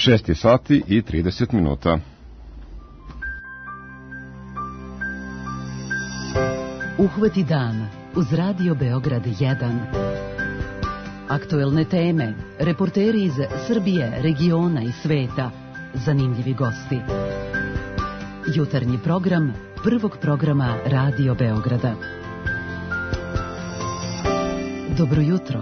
6 sati i 30 minuta. Uhvati dan uz Radio Beograd 1. Aktuelne teme, reporteri iz Srbije, regiona i sveta, zanimljivi gosti. Jutarnji program prvog programa Radio Beograda. Dobro jutro.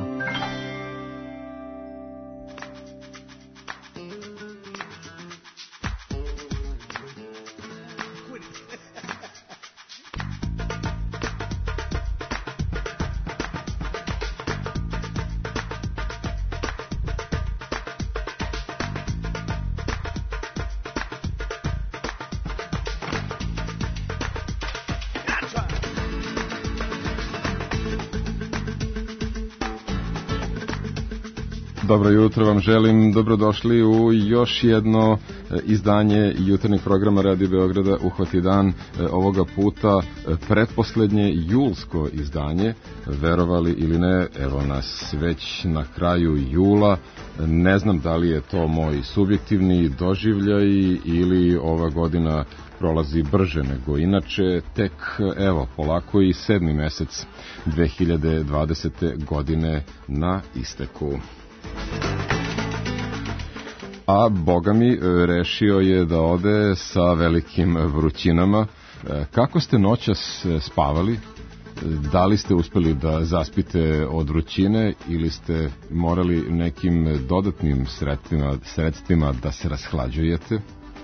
Dobro jutro vam želim, dobrodošli u još jedno izdanje jutarnjeg programa Radio Beograda Uhvati dan, ovoga puta pretposlednje julsko izdanje, verovali ili ne, evo nas već na kraju jula, ne znam da li je to moj subjektivni doživljaj ili ova godina prolazi brže nego inače, tek evo polako i 7. mesec 2020. godine na isteku. A Boga mi rešio je da ode sa velikim vrućinama. Kako ste noćas spavali? Da li ste uspeli da zaspite od vrućine ili ste morali nekim dodatnim sredstvima da se rashlađujete?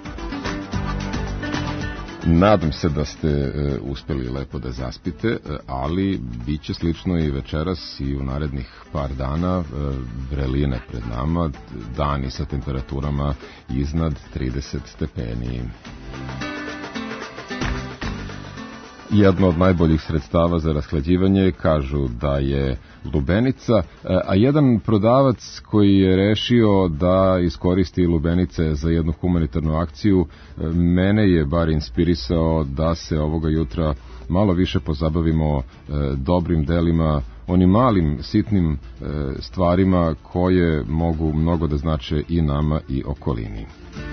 Nadam se da ste uspeli lepo da zaspite, ali bit će slično i večeras i u narednih par dana, vreline pred nama, dani sa temperaturama iznad 30 stepeni. Jedno od najboljih sredstava za rashlađivanje kažu da je lubenica, a jedan prodavac koji je rešio da iskoristi lubenice za jednu humanitarnu akciju, mene je bar inspirisao da se ovoga jutra malo više pozabavimo dobrim delima, onim malim, sitnim stvarima koje mogu mnogo da znače i nama i okolini.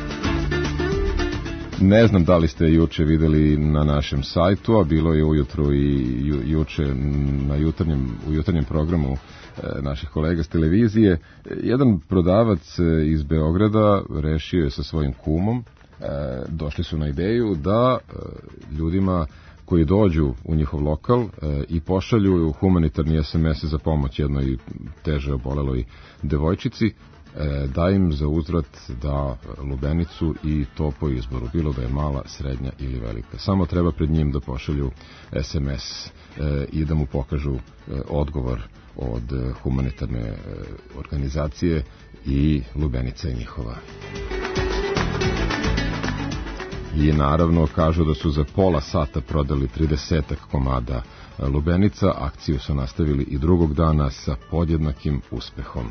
Ne znam da li ste juče videli na našem sajtu, a bilo je ujutru i juče u jutarnjem programu naših kolega s televizije. Jedan prodavac iz Beograda rešio je sa svojim kumom, došli su na ideju da ljudima koji dođu u njihov lokal i pošalju humanitarni SMS za pomoć jednoj teže oboleloj devojčici, da im za uzvrat da lubenicu i to po izboru, bilo da je mala, srednja ili velika. Samo treba pred njim da pošalju SMS i da mu pokažu odgovor od humanitarne organizacije i lubenica je njihova. I naravno kažu da su za pola sata prodali 30 komada lubenica, akciju su nastavili i drugog dana sa podjednakim uspehom.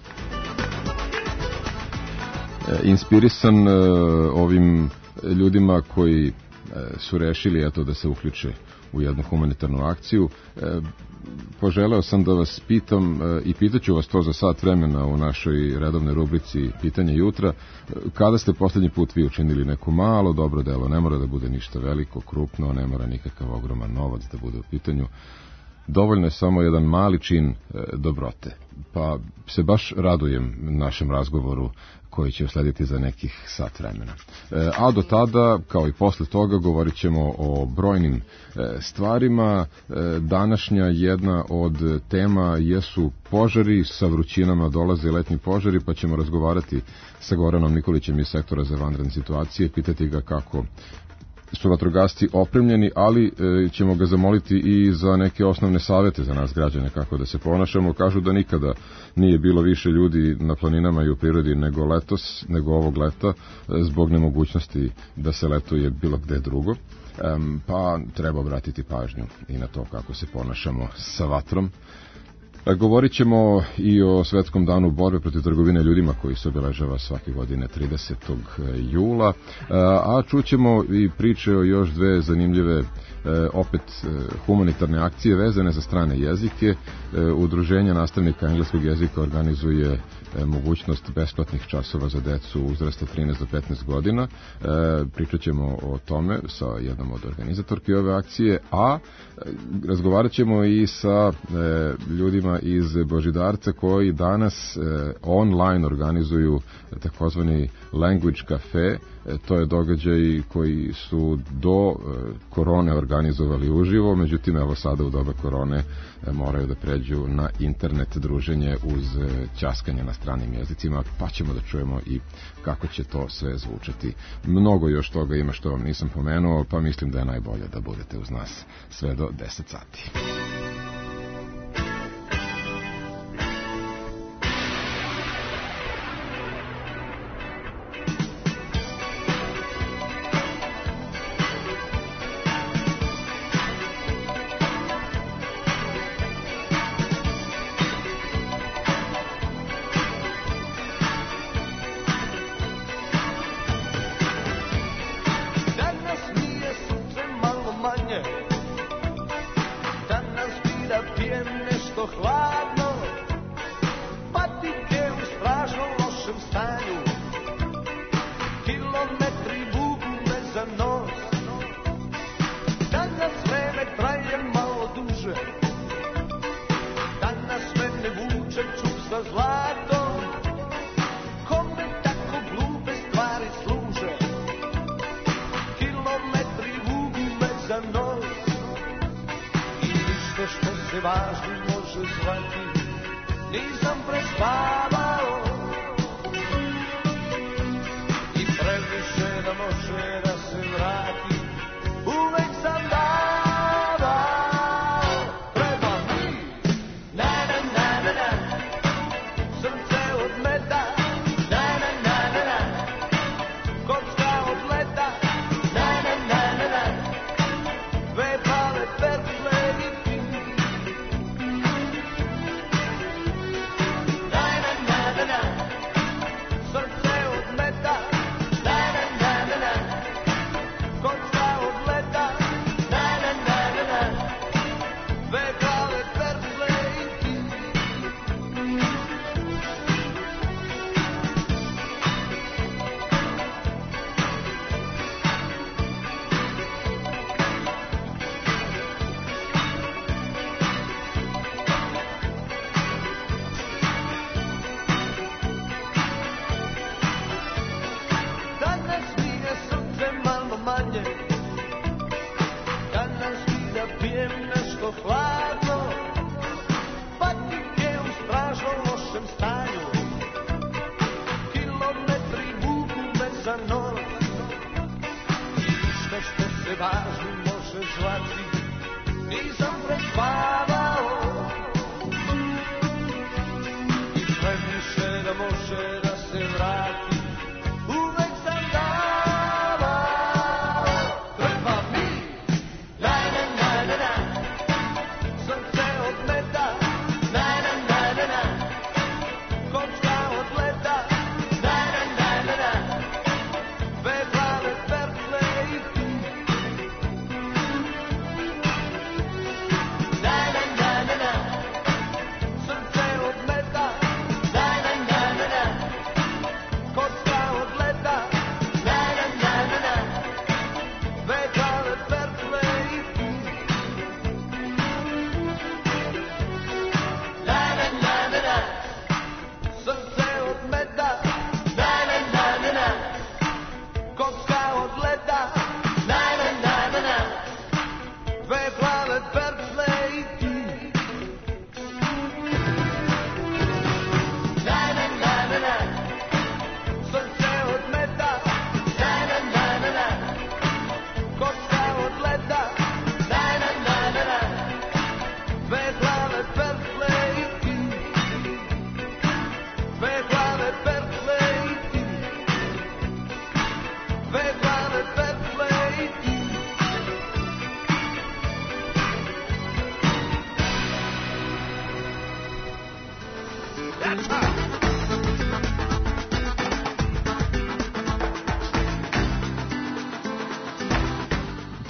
Inspirisan ovim ljudima koji su rešili da se uključe u jednu humanitarnu akciju, poželeo sam da vas pitam i pitaću vas to za sat vremena u našoj redovnoj rubrici Pitanje jutra, kada ste poslednji put vi učinili neko malo dobro delo, ne mora da bude ništa veliko, krupno, ne mora nikakav ogroman novac da bude u pitanju, dovoljno je samo jedan mali čin dobrote. Pa se baš radujem našem razgovoru koji će uslediti za nekih sat vremena. A do tada, kao i posle toga, govorit ćemo o brojnim stvarima. Današnja jedna od tema jesu požari, sa vrućinama dolaze letnji požari, pa ćemo razgovarati sa Goranom Nikolićem iz sektora za vanredne situacije, pitati ga kako su vatrogasci opremljeni, ali ćemo ga zamoliti i za neke osnovne savete za nas građane kako da se ponašamo. Kažu da nikada nije bilo više ljudi na planinama i u prirodi nego letos, nego ovog leta, zbog nemogućnosti da se letuje bilo gde drugo. Pa treba obratiti pažnju i na to kako se ponašamo sa vatrom. Govorit ćemo i o Svetskom danu borbe protiv trgovine ljudima koji se obeležava svake godine 30. jula, a čućemo i priče o još dve zanimljive opet humanitarne akcije vezane za strane jezike. Udruženje nastavnika engleskog jezika organizuje mogućnost besplatnih časova za decu uzrasta 13 do 15 godina. Pričat ćemo o tome sa jednom od organizatorki ove akcije, a razgovarat ćemo i sa ljudima iz Božidarca koji danas online organizuju takozvani Language Cafe. To je događaj koji su do korone organizovali uživo, međutim evo sada u doba korone moraju da pređu na internet druženje uz ćaskanje na stranim jezicima, pa ćemo da čujemo i kako će to sve zvučati. Mnogo još toga ima što vam nisam pomenuo, pa mislim da je najbolje da budete uz nas sve do 10 sati.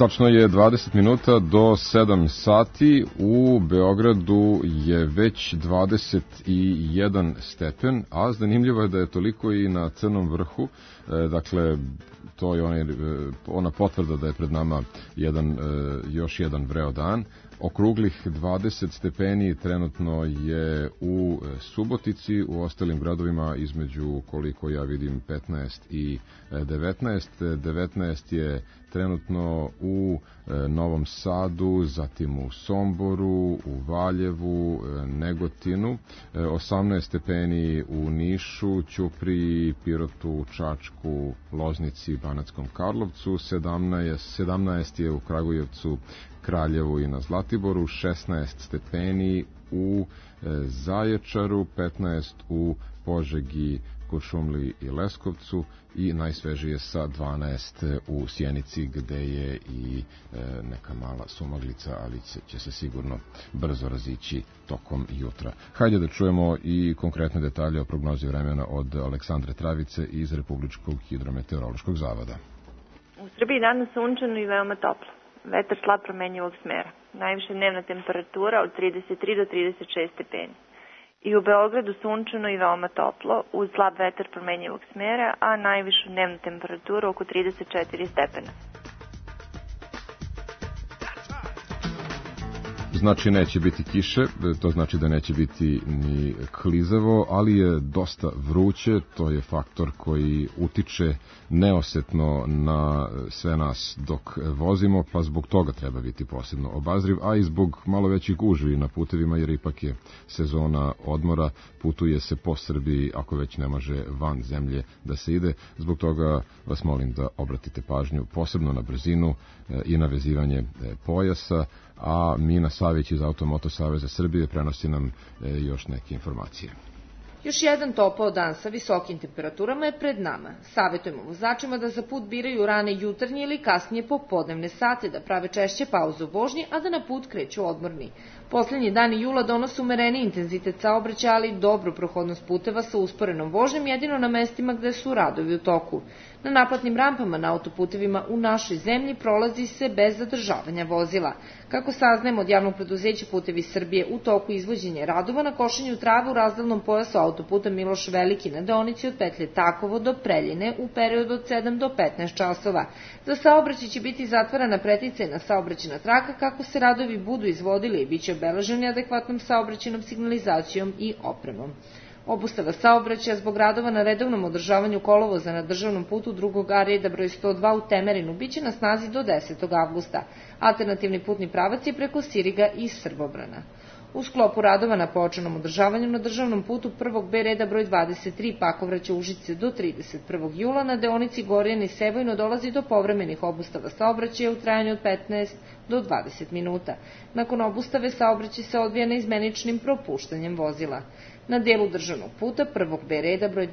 Tačno je 20 minuta do 7 sati. U Beogradu je već 21 stepen, a zanimljivo je da je toliko i na Crnom vrhu. Dakle, to je ona potvrda da je pred nama još jedan vreo dan. Okruglih 20 stepeni trenutno je u Subotici, u ostalim gradovima između, koliko ja vidim, 15 i 19. 19 je trenutno u Novom Sadu, zatim u Somboru, u Valjevu, Negotinu, 18 stepeni u Nišu, Ćupriji, Pirotu, Čačku, Loznici, Banatskom Karlovcu, 17 je u Kragujevcu, Kraljevu i na Zlatiboru, 16 stepeni u Zaječaru, 15 u Požegi, Kuršumliji i Leskovcu i najsvežije sa 12 u Sjenici, gde je i neka mala sumaglica, ali će se sigurno brzo razići tokom jutra. Hajde da čujemo i konkretne detalje o prognozi vremena od Aleksandre Travice iz Republičkog hidrometeorološkog zavoda. U Srbiji danas sunčano i veoma toplo. Vetar slab promenjivog smera. Najviša dnevna temperatura od 33 do 36 stepeni. I u Beogradu sunčano i veoma toplo, uz slab vetar promenjivog smera, a najvišu dnevnu temperaturu oko 34 stepena. Znači neće biti kiše, to znači da neće biti ni klizavo, ali je dosta vruće, to je faktor koji utiče neosetno na sve nas dok vozimo, pa zbog toga treba biti posebno obazriv, a i zbog malo većih gužvi na putevima, jer ipak je sezona odmora, putuje se po Srbiji, ako već ne može van zemlje da se ide, zbog toga vas molim da obratite pažnju posebno na brzinu i na vezivanje pojasa, a Mina Savić iz Automoto Saveza Srbije prenosi nam još neke informacije. Još jedan topao dan sa visokim temperaturama je pred nama. Savjetujemo vozačima da za put biraju rane jutarnje ili kasnije popodnevne sate, da prave češće pauze u vožnji, a da na put kreću odmorni. Poslednji dani jula donose umereni intenzitet saobraćaja, ali dobru prohodnost puteva sa usporenom vožnjom, jedino na mestima gde su radovi u toku. Na naplatnim rampama na autoputevima u našoj zemlji prolazi se bez zadržavanja vozila. Kako saznajemo od javnog preduzeća Putevi Srbije, u toku izvođenja radova na košenju trave u razdelnom pojasu autoputa Miloš Veliki na deonici od petlje Takovo do Preljine u periodu od 7 do 15 časova. Za saobraćaj će biti zatvarana preticajna saobraćajna traka kako se radovi budu izvodili i biće obeleženi adekvatnom saobraćajnom signalizacijom i opremom. Obustava saobraćaja zbog radova na redovnom održavanju kolovoza na državnom putu drugog A reda broj 102 u Temerinu biće na snazi do 10. avgusta. Alternativni putni pravac je preko Siriga i Srbobrana. U sklopu radova na pojačanom održavanju na državnom putu prvog B reda broj 23 Pakovraća Užice do 31. jula na deonici Gorjani Sevojno dolazi do povremenih obustava saobraćaja u trajanju od 15 do 20 minuta. Nakon obustave saobraćaj se odvija neizmeničnim propuštanjem vozila. Na delu državnog puta prvog B reda broj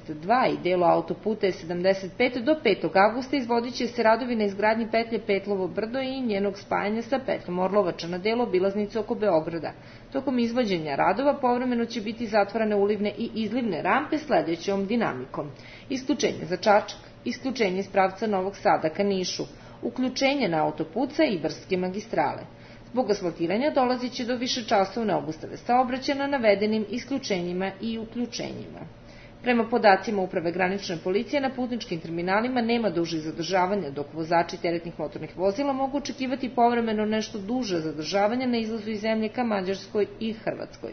22 i delu autoputa je 75 do 5. avgusta izvodit će se radovi na izgradnji petlje Petlovo brdo i njenog spajanja sa petljom Orlovača na delu obilaznice oko Beograda. Tokom izvođenja radova povremeno će biti zatvorene ulivne i izlivne rampe sledećom dinamikom. Isključenje za Čačak, isključenje iz pravca Novog Sada ka Nišu, uključenje na autoput sa Ibarske magistrale. Zbog asfaltiranja dolazit će do višečasovne obustave saobraćaja na navedenim isključenjima i uključenjima. Prema podacima Uprave granične policije, na putničkim terminalima nema dužih zadržavanja, dok vozači teretnih motornih vozila mogu očekivati povremeno nešto duže zadržavanja na izlazu iz zemlje ka Mađarskoj i Hrvatskoj.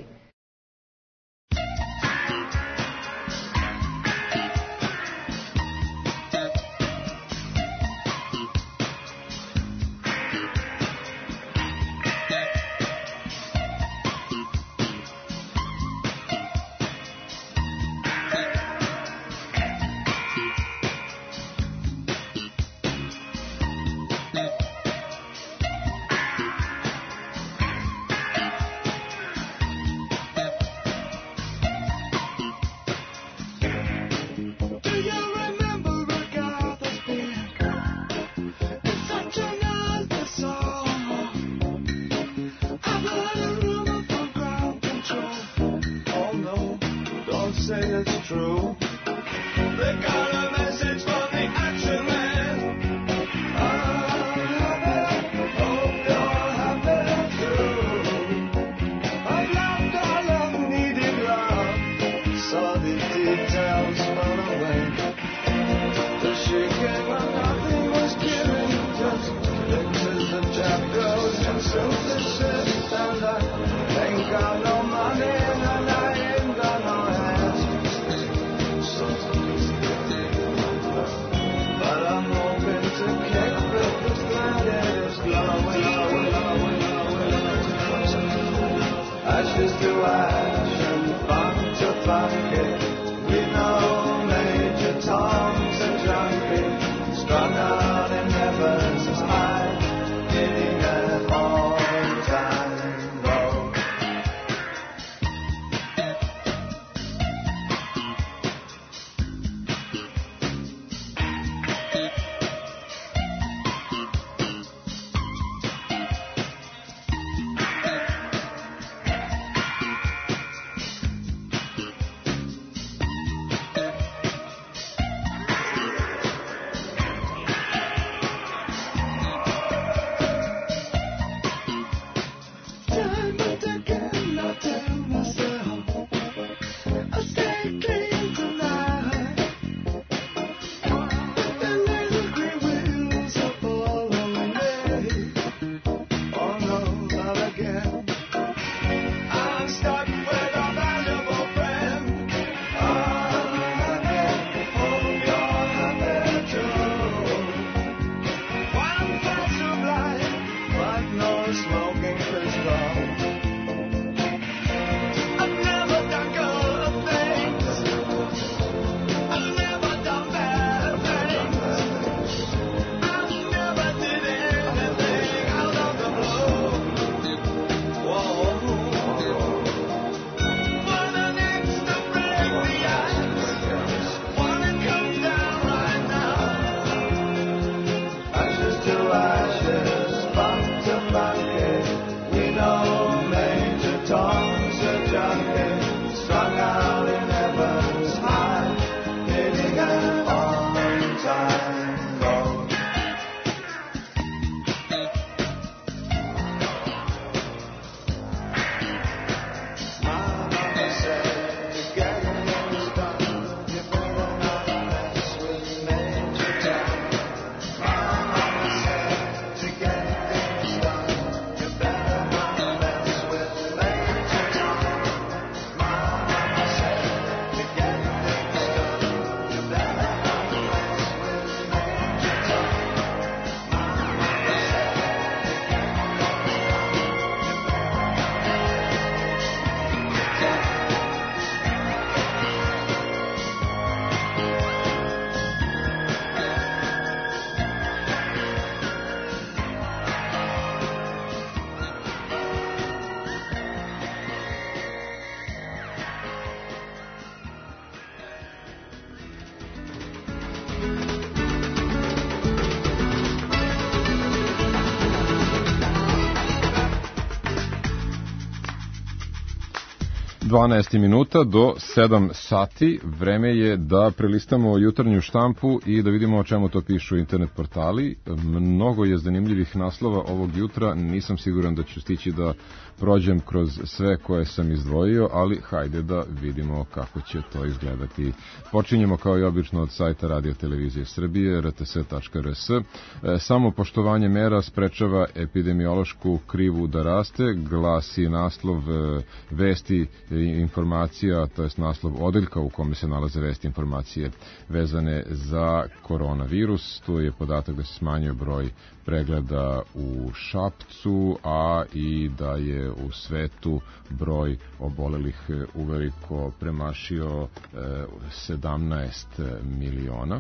12 minuta do 7 sati. Vreme je da prelistamo jutarnju štampu i da vidimo o čemu to pišu internet portali. Mnogo je zanimljivih naslova ovog jutra. Nisam siguran da ću stići da prođem kroz sve koje sam izdvojio, ali hajde da vidimo kako će to izgledati. Počinjemo kao i obično od sajta Radio Televizije Srbije, rts.rs. Samo poštovanje mera sprečava epidemiološku krivu da raste, glasi naslov vesti informacija, to je naslov odeljka u kome se nalaze vesti informacije vezane za koronavirus. Tu je podatak da se smanjio broj pregleda u Šapcu, a i da je u svetu broj obolelih uveliko premašio 17 miliona.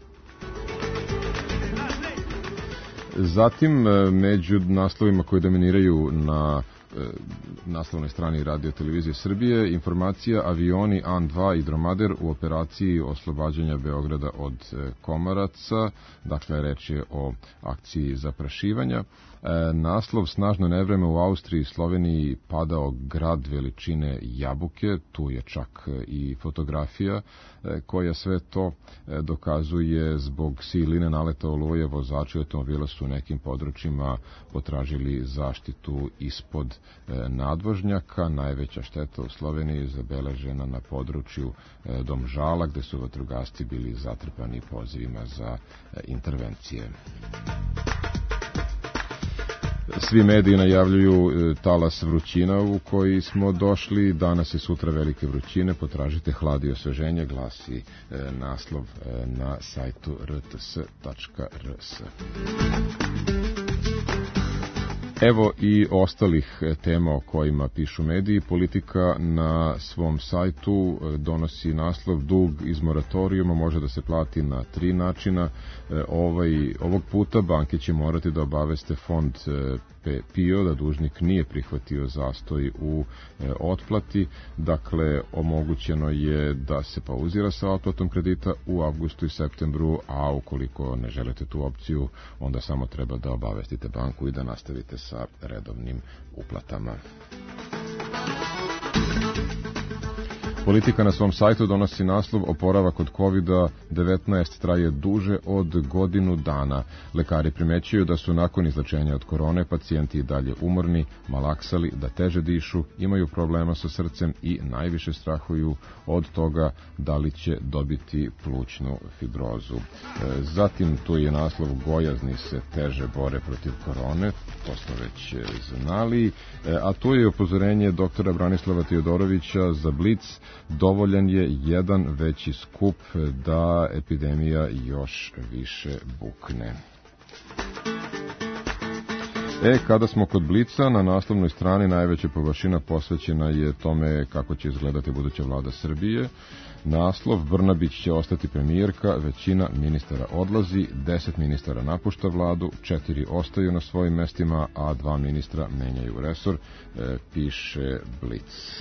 Zatim, među naslovima koji dominiraju na naslovnoj strani Radio Televizije Srbije, informacija avioni An-2 i Dromader u operaciji oslobađanja Beograda od komaraca, dakle reč je o akciji zaprašivanja. Naslov snažno nevreme u Austriji i Sloveniji, padao grad veličine jabuke, tu je čak i fotografija koja sve to dokazuje. Zbog siline naleta oluje vozači automobila su u nekim područjima potražili zaštitu ispod nadvožnjaka. Najveća šteta u Sloveniji zabeležena na području Domžala, gde su vatrogasci bili zatrpani pozivima za intervencije. Svi mediji najavljuju talas vrućina u koji smo došli. Danas i sutra velike vrućine. Potražite hlad i osveženje, glasi naslov na sajtu rts.rs. Evo i ostalih tema o kojima pišu mediji. Politika na svom sajtu donosi naslov dug iz moratorijuma može da se plati na 3 načina. Ovog puta banke će morati da obaveste fond PIO da dužnik nije prihvatio zastoj u otplati. Dakle, omogućeno je da se pauzira sa otplatom kredita u avgustu i septembru, a ukoliko ne želite tu opciju, onda samo treba da obavestite banku i da nastavite sa redovnim uplatama. Politika na svom sajtu donosi naslov oporavak od COVID-19 traje duže od godinu dana. Lekari primećuju da su nakon izlečenja od korone pacijenti i dalje umorni, malaksali, da teže dišu, imaju problema sa srcem i najviše strahuju od toga da li će dobiti plućnu fibrozu. Zatim tu je naslov gojazni se teže bore protiv korone, to smo već znali, a tu je upozorenje doktora Branislava Teodorovića za Blic. Dovoljan je jedan veći skup da epidemija još više bukne. Kada smo kod Blica, na naslovnoj strani najveća površina posvećena je tome kako će izgledati buduća vlada Srbije. Naslov, Brnabić će ostati premijerka, većina ministara odlazi, 10 ministara napušta vladu, 4 ostaju na svojim mestima, a 2 ministra menjaju resor, piše Blic.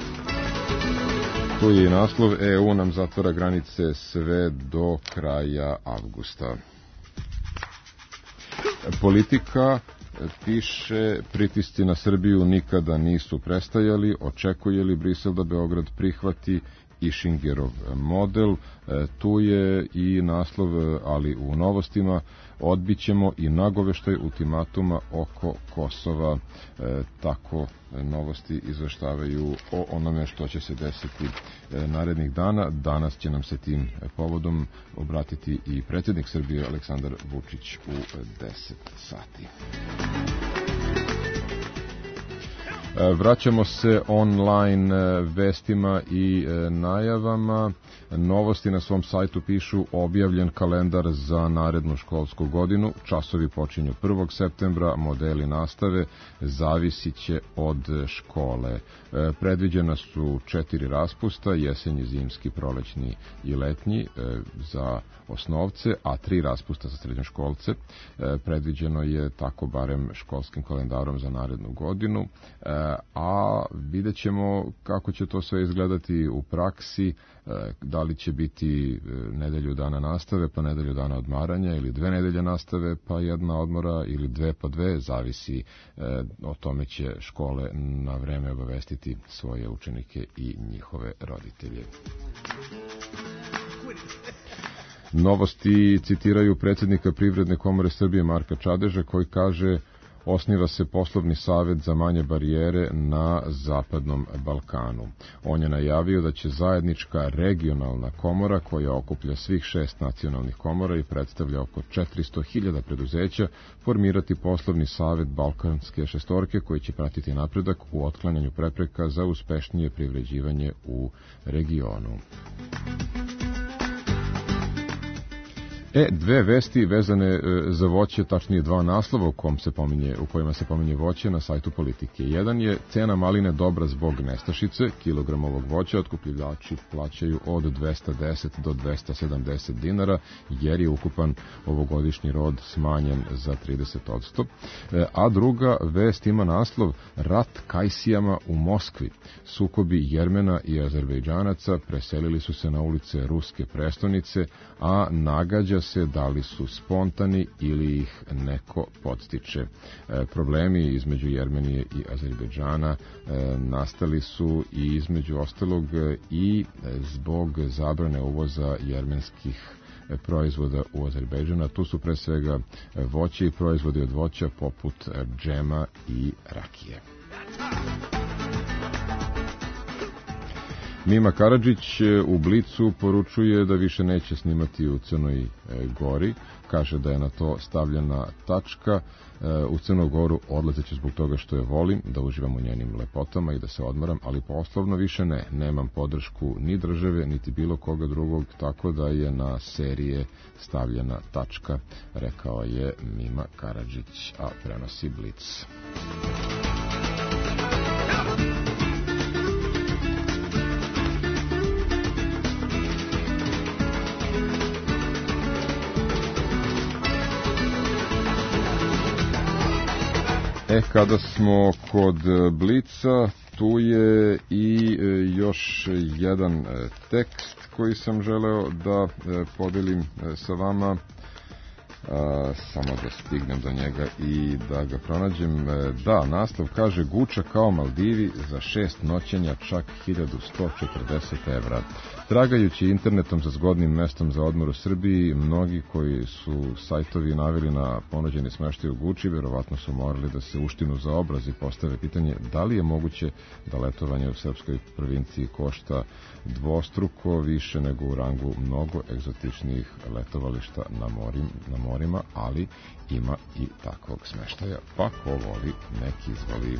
Tu je i naslov, EU nam zatvara granice sve do kraja avgusta. Politika piše, pritisci na Srbiju nikada nisu prestajali, očekuje li Brisel da Beograd prihvati Ishingerov model. Tu je i naslov, ali u novostima, odbićemo i nagoveštaj ultimatuma oko Kosova. Tako novosti izveštavaju o onome što će se desiti narednih dana. Danas će nam se tim povodom obratiti i predsjednik Srbije Aleksandar Vučić u 10 sati. Vraćamo se online vestima i najavama. Novosti na svom sajtu pišu objavljen kalendar za narednu školsku godinu. Časovi počinju 1. septembra, modeli nastave zavisit će od škole. Predviđena su 4 raspusta, jesenji, zimski, prolećni i letnji za osnovce, a 3 raspusta za srednjoškolce. Predviđeno je tako barem školskim kalendarom za narednu godinu. a vidjet ćemo kako će to sve izgledati u praksi, da li će biti nedelju dana nastave pa nedelju dana odmaranja ili 2 nedelje nastave pa 1 odmora ili 2 pa 2, zavisi, o tome će škole na vreme obavestiti svoje učenike i njihove roditelje. Novosti citiraju predsjednika Privredne komore Srbije Marka Čadeža koji kaže: osniva se poslovni savet za manje barijere na Zapadnom Balkanu. On je najavio da će zajednička regionalna komora, koja okuplja svih 6 nacionalnih komora i predstavlja oko 400.000 preduzeća, formirati poslovni savet Balkanske šestorke koji će pratiti napredak u otklanjanju prepreka za uspešnije privređivanje u regionu. Dve vesti vezane za voće, tačnije 2 naslova u kojima se pominje voće na sajtu Politike. Jedan je: cena maline dobra zbog nestašice. Kilogram ovog voća otkupljivači plaćaju od 210 do 270 dinara, jer je ukupan ovogodišnji rod smanjen za 30%. A druga vest ima naslov: rat kajsijama u Moskvi. Sukobi Jermena i Azerbejdžanaca preselili su se na ulice ruske prestonice, a nagađa se da li su spontani ili ih neko podstiče. Problemi između Jermenije i Azerbejdžana nastali su i između ostalog i zbog zabrane uvoza jermenskih proizvoda u Azerbejdžana. Tu su pre svega voće i proizvodi od voća poput džema i rakije. Mima Karadžić u Blicu poručuje da više neće snimati u Crnoj Gori. Kaže da je na to stavljena tačka. U Crnu Goru odlazeću zbog toga što je volim, da uživam u njenim lepotama i da se odmaram, ali poslovno više ne. Nemam podršku ni države, niti bilo koga drugog, tako da je na serije stavljena tačka, rekao je Mima Karadžić, a prenosi Blic. Kada smo kod Blica, tu je i još jedan tekst koji sam želeo da podelim sa vama. Samo da stignem do njega i da ga pronađem. Da, naslov kaže: Guča kao Maldivi, za 6 noćenja čak 1140 evra. Tragajući internetom za zgodnim mestom za odmor u Srbiji, mnogi koji su sajtovi naveli na ponuđeni smeštaj u Guči, verovatno su morali da se uštinu za obraz i postave pitanje da li je moguće da letovanje u srpskoj provinciji košta dvostruko više nego u rangu mnogo egzotičnijih letovališta na morima, ali ima i takvog smeštaja, pa ko voli neki izvoli.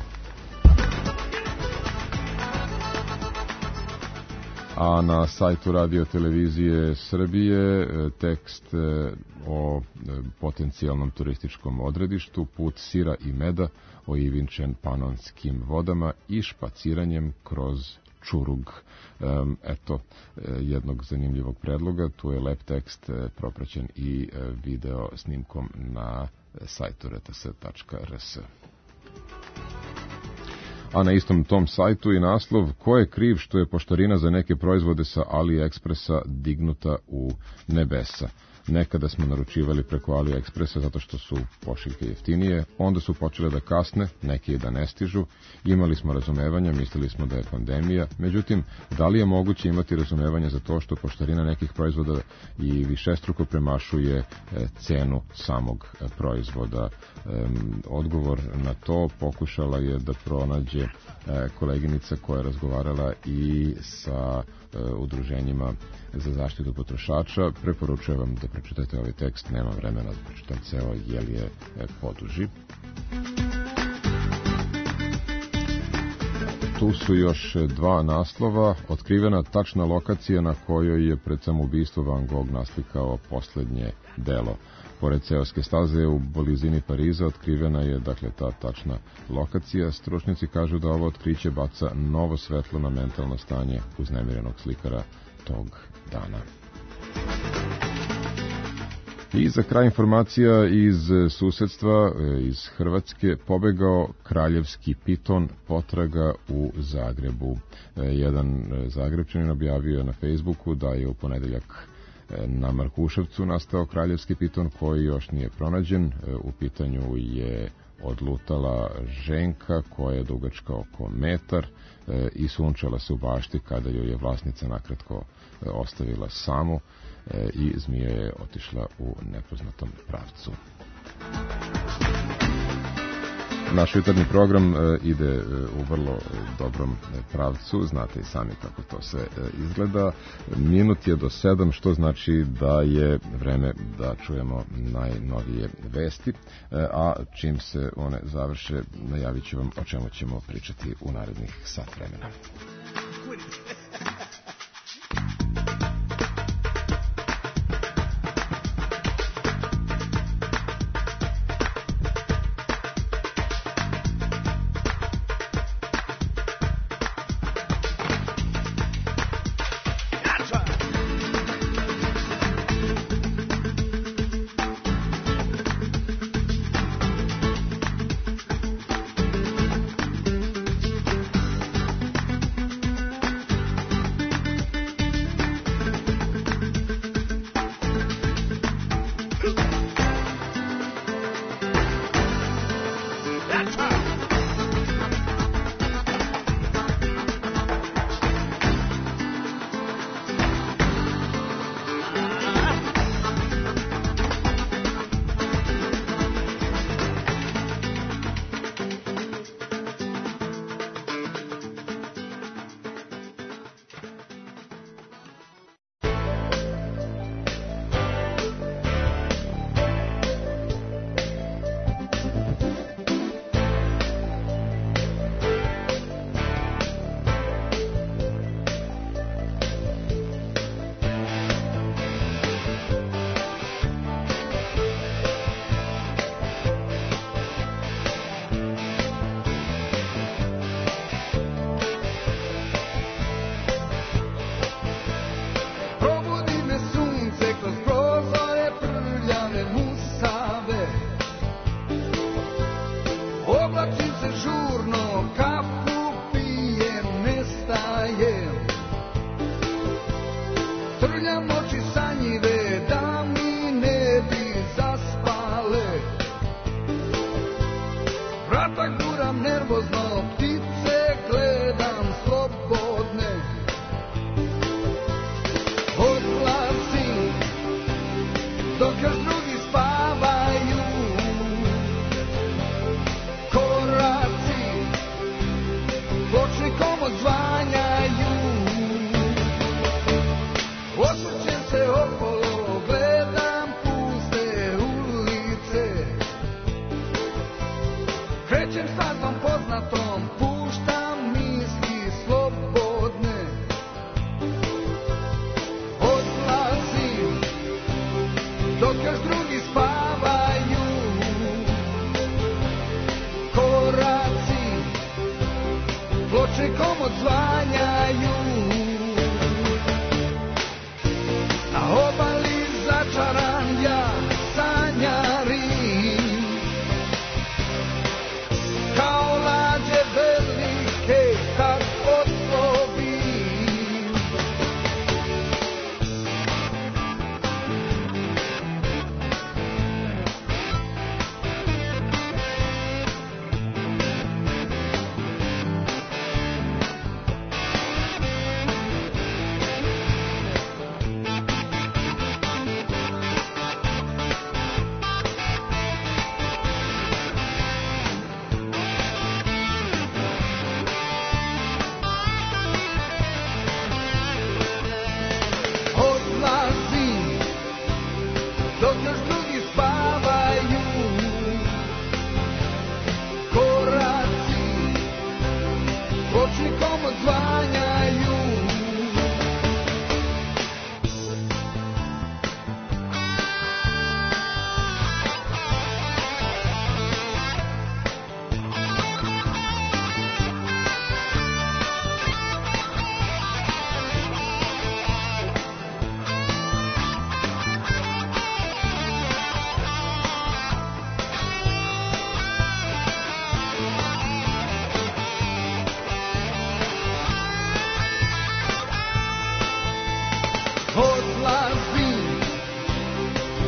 A na sajtu Radio Televizije Srbije tekst o potencijalnom turističkom odredištu: put sira i meda, oivinčen panonskim vodama i špaciranjem kroz Čurug. Eto jednog zanimljivog predloga. Tu je lep tekst propraćen i video snimkom na sajtu rts.rs. A na istom tom sajtu i naslov: ko je kriv što je poštarina za neke proizvode sa AliExpressa dignuta u nebesa. Nekada smo naručivali preko AliExpressa zato što su pošiljke jeftinije, onda su počele da kasne, neke i da ne stižu. Imali smo razumevanja, mislili smo da je pandemija, međutim, da li je moguće imati razumevanja za to što poštarina nekih proizvoda i višestruko premašuje cenu samog proizvoda? Odgovor na to pokušala je da pronađe koleginica koja je razgovarala i sa udruženjima za zaštitu potrošača. Preporučujem vam da pročitate ovaj tekst, nema vremena da pročitam ceo jer je poduži. Tu su još 2 naslova. Otkrivena tačna lokacija na kojoj je pred samoubistvo Van Gogh naslikao poslednje delo. Pored Seoske staze u blizini Pariza otkrivena je dakle ta tačna lokacija. Stručnjaci kažu da ovo otkriće baca novo svetlo na mentalno stanje uznemirenog slikara tog dana. I za kraj informacija iz susedstva, iz Hrvatske, pobegao kraljevski piton, potraga u Zagrebu. Jedan Zagrebčanin objavio na Facebooku da je u ponedeljak na Markuševcu nastao kraljevski piton koji još nije pronađen. U pitanju je odlutala ženka koja je dugačka oko metar i sunčala se u bašti kada joj je vlasnica nakratko ostavila samu i zmija je otišla u nepoznatom pravcu. Naš jutarnji program ide u vrlo dobrom pravcu, znate i sami kako to sve izgleda. Minut je do 7, što znači da je vreme da čujemo najnovije vesti, a čim se one završe, najavit ću vam o čemu ćemo pričati u narednih sat vremena.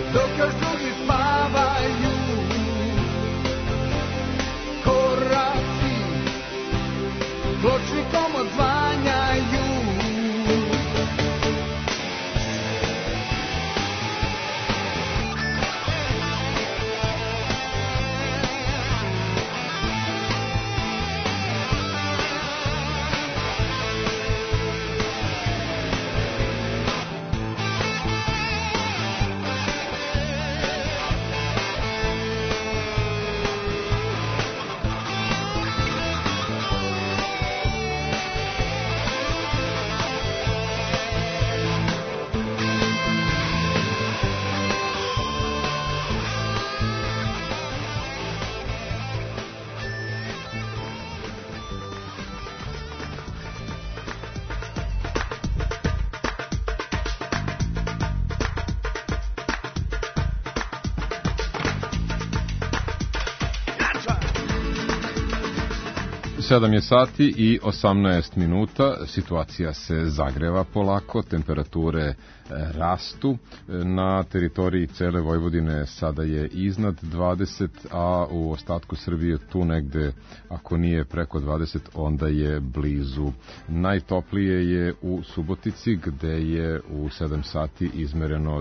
dok još drugi spavaju. Koraci pločnikom odzvanjaju. Sedam je sati i 18 minuta, situacija se zagreva polako, temperature rastu, na teritoriji cele Vojvodine sada je iznad 20, a u ostatku Srbije tu negde, ako nije preko 20, onda je blizu. Najtoplije je u Subotici, gde je u 7 sati izmereno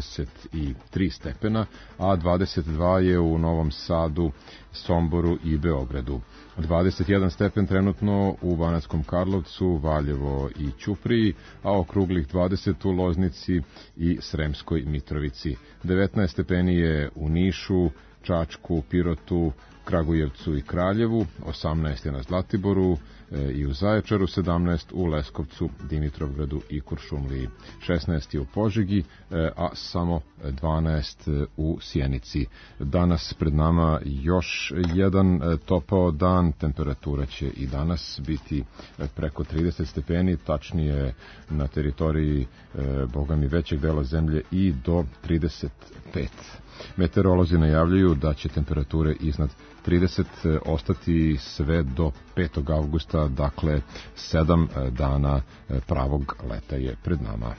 23 stepena, a 22 je u Novom Sadu, Somboru i Beogradu. 21 stepen trenutno u Banatskom Karlovcu, Valjevo i Ćupriji, a okruglih 20 u Loznici i Sremskoj Mitrovici. 19 stepeni je u Nišu, Čačku, Pirotu, Kragujevcu i Kraljevu, 18 je na Zlatiboru i u Zaječaru, 17 u Leskovcu, Dimitrovgradu i Kuršumliji, 16 je u Požegi, a samo 12 u Sjenici. Danas pred nama još jedan topao dan, temperatura će i danas biti preko 30 stepeni, tačnije na teritoriji bogami većeg dela zemlje i do 35. Meteorolozi najavljaju da će temperature iznad 30 ostati sve do 5. avgusta, dakle 7 dana pravog leta je pred nama.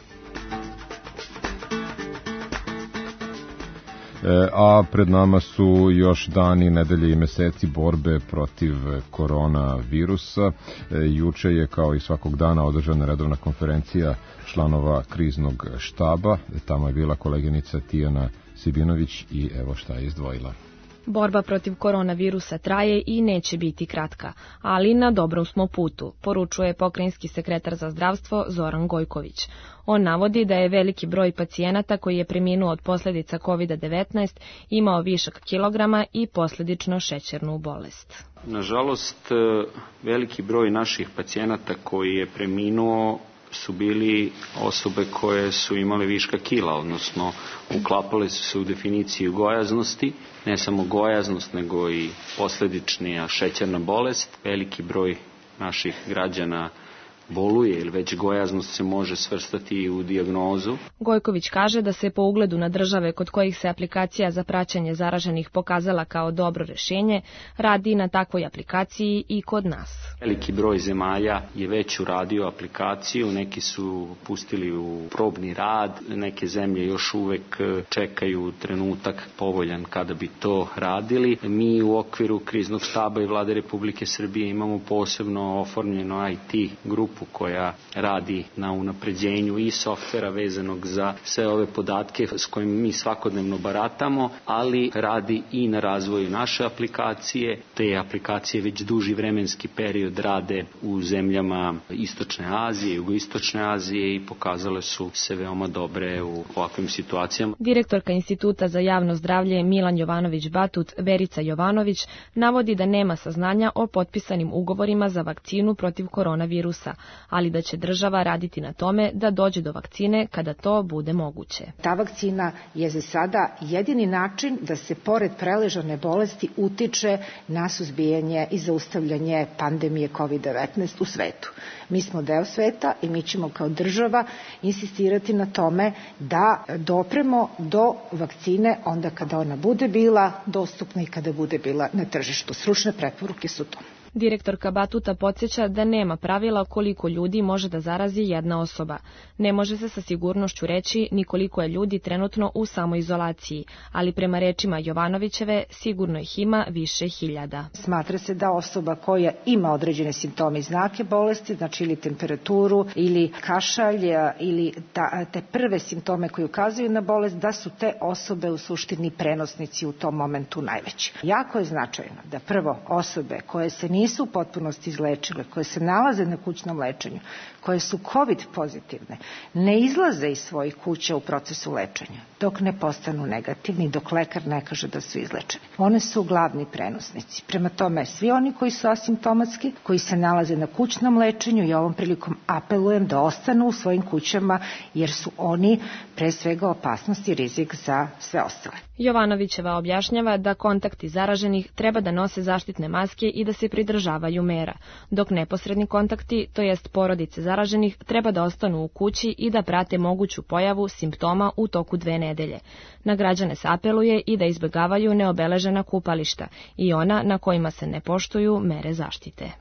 A pred nama su još dani, nedelje i meseci borbe protiv koronavirusa. Juče je, kao i svakog dana, održana redovna konferencija članova kriznog štaba. Tamo je bila koleginica Tijana Sibinović i evo šta je izdvojila. Borba protiv koronavirusa traje i neće biti kratka, ali na dobrom smo putu, poručuje pokrajinski sekretar za zdravstvo Zoran Gojković. On navodi da je veliki broj pacijenata koji je preminuo od posljedica COVID-19 imao višak kilograma i posljedično šećernu bolest. Nažalost, veliki broj naših pacijenata koji je preminuo su bili osobe koje su imale viška kila, odnosno uklapale su se u definiciju gojaznosti, ne samo gojaznost nego i posljedičnija šećerna bolest. Veliki broj naših građana boluje ili već gojaznost se može svrstati u dijagnozu. Gojković kaže da se po ugledu na države kod kojih se aplikacija za praćenje zaraženih pokazala kao dobro rješenje, radi na takvoj aplikaciji i kod nas. Veliki broj zemalja je već uradio aplikaciju, neki su pustili u probni rad, neke zemlje još uvek čekaju trenutak povoljan kada bi to radili. Mi u okviru kriznog štaba i Vlade Republike Srbije imamo posebno oformljeno IT grupu koja radi na unapređenju i softvera vezanog za sve ove podatke s kojim mi svakodnevno baratamo, ali radi i na razvoju naše aplikacije. Te aplikacije već duži vremenski period rade u zemljama Istočne Azije, Jugoistočne Azije i pokazale su se veoma dobre u ovakvim situacijama. Direktorka Instituta za javno zdravlje Milan Jovanović-Batut, Verica Jovanović, navodi da nema saznanja o potpisanim ugovorima za vakcinu protiv koronavirusa, ali da će država raditi na tome da dođe do vakcine kada to bude moguće. Ta vakcina je za sada jedini način da se pored preležane bolesti utiče na suzbijanje i zaustavljanje pandemije COVID-19 u svetu. Mi smo deo sveta i mi ćemo kao država insistirati na tome da dopremo do vakcine onda kada ona bude bila dostupna i kada bude bila na tržištu. Stručne preporuke su to. Direktorka Batuta podsjeća da nema pravila koliko ljudi može da zarazi jedna osoba. Ne može se sa sigurnošću reći ni koliko je ljudi trenutno u samoizolaciji, ali prema rečima Jovanovićeve sigurno ih ima više hiljada. Smatra se da osoba koja ima određene simptome i znake bolesti, znači ili temperaturu ili kašalj ili te prve simptome koji ukazuju na bolest, da su te osobe u suštini prenosnici u tom momentu najveći. Jako je značajno da prvo osobe koje se nisu u potpunosti izlečile, koje se nalaze na kućnom lečenju, koje su COVID pozitivne, ne izlaze iz svojih kuća u procesu lečenja, dok ne postanu negativni, dok lekar ne kaže da su izlečeni. One su glavni prenosnici. Prema tome, svi oni koji su asimptomatski, koji se nalaze na kućnom lečenju, i ovom prilikom apelujem da ostanu u svojim kućama, jer su oni pre svega opasnost i rizik za sve ostale. Jovanovićeva objašnjava da kontakti zaraženih treba da nose zaštitne maske i da se pridržavaju mera, dok neposredni kontakti, to jest porodice zaraženih, treba da ostanu u kući i da prate moguću pojavu simptoma u toku 2 nedelje. Na građane se apeluje i da izbjegavaju neobeležena kupališta i ona na kojima se ne poštuju mere zaštite.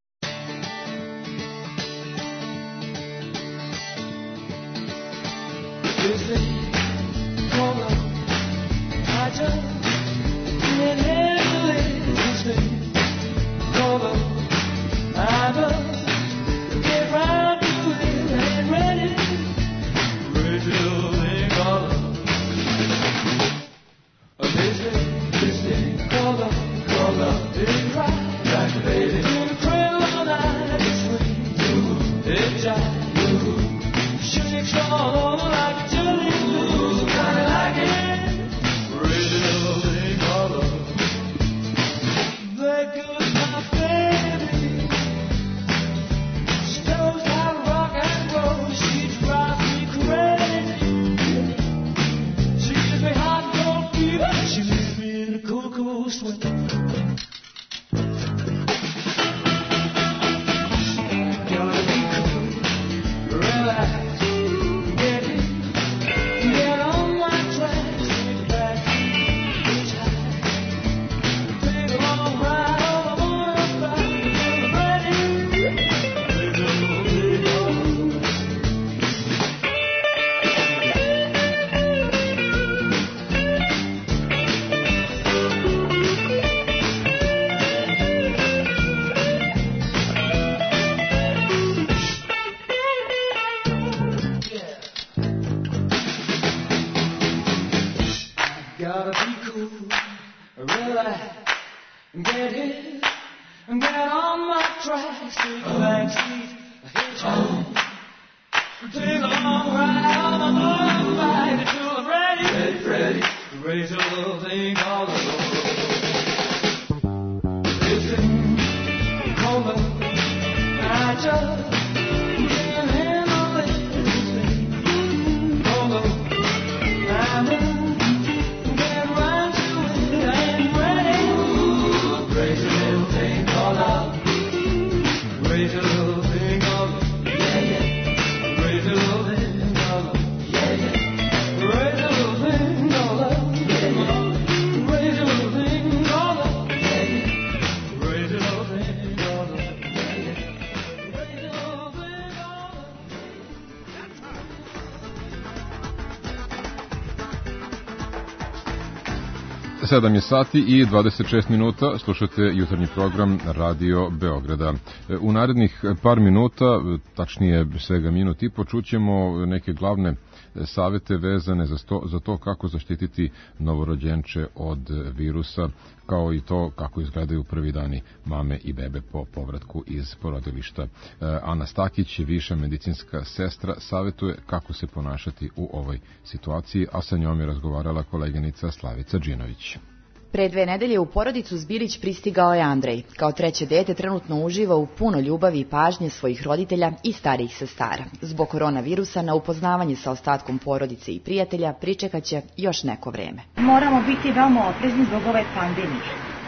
Sedam je sati i 26 minuta, slušate jutarnji program Radio Beograda. U narednih par minuta, tačnije svega minut i po, čućemo neke glavne savete vezane za to kako zaštititi novorođenče od virusa, kao i to kako izgledaju prvi dani mame i bebe po povratku iz porodilišta. Ana Stakić, viša medicinska sestra, savetuje kako se ponašati u ovoj situaciji, a sa njom je razgovarala koleginica Slavica Đinović. Pre 2 nedelje u porodicu Zbilić pristigao je Andrej. Kao 3. dete trenutno uživa u puno ljubavi i pažnje svojih roditelja i starijih sestara. Zbog koronavirusa na upoznavanje sa ostatkom porodice i prijatelja pričekaće još neko vreme. Moramo biti veoma oprezni zbog ove pandemije.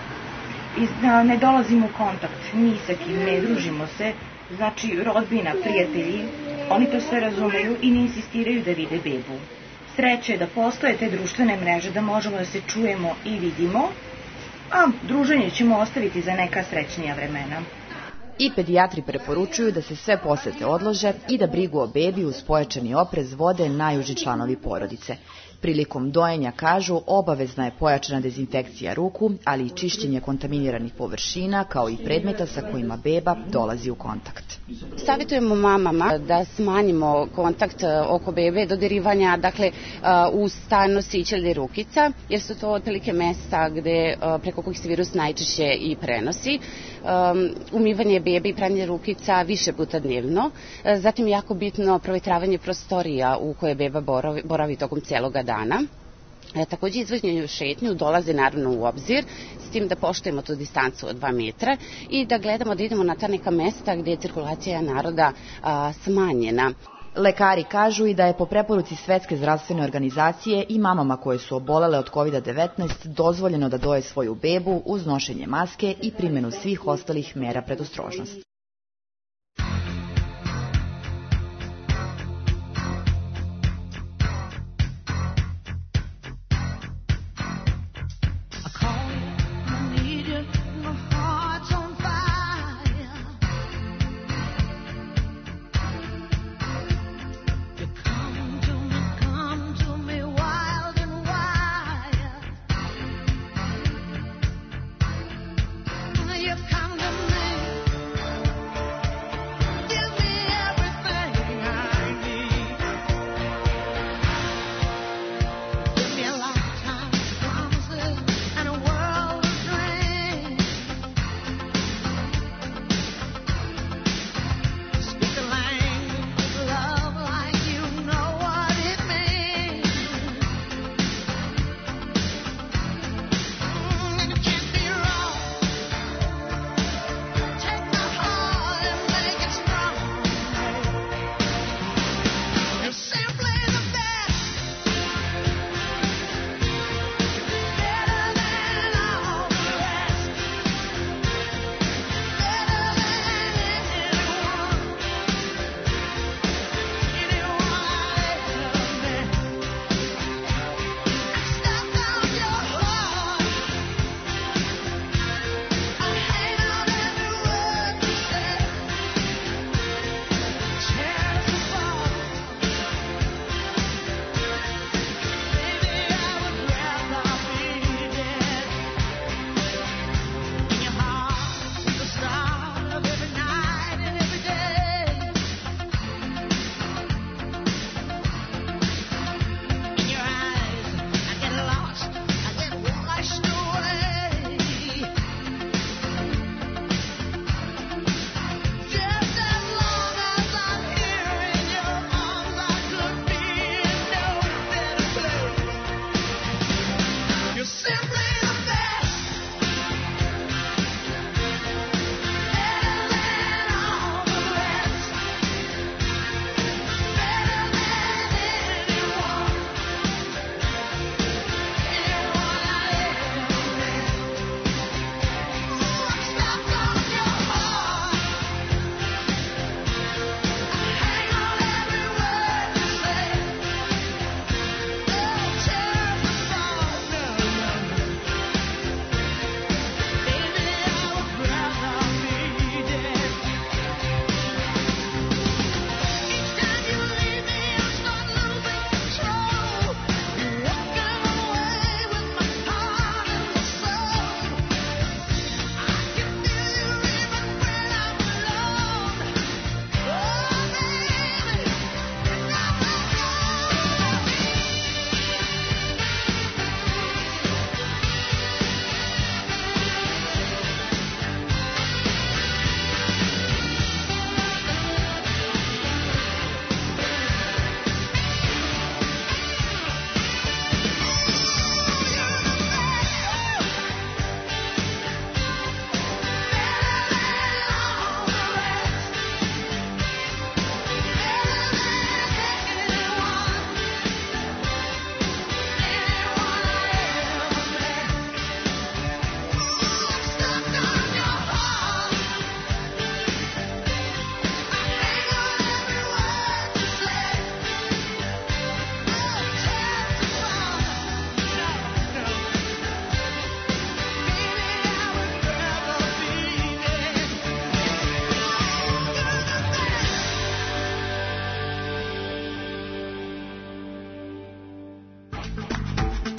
Ne dolazimo u kontakt ni sa kim, ne družimo se. Znači, rodbina, prijatelji, oni to sve razumeju i ne insistiraju da vide bebu. Sreće je da postoje te društvene mreže, da možemo da se čujemo i vidimo, a druženje ćemo ostaviti za neka srećnija vremena. I pedijatri preporučuju da se sve posete odlože i da brigu o bebi uz pojačani oprez vode najuži članovi porodice. Prilikom dojenja, kažu, obavezna je pojačana dezinfekcija ruku, ali i čišćenje kontaminiranih površina, kao i predmeta sa kojima beba dolazi u kontakt. Savjetujemo mamama da smanjimo kontakt oko bebe, dodirivanja, dakle, usta, nosića ili rukica, jer su to otprilike mesta preko kojih se virus najčešće i prenosi. Umivanje bebe i pranje rukica više puta dnevno. Zatim jako bitno provjetravanje prostorija u koje beba boravi tokom cijeloga dana. Također izvođenje u šetnju dolazi naravno u obzir, s tim da poštujemo tu distancu od 2 metra i da gledamo da idemo na ta neka mesta gdje je cirkulacija naroda smanjena. Lekari kažu i da je po preporuci Svetske zdravstvene organizacije i mamama koje su obolele od COVID-19 dozvoljeno da doje svoju bebu uz nošenje maske i primjenu svih ostalih mera predostrožnosti.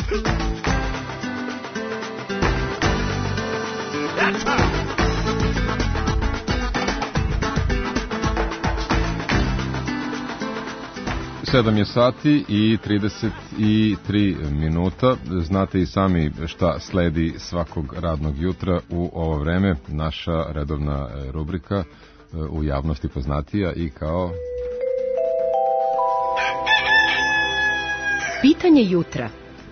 Sedam je sati i 33 minuta. Znate i sami šta sledi svakog radnog jutra u ovo vreme. Naša redovna rubrika, u javnosti poznatija i kao... Pitanje jutra.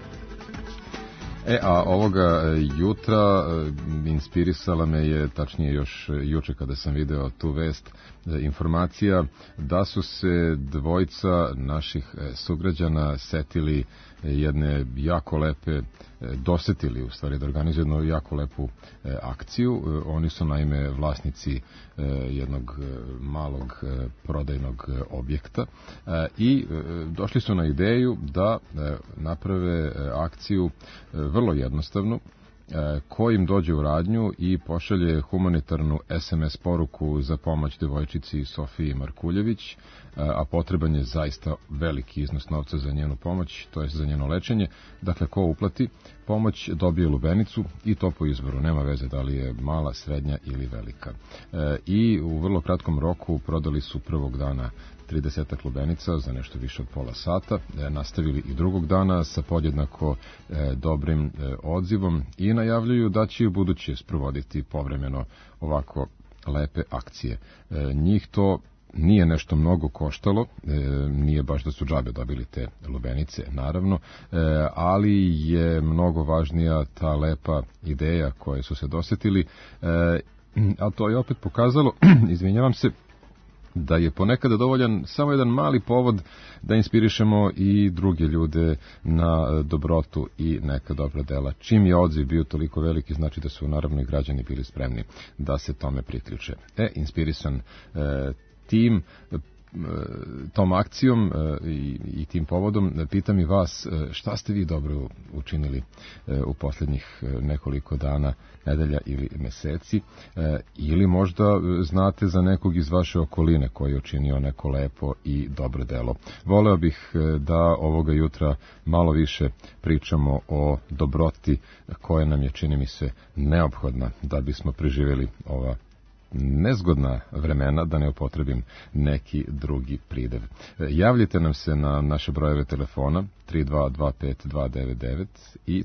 A ovoga jutra inspirisala me je, tačnije još juče kada sam video tu vest, informacija da su se dvojica naših sugrađana setili jedne jako lepe, dosetili u stvari da organizuju jednu jako lepu akciju. Oni su naime vlasnici jednog malog prodajnog objekta i došli su na ideju da naprave akciju vrlo jednostavnu, ko im dođe u radnju i pošalje humanitarnu SMS poruku za pomoć devojčici Sofiji Markuljević, a potreban je zaista veliki iznos novca za njenu pomoć, to je za njeno lečenje. Dakle, ko uplati pomoć dobije lubenicu i to po izboru, nema veze da li je mala, srednja ili velika. I u vrlo kratkom roku prodali su prvog dana 30 lubenica za nešto više od pola sata, nastavili i drugog dana sa podjednako dobrim odzivom i najavljuju da će u buduće sprovoditi povremeno ovako lepe akcije. Njih to nije nešto mnogo koštalo, nije baš da su džabe dobili te lubenice, naravno, ali je mnogo važnija ta lepa ideja koje su se dosetili, a to je opet pokazalo, izvinjavam se, da je ponekada dovoljan samo jedan mali povod da inspirišemo i druge ljude na dobrotu i neka dobra dela. Čim je odziv bio toliko veliki, znači da su naravno i građani bili spremni da se tome priključe. Inspirisan tim, tom akcijom i tim povodom, pitam i vas, šta ste vi dobro učinili u posljednjih nekoliko dana, nedelja ili meseci, ili možda znate za nekog iz vaše okoline koji je učinio neko lepo i dobro delo. Voleo bih da ovoga jutra malo više pričamo o dobroti koja nam je, čini mi se, neophodna da bismo preživjeli ova nezgodna vremena, da ne upotrebim neki drugi pridev. Javljite nam se na naše brojeve telefona 3225-299 i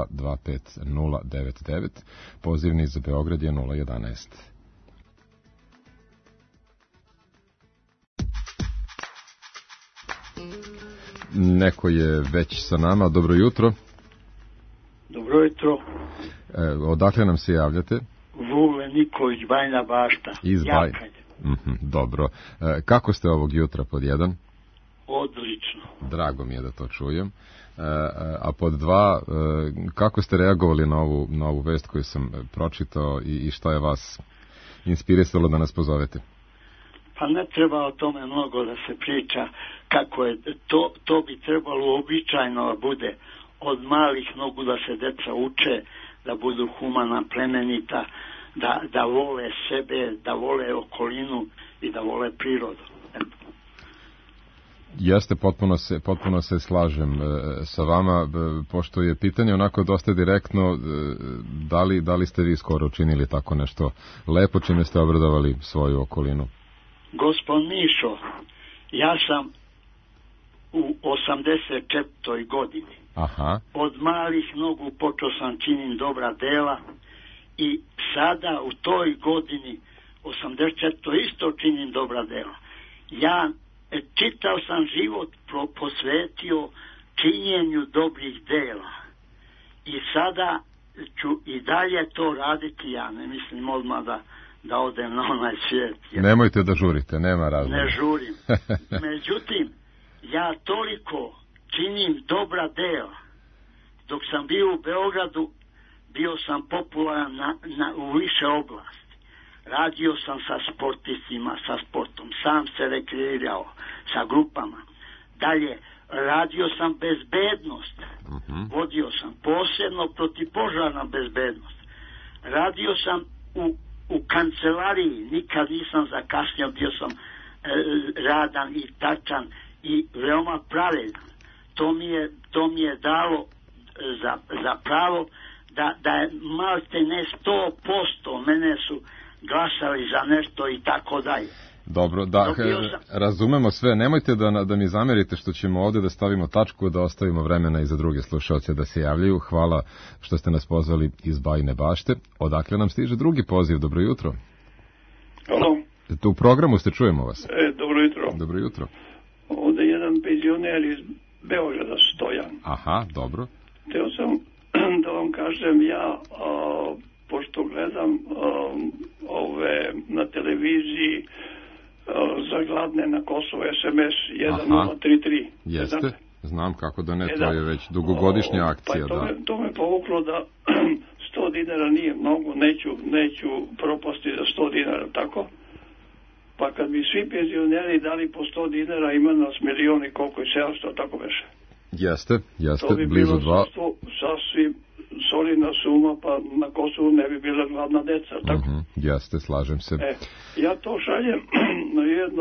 3225-099. Pozivni za Beograd je 011. Neko je već sa nama. Dobro jutro. Dobro jutro. Odakle nam se javljate? Vule Nikolić, Bajna Bašta. Iz dobro. Kako ste ovog jutra pod jedan? Odlično. Drago mi je da to čujem. A pod dva, kako ste reagovali na ovu vest koju sam pročitao i šta je vas inspirisalo da nas pozovete? Pa ne treba o tome mnogo da se priča, kako je to bi trebalo običajno da bude. Od malih nogu da se deca uče, da budu humana, plemenita, da vole sebe, da vole okolinu i da vole prirodu. Jeste, potpuno se slažem sa vama, pošto je pitanje onako dosta direktno, da li ste vi skoro učinili tako nešto lepo, čime ste obradovali svoju okolinu? Gospod Mišo, ja sam u 84. godini. Aha. Od malih nogu počeo sam činim dobra dela i sada u toj godini 84. isto činim dobra dela. Ja čitav sam život posvetio činjenju dobrih dela i sada ću i dalje to raditi. Ja ne mislim odmah da odem na onaj svijet. Nemojte da žurite, nema razloga. Ne žurim. Međutim, ja toliko činim dobra dela. Dok sam bio u Beogradu, bio sam popularan u više oblasti. Radio sam sa sportistima, sa sportom. Sam se rekreirao sa grupama. Dalje, radio sam bezbednost. Vodio sam posebno protivpožarna bezbednost. Radio sam u kancelariji. Nikad nisam zakasnio, bio sam radan i tačan i veoma pravedan. To mi je dalo za pravo da je malte ne 100%, mene su glasali za nešto i tako dalje. Dobro, da, razumemo sve. Nemojte da mi zamerite što ćemo ovde da stavimo tačku, da ostavimo vremena i za druge slušaoce da se javljaju. Hvala što ste nas pozvali iz Bajine Bašte. Odakle nam stiže drugi poziv? Dobro jutro. Halo. U programu ste, čujemo vas. Dobro jutro. Dobro jutro. Ovde je jedan penzioner iz Beograda, Stojan. Aha, dobro. Teo sam da vam kažem, ja pošto gledam ove na televiziji za gladne na Kosovo SMS 1033. Jeste, znam kako da ne, to je već dugogodišnja akcija. Pa to me povuklo da 100 dinara nije mnogo, neću propasti za 100 dinara, tako? Pa kad bi svi penzioneri dali po 100 dinara, ima nas milioni, koliko je 700, tako beše. Jeste, to bi blizu bilo 2. Sasvim solidna suma, pa na Kosovu ne bi bila gladna deca, tako? Jeste, slažem se. Ja to šaljem na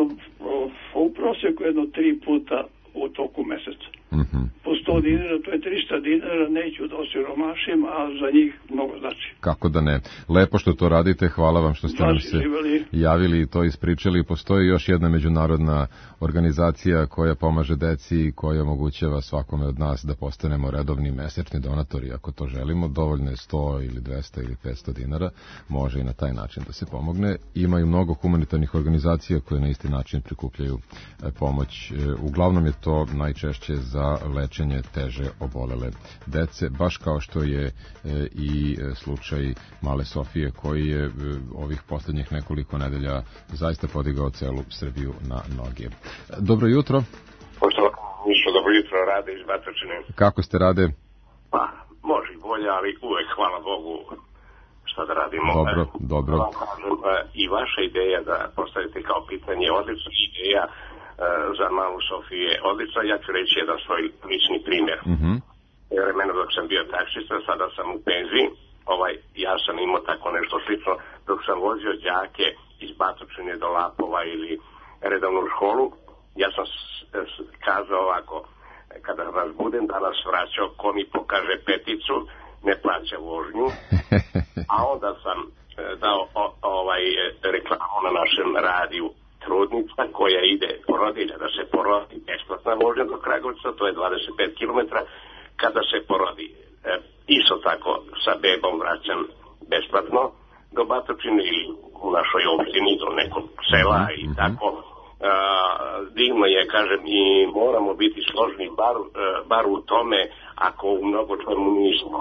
u prosjeku 3 puta u toku meseca. Po 100 dinara, to je 300 dinara, neću da osiromašim, a za njih mnogo znači. Kako da ne. Lepo što to radite, hvala vam što ste nam se javili i to ispričali. Postoji još jedna međunarodna organizacija koja pomaže deci i koja omogućava svakome od nas da postanemo redovni mesečni donatori. Ako to želimo, dovoljno je 100 ili 200 ili 500 dinara, može i na taj način da se pomogne. Ima i mnogo humanitarnih organizacija koje na isti način prikupljaju pomoć. Uglavnom je to najčešće za lečenje teže obolele dece, baš kao što je i slučaj male Sofije, koji je ovih poslednjih nekoliko nedelja zaista podigao celu Srbiju na noge. Dobro jutro. Poštovano Mišo, dobro jutro, Rade iz Batočine. Kako ste, Rade? Pa, može i bolje, ali uvek, hvala Bogu, šta da radimo. Dobro. I vaša ideja da postavite kao pitanje, odlična ideja za malu Sofiju je odlična. Ja ću reći jedan svoj lični primjer. Vremena dok sam bio taksista, sada sam u penziji, ja sam imao tako nešto slično, dok sam vozio đake iz Batočine do Lapova ili redovnu školu, ja sam kazao ovako, kada vas budem danas vraćao, ko mi pokaže peticu, ne plaća vožnju, a onda sam dao reklamu na našem radiju, trudnica koja ide porodilja da se porodi, besplatna vožnja do Kragujevca, to je 25 km, kada se porodi isto tako sa bebom vraćam besplatno do Batočine ili u našoj opštini do nekog sela i tako. Divno je, kažem, i moramo biti složni bar u tome, ako u mnogo čemu nismo.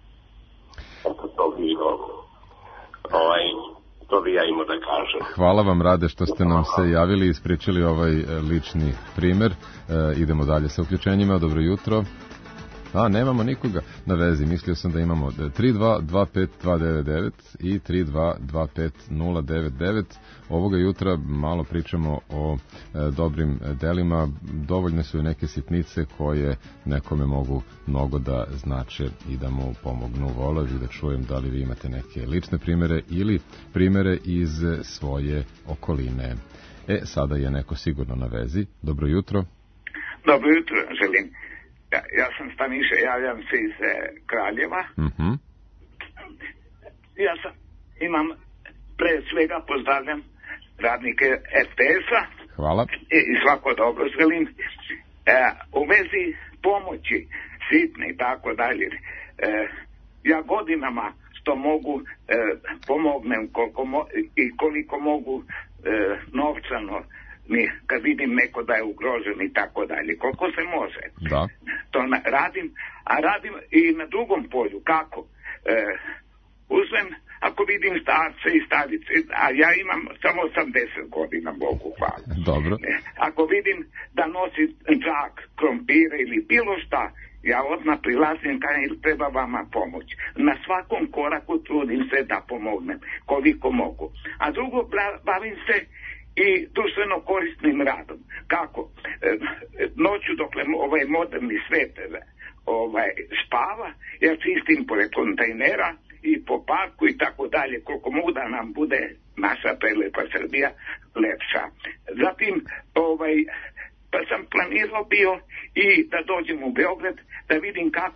To bi ja imao da kažem. Hvala vam, Rade, što ste nam se javili i ispričali ovaj lični primer. Idemo dalje sa uključenjima. Dobro jutro. Nemamo nikoga na vezi. Mislio sam da imamo 3225-299 i 3225-099. Ovoga jutra malo pričamo o dobrim delima. Dovoljne su i neke sitnice koje nekome mogu mnogo da znače i da mu pomognu. Voleo bih da čujem da li vi imate neke lične primere ili primere iz svoje okoline. Sada je neko sigurno na vezi. Dobro jutro. Dobro jutro, želim. Ja sam Staniša, javljam se iz Kraljeva. Imam pre svega pozdravljam radnike RTS-a. Hvala. I svako dobro želim. U vezi pomoći sitne i tako dalje. Ja godinama što mogu pomognem koliko mogu novčano kad vidim neko da je ugrožen i tako dalje, koliko se može. Da. To radim, a radim i na drugom polju. Kako? Uzmem, ako vidim starce i starice, a ja imam samo 80 godina, Bogu hvala. Dobro. Ako vidim da nosi džak, krompire ili bilo šta, ja odmah prilazim kada treba vama pomoć. Na svakom koraku trudim se da pomognem, koliko mogu. A drugo, bavim se i društveno korisnim radom. Kako? Noću dokle ovaj moderni svet spava, ja čistim pored kontejnera i po parku i tako dalje, koliko mogu da nam bude naša prelepa Srbija lepša. Zatim, pa sam planirao bio i da dođem u Beograd, da vidim kako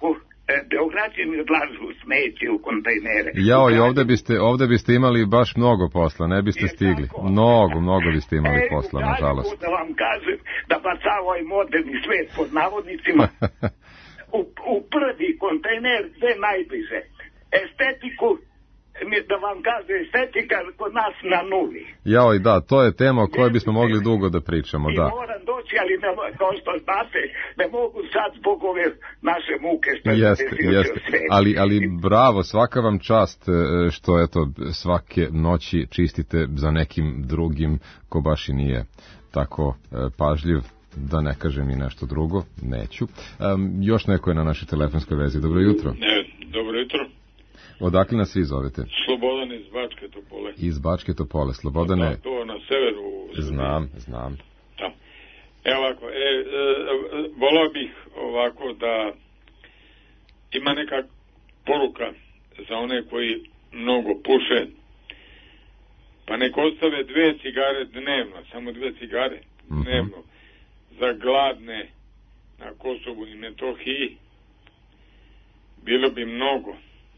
Beograđani odlažu smeće u kontejnere. Jao, i ovde biste imali baš mnogo posla, ne biste stigli. Mnogo biste imali posla, nažalost. Da vam kažem, da baca ovaj moderni svet pod navodnicima u prvi kontejner sve najbliže. Estetiku, da vam kaže, estetika kod nas na nuli. Jao, i da, to je tema o kojoj bismo mogli dugo da pričamo, da. I moram doći, ali kao što znate, ne mogu sad zbog ove naše muke što Jeste, ali bravo, svaka vam čast što eto svake noći čistite za nekim drugim ko baš i nije tako pažljiv, da ne kažem i nešto drugo, neću. Još neko je na našoj telefonskoj vezi. Dobro jutro. Dobro jutro. Odakle nas vi zovete? Slobodan iz Bačke Topole. Iz Bačke Topole. Slobodane... To na severu. Znam. Da. Evo ovako, volao bih ovako da ima neka poruka za one koji mnogo puše, pa nek ostave 2 cigare dnevno, samo 2 cigare dnevno, za gladne na Kosovu i Metohiji. Bilo bi mnogo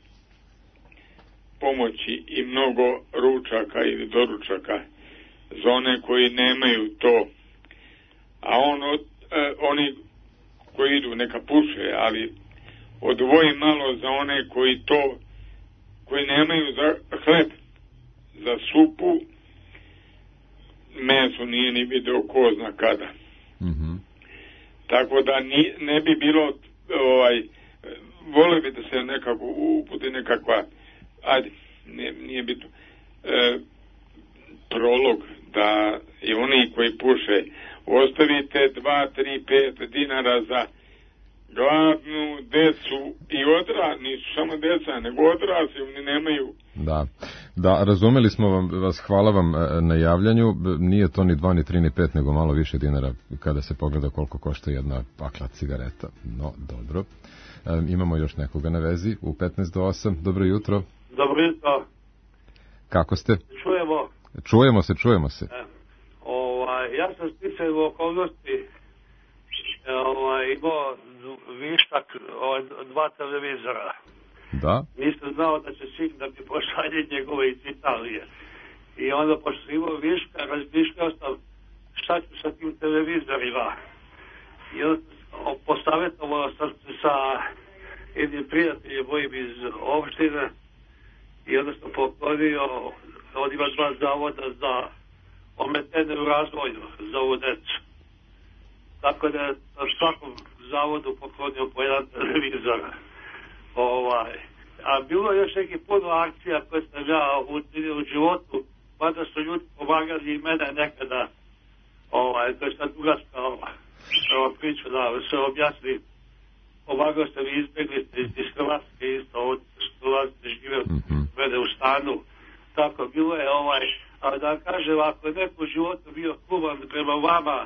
pomoći i mnogo ručaka ili doručaka za one koji nemaju to. A oni koji idu neka puše, ali odvoji malo za one koji nemaju za hleb, za supu, meso nije ni video ko zna kada. Tako da ne bi bilo volio bi da se nekako uputi nekakva, ajde, nije bitno, prolog da i oni koji puše ostavite 2, 3, 5 dinara za gladnu decu i nisu samo deca, nego odrasli, oni nemaju. Da, razumeli smo vas, hvala vam na javljanju. Nije to ni 2, ni 3, ni 5, nego malo više dinara kada se pogleda koliko košta jedna pakla cigareta. No, dobro. Imamo još nekoga na vezi u 15 do 8. Dobro jutro. Dobro jutro. Kako ste? Čujemo. Čujemo se. Ja sam sticao u okolnosti imao vištak 2 televizora. Da? Nisam znao da će sin da mi pošalje njegove iz Italije. I onda pošto sam imao viška, razmišljao sam šta ću sa tim televizorima. I onda posavjetovao sam se sa jednim prijateljem mojim iz opštine i onda sam poklonio, on ima 2 zavoda za ometene u razvoju za ovu decu. Tako da na svakom zavodu poklonio po 1 televizor. A bilo je još neki puno akcija koje sam ja učinio u životu, mada su ljudi pomagali i mene nekada, to je sad drugačka priča da se objasni. Pomagao sam i izbjegli ste iz Hrvatske isto, od Hrvatske žive mene u stanu. Tako, bilo je ali da kažem, ako je neko u životu bio human prema vama,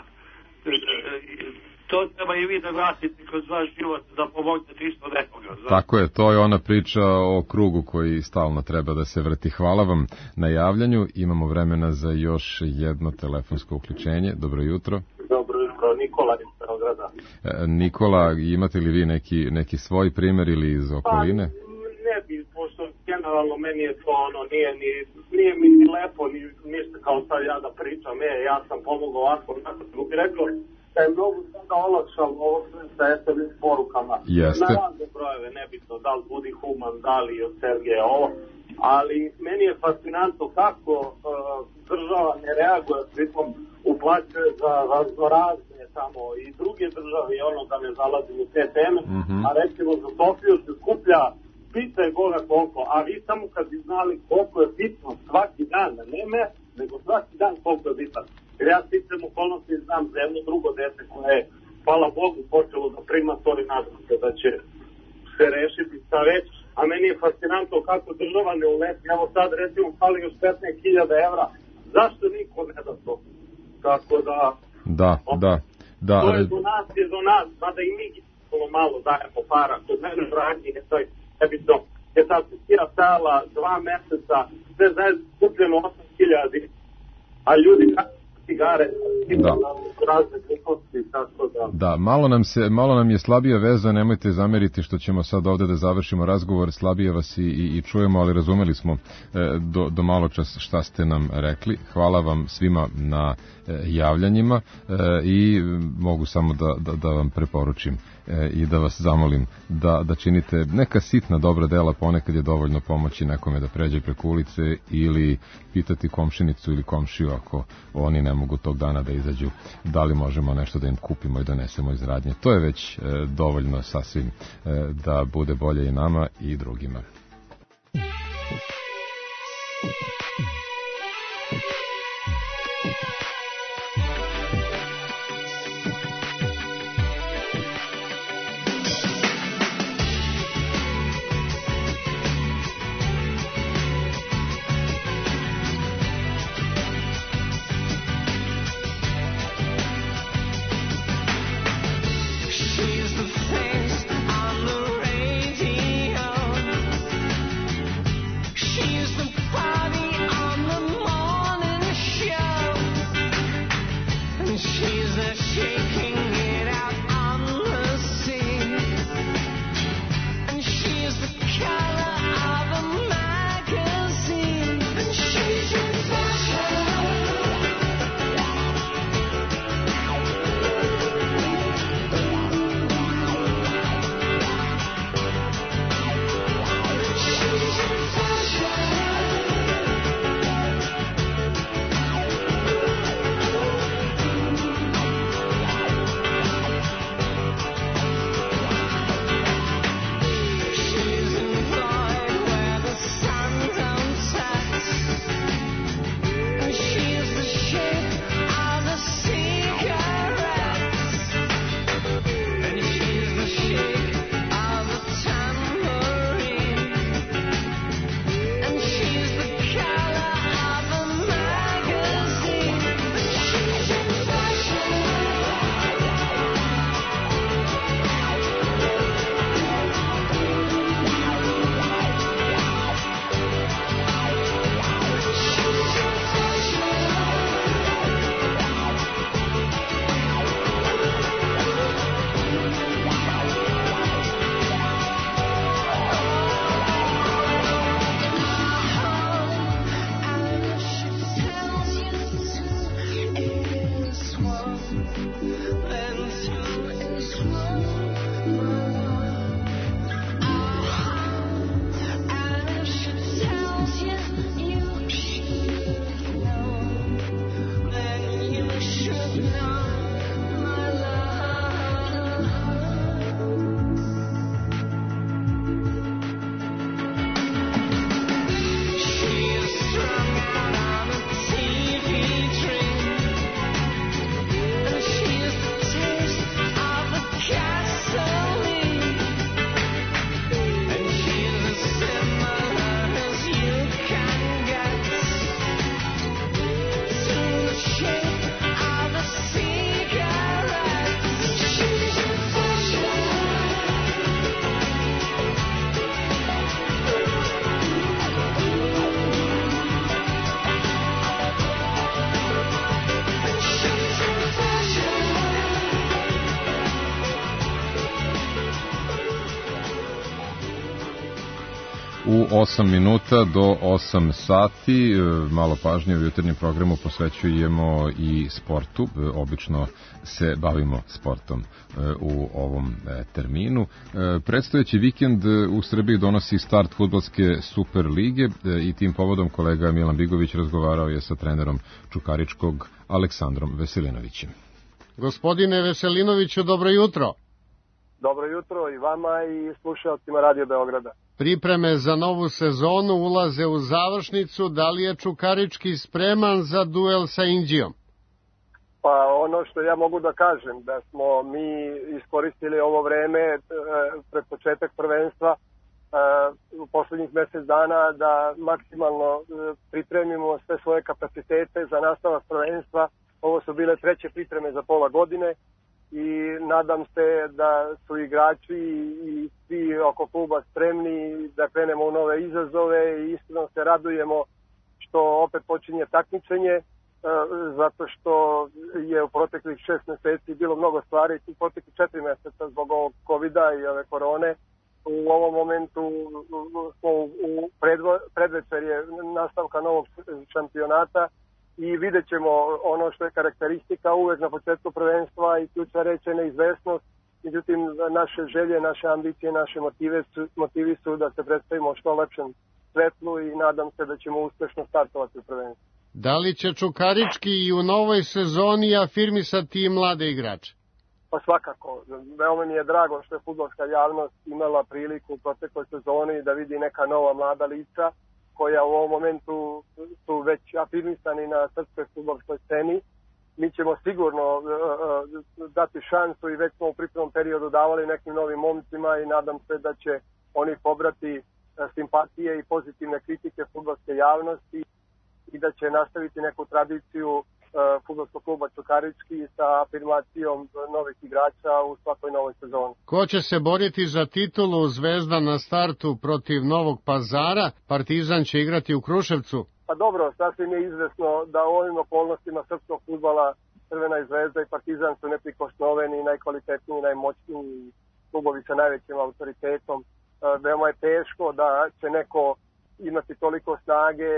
to treba i vi da vratite kroz vaš život, da pomognete isto nekoga. Tako je, to je ona priča o krugu koji stalno treba da se vrti. Hvala vam na javljanju. Imamo vremena za još jedno telefonsko uključenje. Dobro jutro. Dobro jutro, Nikola iz Beograda. Nikola, imate li vi neki svoj primjer ili iz okoline? Ne bi, pošto generalno meni je to nije mi ni lepo, ni ništa kao sad ja da pričam, ja sam pomogao ovako, onako bi rekao da je mnogo sada olakšalo ovo sve sa SMS porukama. Jeste. Na razne brojeve, nebitno, da li Budi Human, da li od Sergeja ovo, ali meni je fascinantno kako država ne reaguje, pritom uplaćuje za raznorazne tamo i druge države i da ne zalazim u te teme, a recimo za Sofiju se skuplja pitaj Boga koliko, a vi samo kad bi znali koliko je bitno svaki dan, ne nego svaki dan koliko je bitan. Jer ja sticam okolnosti znam za jedno drugo dete koje je, hvala Bogu, počelo da prima to i nadam se da će se rešiti sa već, a meni je fascinantno kako država ne uleti. Evo sad recimo fali još 15.000 evra, zašto niko ne da to? Tako da... Da. To je do nas, mada i mi malo dajemo para. Kod mene u radnji je to nebitno, je ta sekira stajala 2 meseca, sve zajedno skupljeno 8.000, a ljudi kako cigare, razne preko. i tako da... Da, malo nam je slabija veza, nemojte zameriti što ćemo sad ovde da završimo razgovor, slabije vas i čujemo, ali razumeli smo do malo čas šta ste nam rekli. Hvala vam svima na javljanjima i mogu samo da vam preporučim i da vas zamolim da činite neka sitna dobra dela, ponekad je dovoljno pomoći nekome da pređe preko ulice ili pitati komšinicu ili komšiju ako oni ne mogu tog dana da izađu, da li možemo nešto da im kupimo i donesemo iz radnje. To je već dovoljno sasvim da bude bolje i nama i drugima. U 8 minuta do 8 sati, malo pažnje u jutarnjem programu posvećujemo i sportu. Obično se bavimo sportom u ovom terminu. Predstojeći vikend u Srbiji donosi start fudbalske Super lige i tim povodom kolega Milan Bigović razgovarao je sa trenerom Čukaričkog Aleksandrom Veselinovićem. Gospodine Veselinoviću, dobro jutro. Dobro jutro i vama i slušalcima Radio Beograda. Pripreme za novu sezonu ulaze u završnicu. Da li je Čukarički spreman za duel sa Inđijom? Pa ono što ja mogu da kažem, da smo mi iskoristili ovo vreme pred početak prvenstva u poslednjih mesec dana da maksimalno pripremimo sve svoje kapacitete za nastavak prvenstva. Ovo su bile treće pripreme za pola godine i nadam se da su igrači i svi oko kluba spremni da krenemo u nove izazove i iskreno se radujemo što opet počinje takmičenje zato što je u proteklih 6 meseci bilo mnogo stvari, u proteklih 4 meseca zbog ovog COVID-a i ove korone. U ovom momentu smo u predvečerje nastavka novog šampionata i vidjet ćemo ono što je karakteristika uvek na početku prvenstva i ključna reč je neizvesnost. Međutim, naše želje, naše ambicije, naše motivi su da se predstavimo što lepšem svetlu i nadam se da ćemo uspešno startovati u prvenstvu. Da li će Čukarički i u novoj sezoni afirmisati mlade igrače? Pa svakako. Veoma mi je drago što je fudbalska javnost imala priliku u protekloj sezoni da vidi neka nova mlada lica koja u ovom momentu su već afirmisani na srpskoj fudbalskoj sceni. Mi ćemo sigurno dati šansu i već smo u pripremnom periodu davali nekim novim momcima i nadam se da će oni pobrati simpatije i pozitivne kritike fudbalske javnosti i da će nastaviti neku tradiciju fudbalskog kluba Čukarički sa afirmacijom novih igrača u svakoj novoj sezoni. Ko će se boriti za titulu? Zvezda na startu protiv Novog Pazara, Partizan će igrati u Kruševcu. Pa dobro, sasvim je izvesno da u ovim okolnostima srpskog fudbala Crvena Zvezda i Partizan su neprikosnoveni, najkvalitetniji, najmoćniji klubovi sa najvećim autoritetom. Veoma je teško da će neko imati toliko snage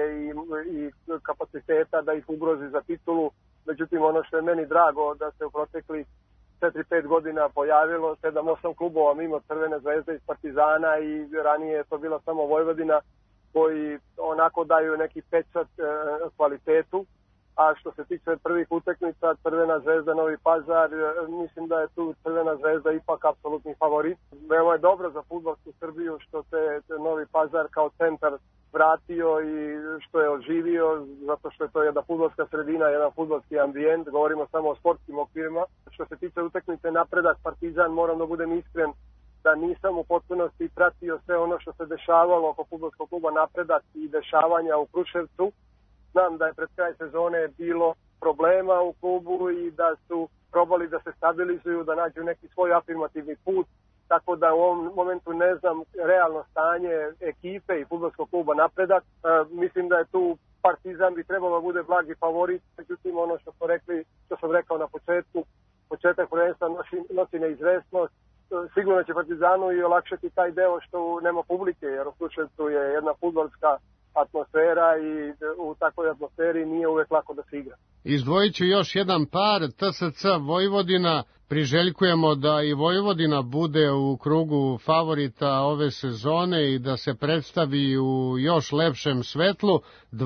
i kapaciteta da ih ugrozi za titulu. Međutim, ono što je meni drago da se u proteklih 4-5 godina pojavilo 7-8 klubova mimo Crvene Zvezde iz Partizana i ranije je to bila samo Vojvodina koji onako daju neki pečat kvalitetu. A što se tiče prvih utakmica Crvena Zvezda Novi Pazar, mislim da je tu Crvena Zvezda ipak apsolutni favorit. Veoma je dobro za fudbalsku Srbiju što se Novi Pazar kao centar vratio i što je oživio, zato što je to jedna fudbalska sredina, jedan fudbalski ambijent, govorimo samo o sportskim okvirima. Što se tiče utakmice Napredak Partizan, moram da budem iskren da nisam u potpunosti pratio sve ono što se dešavalo oko fudbalskog kluba Napredak i dešavanja u Kruševcu. Znam da je pred kraj sezone bilo problema u klubu i da su probali da se stabilizuju, da nađu neki svoj afirmativni put, tako da u ovom momentu ne znam realno stanje ekipe i fudbalskog kluba Napredak. Mislim da je tu Partizan bi trebalo da bude blagi favorit, međutim ono što sam rekao na početak prvenstva nosi neizvesnost. Sigurno će Partizanu i olakšati taj deo što nema publike, jer u Kruševcu je jedna fudbalska atmosfera i u takvoj atmosferi nije uvek lako da se igra. Izdvojit ću još jedan par, TSC Vojvodina. Priželjkujemo da i Vojvodina bude u krugu favorita ove sezone i da se predstavi u još lepšem svetlu.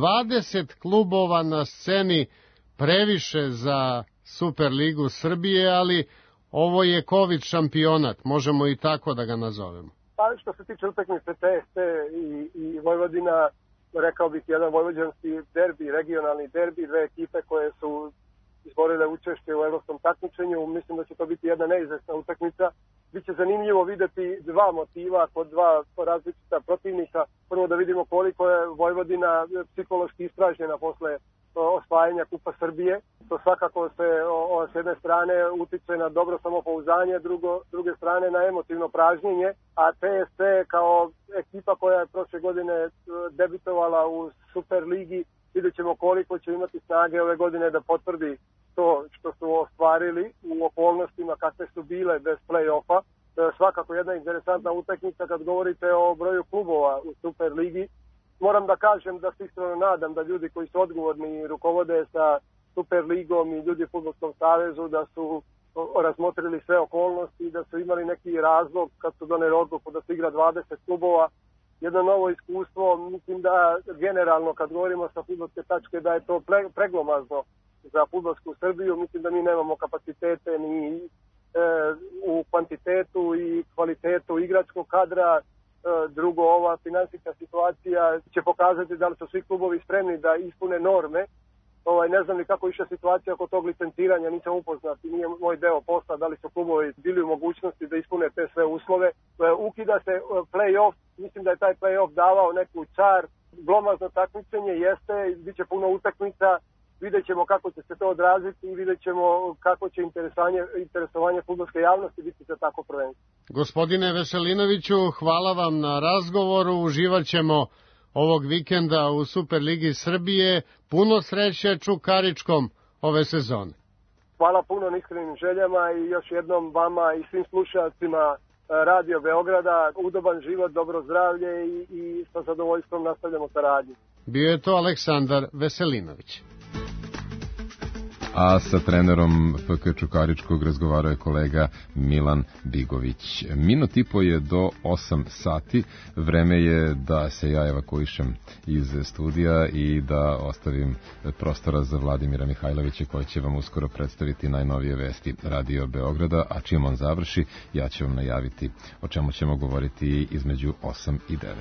20 klubova na sceni, previše za Superligu Srbije, ali ovo je COVID šampionat, možemo i tako da ga nazovemo. Pa što se tiče utakmice TSC i Vojvodina, rekao bih jedan vojvođanski derbi, regionalni derbi, dve ekipe koje su izborile učešće u evropskom takmičenju. Mislim da će to biti jedna neizvesna utakmica. Biće zanimljivo videti dva motiva kod dva različita protivnika. Prvo da vidimo koliko je Vojvodina psihološki ispražnjena posle osvajanja Kupa Srbije. To svakako se s jedne strane utiče na dobro samopouzdanje, druge strane na emotivno pražnjenje, a TSC kao ekipa koja je prošle godine debitovala u Superligi, vidjet ćemo koliko će imati snage ove godine da potvrdi to što su ostvarili u okolnostima kakve su bile bez play-offa. Svakako jedna interesantna utakmica kad govorite o broju klubova u Superligi. Moram da kažem da se iskreno nadam da ljudi koji su odgovorni i rukovode sa Superligom i ljudi u Fudbalskom savezu da su razmotrili sve okolnosti i da su imali neki razlog kad su doneli odluku da se igra 20 klubova. Jedno novo iskustvo, mislim da generalno kad govorimo sa fudbalske tačke da je to preglomazno za fudbalsku Srbiju. Mislim da mi nemamo kapacitete ni u kvantitetu i kvalitetu igračkog kadra. Drugo, ova finansijska situacija će pokazati da li su svi klubovi spremni da ispune norme. Ne znam ni kako išla situacija oko tog licenciranja, nisam upoznat i nije moj deo posla da li su klubovi bili u mogućnosti da ispune te sve uslove. Ukida se play-off, mislim da je taj play-off davao neku čar, glomazno takmičenje jeste, bit će puno utakmica, vidjet ćemo kako će se to odraziti i vidjet ćemo kako će interesovanje fudbalske javnosti biti za tako prvenstvo. Gospodine Veselinoviću, hvala vam na razgovoru, uživat ćemo ovog vikenda u Superligi Srbije. Puno sreće Čukaričkom ove sezone. Hvala puno na iskrenim željama i još jednom vama i svim slušalcima Radio Beograda. Udoban život, dobro zdravlje i sa zadovoljstvom nastavljamo saradnju. Bio je to Aleksandar Veselinović. A sa trenerom FK Čukaričkog razgovarao je kolega Milan Bigović. Minut i po je do 8 sati. Vreme je da se ja evakuišem iz studija i da ostavim prostora za Vladimira Mihajlovića koji će vam uskoro predstaviti najnovije vesti Radio Beograda, a čim on završi ja ću vam najaviti o čemu ćemo govoriti između 8 i 9.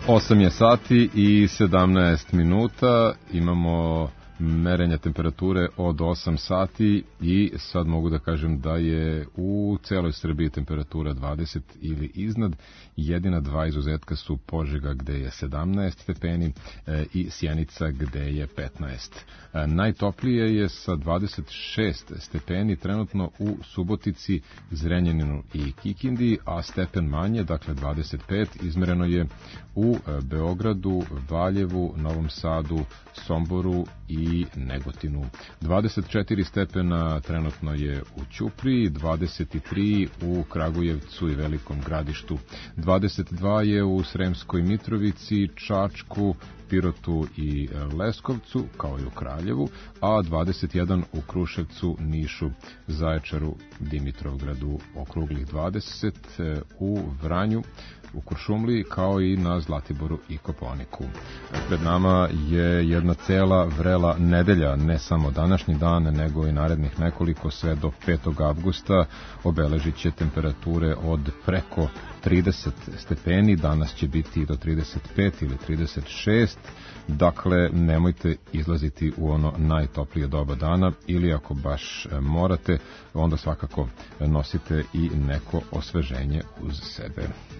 8 je sati i 17 minuta, imamo merenja temperature od 8 sati i sad mogu da kažem da je u celoj Srbiji temperatura 20 ili iznad. Jedina dva izuzetka su Požega gde je 17 stepeni i Sjenica gde je 15. Najtoplije je sa 26 stepeni trenutno u Subotici, Zrenjaninu i Kikindi, a stepen manje, dakle 25, izmereno je u Beogradu, Valjevu, Novom Sadu, Somboru i Negotinu. 24 stepena trenutno je u Ćupriji, 23 u Kragujevcu i Velikom Gradištu, 22 je u Sremskoj Mitrovici, Čačku, Pirotu i Leskovcu, kao i u Kraljevu, a 21 u Kruševcu, Nišu, Zaječaru, Dimitrovgradu, okruglih 20 u Vranju, u Kuršumliji, kao i na Zlatiboru i Kopaoniku. Pred nama je jedna cela vrela nedelja, ne samo današnji dan, nego i narednih nekoliko, sve do 5. avgusta. Obeležit će temperature od preko 30 stepeni, danas će biti do 35 ili 36, dakle nemojte izlaziti u ono najtoplije doba dana, ili ako baš morate, onda svakako nosite i neko osveženje uz sebe.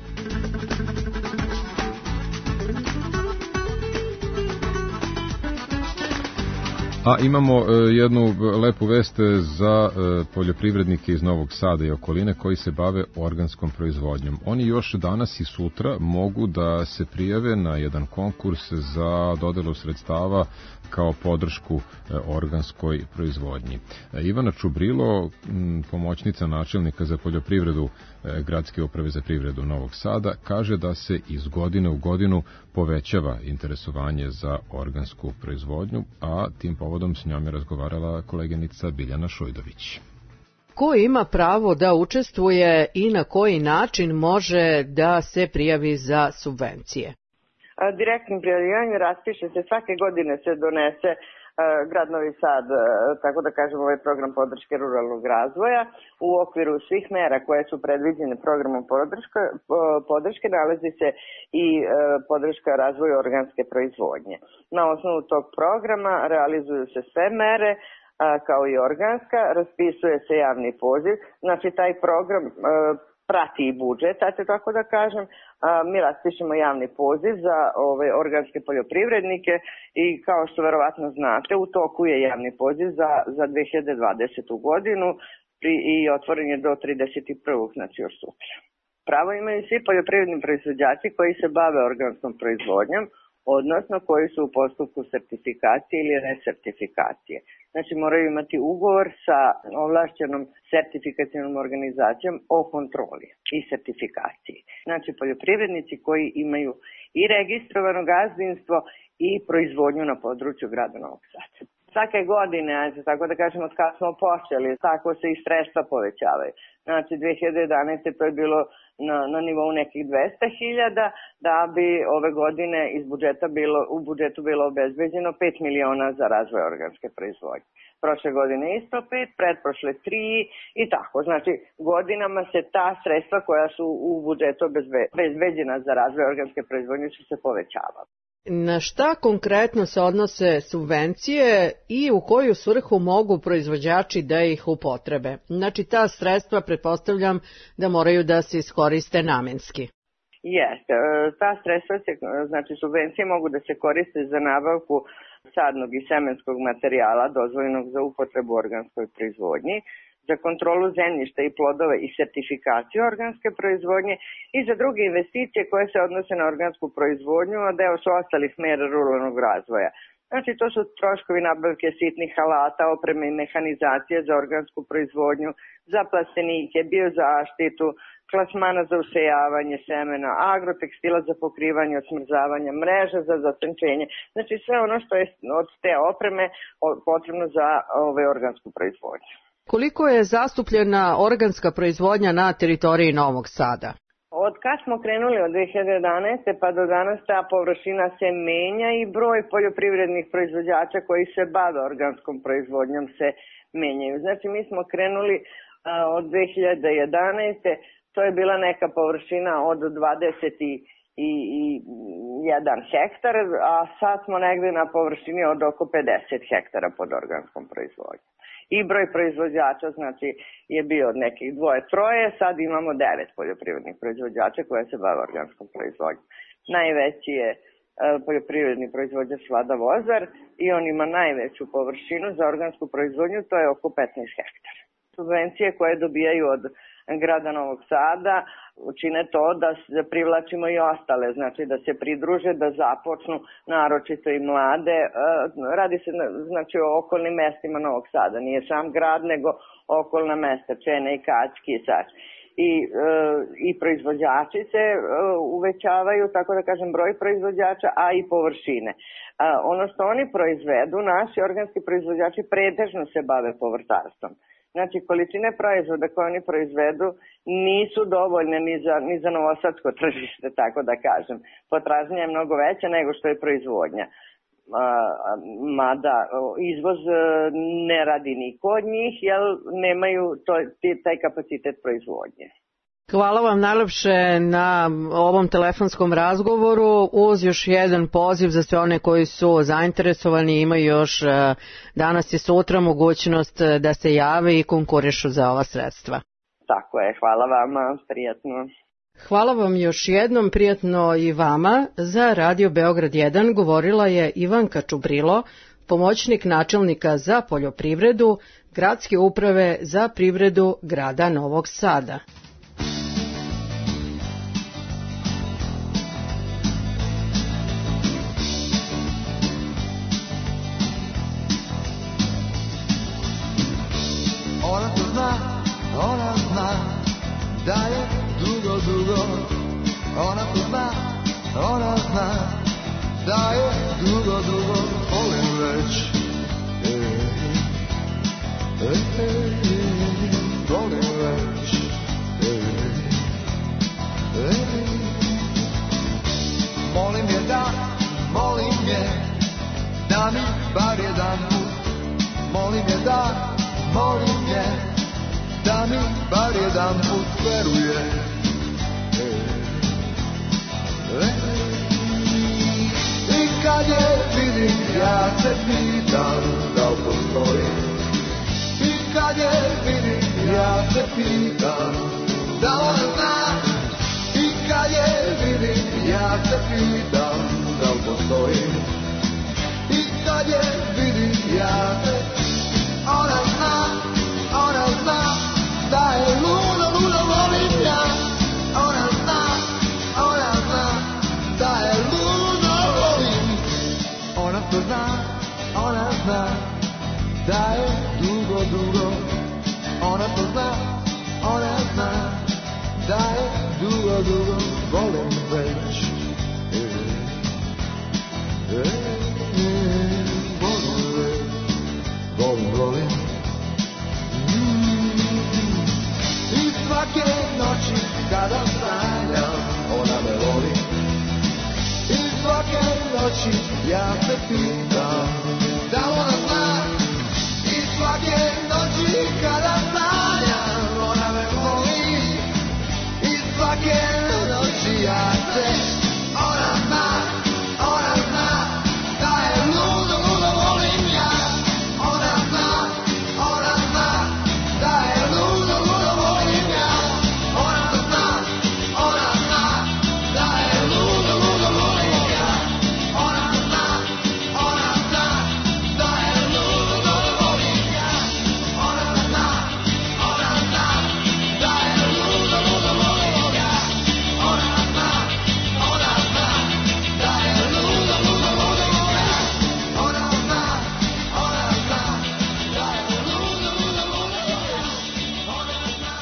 A imamo jednu lepu vest za poljoprivrednike iz Novog Sada i okoline koji se bave organskom proizvodnjom. Oni još danas i sutra mogu da se prijave na jedan konkurs za dodelu sredstava kao podršku organskoj proizvodnji. Ivana Čubrilo, pomoćnica načelnika za poljoprivredu Gradske uprave za privredu Novog Sada, kaže da se iz godine u godinu povećava interesovanje za organsku proizvodnju, a tim povodom s njom je razgovarala koleginica Biljana Šujdović. Ko ima pravo da učestvuje i na koji način može da se prijavi za subvencije? Direktnim prijavljivanjem raspiše se, svake godine se donese Grad Novi Sad, tako da kažem, ovaj program podrške ruralnog razvoja. U okviru svih mera koje su predviđene programom podrške nalazi se i podrška razvoju organske proizvodnje. Na osnovu tog programa realizuju se sve mere, kao i organska, raspisuje se javni poziv, znači taj program prati i budžet, tako da kažem. Mi raspišemo javni poziv za ove organske poljoprivrednike i kao što verovatno znate, u toku je javni poziv za 2020. godinu i otvoren je do 31. znači još sutra. Pravo imaju svi poljoprivredni proizvođači koji se bave organskom proizvodnjom, odnosno koji su u postupku sertifikacije ili resertifikacije. Znači moraju imati ugovor sa ovlašćenom sertifikacijnom organizacijom o kontroli i sertifikaciji. Znači poljoprivrednici koji imaju i registrovano gazdinstvo i proizvodnju na području grada Novog Sada. Svake godine, tako da kažemo, od kada smo počeli, tako se i sredstva povećavaju. Znači 2011. to je bilo na nivou nekih 200.000, da bi ove godine u budžetu bilo obezbeđeno 5 miliona za razvoj organske proizvodnje. Prošle godine isto 5, pretprošle 3 i tako. Znači godinama se ta sredstva koja su u budžetu obezbeđena za razvoj organske proizvodnje su se povećavala. Na šta konkretno se odnose subvencije i u koju svrhu mogu proizvođači da ih upotrebe? Znači ta sredstva, pretpostavljam, da moraju da se iskoriste namenski. Jeste, ta sredstva znači subvencije mogu da se koriste za nabavku sadnog i semenskog materijala dozvoljenog za upotrebu u organskoj proizvodnji, za kontrolu zemljišta i plodova i sertifikaciju organske proizvodnje i za druge investicije koje se odnose na organsku proizvodnju, a deo su ostalih mera ruralnog razvoja. Znači to su troškovi nabavke sitnih alata, opreme i mehanizacije za organsku proizvodnju, za plastenike, biozaštitu, klasmana za usejavanje semena, agrotekstila za pokrivanje od smrzavanja, mreža za zasenčenje. Znači sve ono što je od te opreme potrebno za organsku proizvodnju. Koliko je zastupljena organska proizvodnja na teritoriji Novog Sada? Od kad smo krenuli od 2011. pa do danas ta površina se menja i broj poljoprivrednih proizvođača koji se bave organskom proizvodnjom se menjaju. Znači mi smo krenuli od 2011. To je bila neka površina od 20 i hektar, a sad smo negde na površini od oko 50 hektara pod organskom proizvodnjom. I broj proizvođača, znači, je bio od nekih 2-3, sad imamo 9 poljoprivrednih proizvođača koje se bave organskom proizvodnjom. Najveći je poljoprivredni proizvođač Vlada Vozar i on ima najveću površinu za organsku proizvodnju, to je oko 15 hektara. Subvencije koje dobijaju od grada Novog Sada učine to da privlačimo i ostale, znači da se pridruže, da započnu, naročito i mlade. Radi se znači o okolnim mestima Novog Sada, nije sam grad nego okolna mesta, Čene i Kać, Kisač. I proizvođači se uvećavaju, tako da kažem, broj proizvođača, a i površine. Ono što oni proizvedu, naši organski proizvođači pretežno se bave povrtarstvom. Znači, količine proizvoda koje oni proizvedu nisu dovoljne ni za novosadsko tržište, tako da kažem. Potražnja je mnogo veća nego što je proizvodnja. Mada izvoz ne radi niko od njih, jer nemaju taj kapacitet proizvodnje. Hvala vam najlepše na ovom telefonskom razgovoru, uz još jedan poziv za sve one koji su zainteresovani, imaju još danas i sutra mogućnost da se jave i konkurišu za ova sredstva. Tako je, hvala vama, prijatno. Hvala vam još jednom, prijatno i vama. Za Radio Beograd 1 govorila je Ivanka Čubrilo, pomoćnik načelnika za poljoprivredu Gradske uprave za privredu grada Novog Sada. Ona zna da je dugo, dugo. Ona to zna, ona zna da je dugo, dugo. Volim već, volim već, molim je da mi bar jedan put, molim je da mi bar jedan put veruje. I kad je vidim, ja se pitam da li postoji. I kad je vidim, ja se pitam da ona zna. I kad je vidim, ja se pitam da li postoji. I kad je vidim, ja se ona zna da je ludo, ludo volim ja. Ona zna da je ludo volim. Ona to zna da je dugo, dugo. Ona to zna da je dugo, dugo. Volim već, volim. Svake noći kada sanjam, ona me voli. I svake noći ja se pitam da ona zna. I svake noći kada sanjam, ona me voli. I svake noći ja se, ona zna da je ludo, ludo volim ja. Ona zna da je ludo, ludo volim ja. Ona zna da je ludo, ludo volim ja. Ona zna da je ludo, ludo volim ja. Ona zna da je ludo, ludo volim ja. Ona zna da je ludo, ludo volim ja. Ona zna da je ludo, ludo volim ja.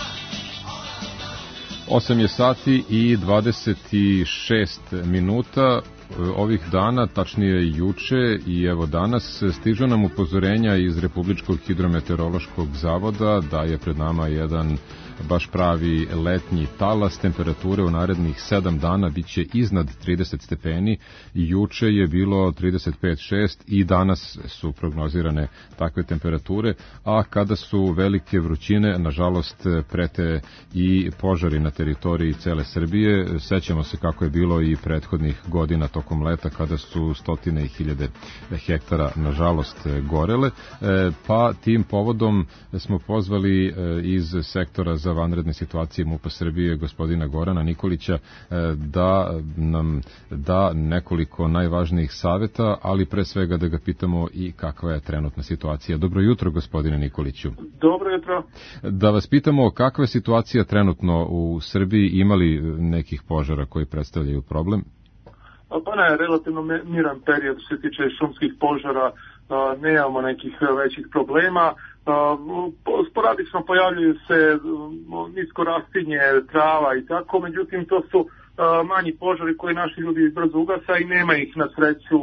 8 je sati i 26 minuta. Ovih dana, tačnije juče i evo danas, stižu nam upozorenja iz Republičkog hidrometeorološkog zavoda da je pred nama jedan baš pravi letnji talas. Temperature u narednih 7 dana biće iznad 30 stepeni. Juče je bilo 35,6 i danas su prognozirane takve temperature, a kada su velike vrućine, nažalost, prete i požari na teritoriji cele Srbije. Sećamo se kako je bilo i prethodnih godina tokom tokom leta kada su stotine i hiljade hektara nažalost gorele, pa tim povodom smo pozvali iz sektora za vanredne situacije MUP-a Srbije gospodina Gorana Nikolića da nam da nekoliko najvažnijih saveta, ali pre svega da ga pitamo i kakva je trenutna situacija. Dobro jutro, gospodine Nikoliću. Dobro jutro. Da vas pitamo kakva je situacija trenutno u Srbiji, imali nekih požara koji predstavljaju problem? Pa ne, relativno miran period što se tiče šumskih požara, nemamo nekih većih problema. Sporadično pojavljuju se nisko rastinje, trava i tako, međutim to su manji požari koji naši ljudi brzo ugasa i nema ih na sreću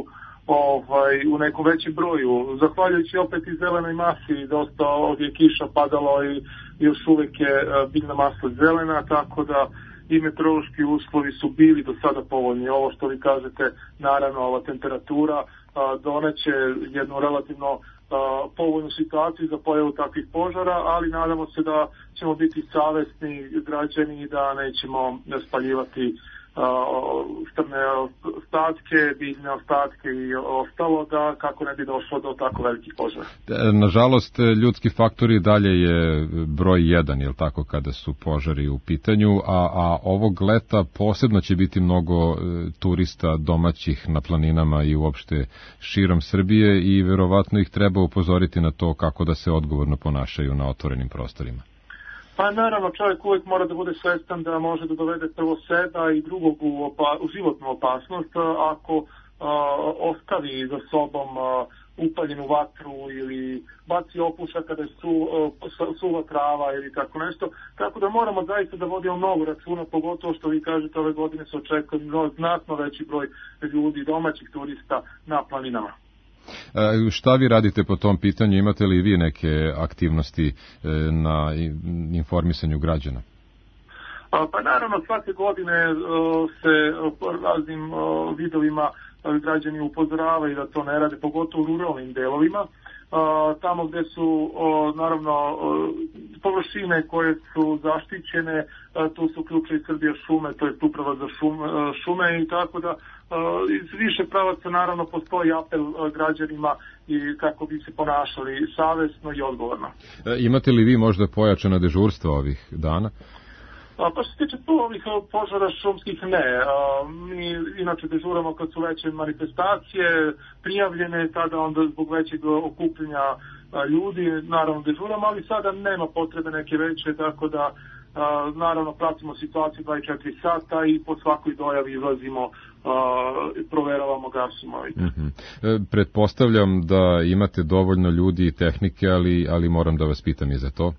u nekom većem broju. Zahvaljujući opet i zelenoj masi, dosta ovdje je kiša padalo i još uvijek je biljna masa zelena, tako da i meteorološki uslovi su bili do sada povoljni. Ovo što vi kažete, naravno ova temperatura doneće jednu relativno povoljnu situaciju za pojavu takvih požara, ali nadamo se da ćemo biti savesni građani i da nećemo spaljivati strne ostatke, biljne ostatke i ostalo, da kako ne bi došlo do tako velikih požara. Nažalost, ljudski faktori dalje je broj 1, jel tako, kada su požari u pitanju, a ovog leta posebno će biti mnogo turista domaćih na planinama i uopšte širom Srbije i verovatno ih treba upozoriti na to kako da se odgovorno ponašaju na otvorenim prostorima. Pa naravno, čovjek uvijek mora da bude svestan da može da dovede prvo sebe i drugog u životnu opasnost ako ostavi za sobom upaljenu vatru ili baci opušak kada je suva trava ili tako nešto. Tako da moramo zaista da vodimo mnogo računa, pogotovo što vi kažete ove godine se očekuje znatno veći broj ljudi, domaćih turista na planinama. Šta vi radite po tom pitanju? Imate li vi neke aktivnosti na informisanju građana? Pa naravno, svake godine se raznim vidovima građani upozoravaju da to ne rade, pogotovo u ruralnim delovima. Tamo gde su naravno površine koje su zaštićene, tu su uključuje i Srbija šume, to je uprava za šume i tako da iz više pravaca naravno postoji apel građanima i kako bi se ponašali savesno i odgovorno. Imate li vi možda pojačana dežurstva ovih dana? Pa što se tiče tu ovih požara šumskih, ne. Mi inače dežuramo kad su veće manifestacije prijavljene, tada onda zbog većeg okupljenja ljudi naravno dežuramo, ali sada nema potrebe neke veće, tako da naravno pratimo situaciju 24 sata i po svakoj dojavi izlazimo, proveravamo, gasimo. Pretpostavljam da imate dovoljno ljudi i tehnike, ali moram da vas pitam i za to.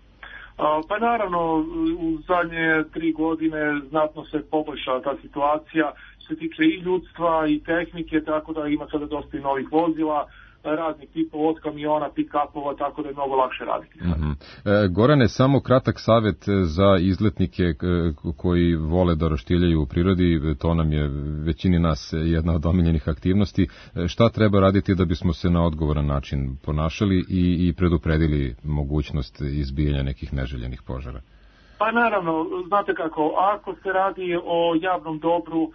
Pa naravno, u zadnje 3 godine znatno se poboljšala ta situacija, što se tiče i ljudstva i tehnike, tako da ima sada dosta i novih vozila, raznih tipova od kamiona, pick-upova, tako da je mnogo lakše raditi. Gorane, samo kratak savjet za izletnike koji vole da roštiljaju u prirodi, to nam je većini nas jedna od omiljenih aktivnosti. Šta treba raditi da bismo se na odgovoran način ponašali i predupredili mogućnost izbijanja nekih neželjenih požara? Pa naravno, znate kako, ako se radi o javnom dobru,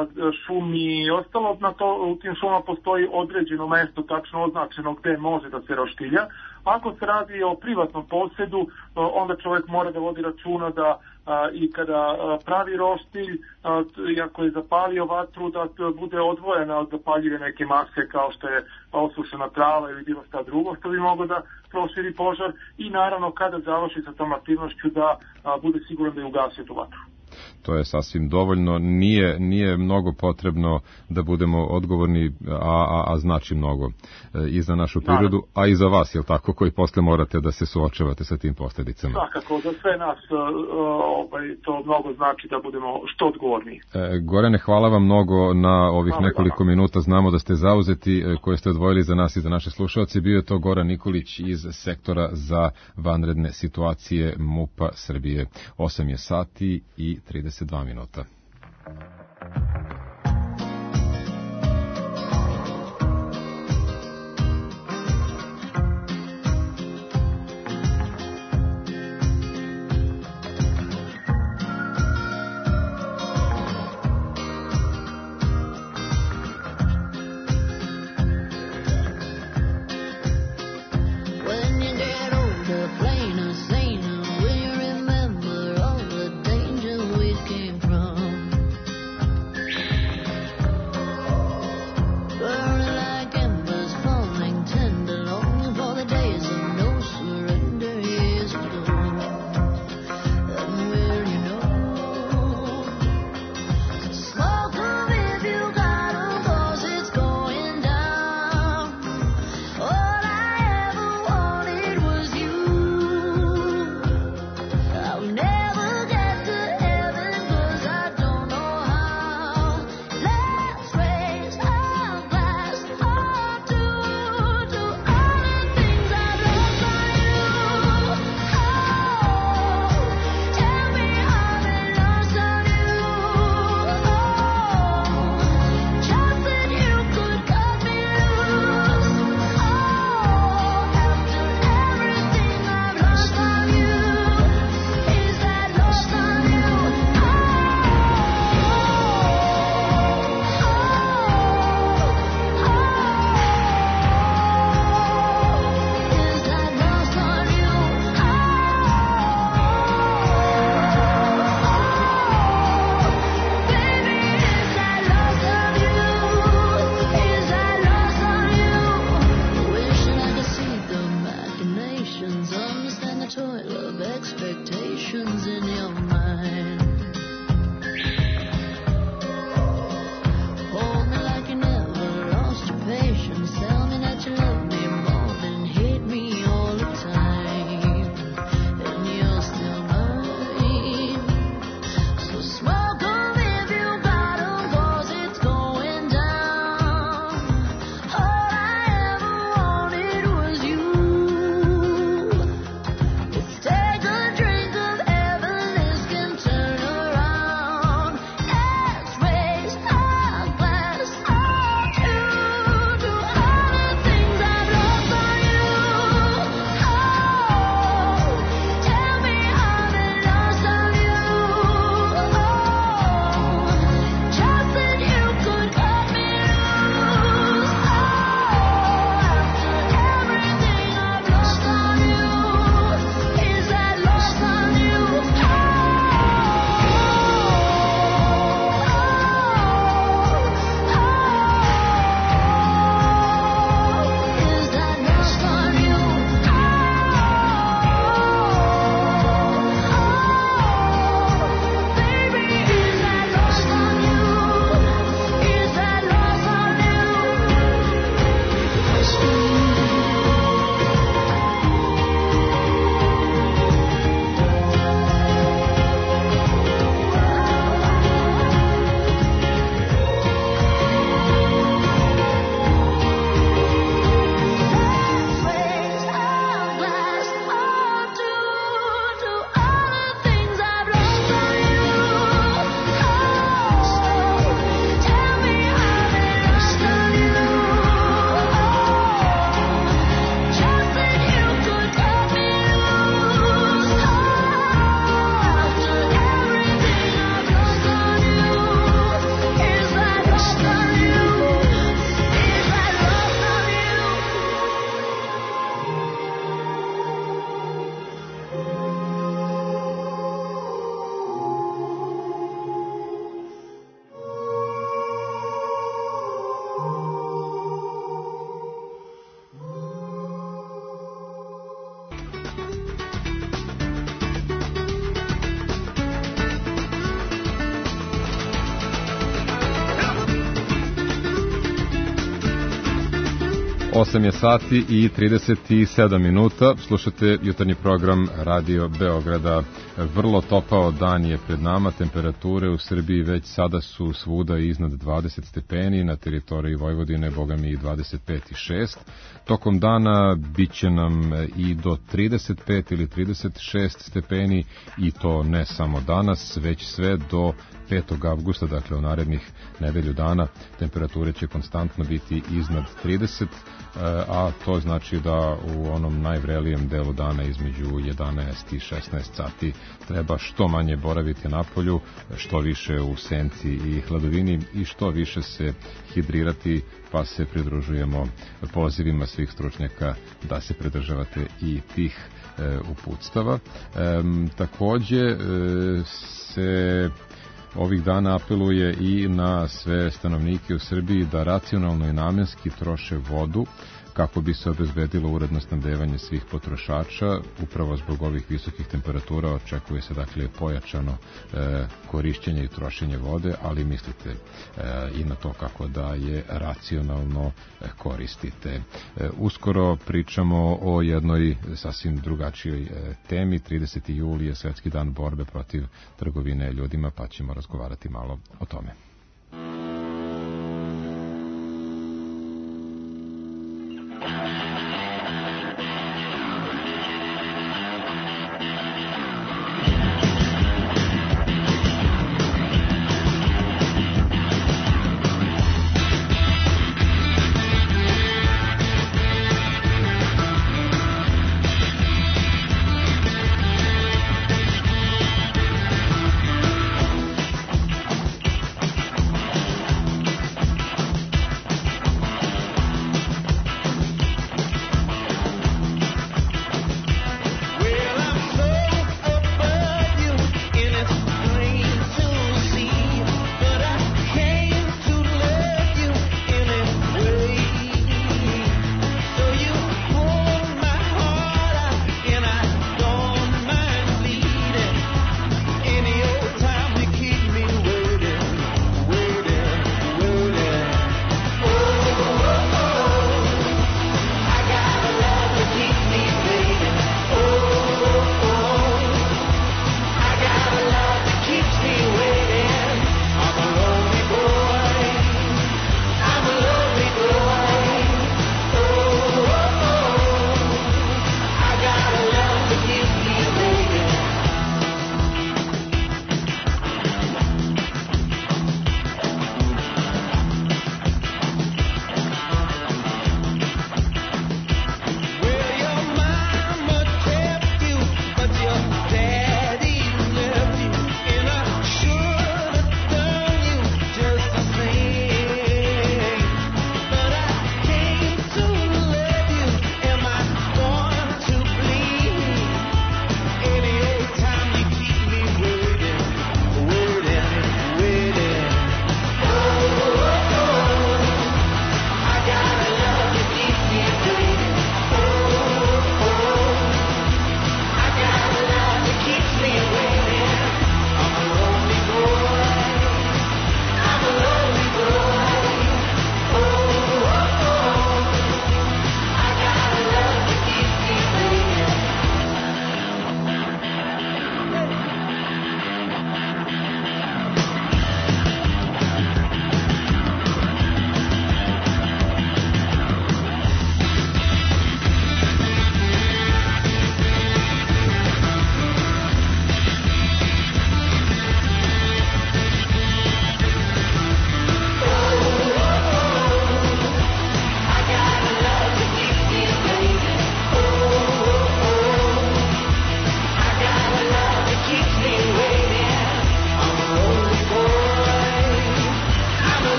šumi i ostalo, u tim šumama postoji određeno mesto tačno označeno gde može da se roštilja. Ako se radi o privatnom posjedu, onda čovjek mora da vodi računa da i kada pravi roštilj, iako je zapalio vatru, da bude odvojena od zapaljive neke mase kao što je osušena trava ili bilo šta drugo što bi moglo da proširi požar i naravno kada završi sa tom aktivnošću da bude siguran da je ugasio tu vatru. To je sasvim dovoljno, nije mnogo potrebno da budemo odgovorni, a znači mnogo i za našu prirodu, a i za vas, jel tako, koji posle morate da se suočavate sa tim posljedicama. Svakako, za sve nas to mnogo znači da budemo što odgovorniji. Gorane, hvala vam mnogo na ovih nekoliko minuta, znamo da ste zauzeti, koje ste odvojili za nas i za naše slušalce. Bio je to Goran Nikolić iz sektora za vanredne situacije MUP-a Srbije. 8 je sati i 32 minuta. soil of expectations in your mind. Hold me like you never lost your patience. Tell me that you love me more than hate me all the time. And you're still mine. So smoke them if you got them, 'cause it's going down. All I ever wanted was you. Let's take a drink of heaven, this can turn around. Let's raise our glass all to all the things I've lost on you. Oh, tell me how been lost on you. Oh, just that you could cut me loose. Oh, after everything I've lost on you, is that lost on you? Is that lost on you? Baby, is that lost on you? Is that lost on you? Lost on you. Raise our glass all to all the things I've lost on you. Oh, tell me how they lost on you. Just that you could cut me loose. After everything I've lost on you, is that lost on you? Is that lost on you? Osam je sati i 37 minuta. Slušate jutarnji program Radio Beograda. Vrlo topao dan je pred nama. Temperature u Srbiji već sada su svuda iznad 20 stepeni. Na teritoriji Vojvodine, bogami, i 25 i 6. Tokom dana bit će nam i do 35 ili 36 stepeni, i to ne samo danas, već sve do 5. avgusta, dakle u narednih nedelju dana. Temperature će konstantno biti iznad 30, a to znači da u onom najvrelijem delu dana između 11 i 16 sati treba što manje boraviti napolju, što više u senci i hladovini i što više se hidrirati, pa se pridružujemo pozivima svih stručnjaka da se pridržavate i tih uputstava. Takođe se ovih dana apeluje i na sve stanovnike u Srbiji da racionalno i namenski troše vodu kako bi se obezbedilo uredno snabdevanje svih potrošača. Upravo zbog ovih visokih temperatura očekuje se dakle pojačano korišćenje i trošenje vode, ali mislite i na to kako da je racionalno koristite. Uskoro pričamo o jednoj sasvim drugačijoj temi. 30. juli je Svetski dan borbe protiv trgovine ljudima, pa ćemo razgovarati malo o tome.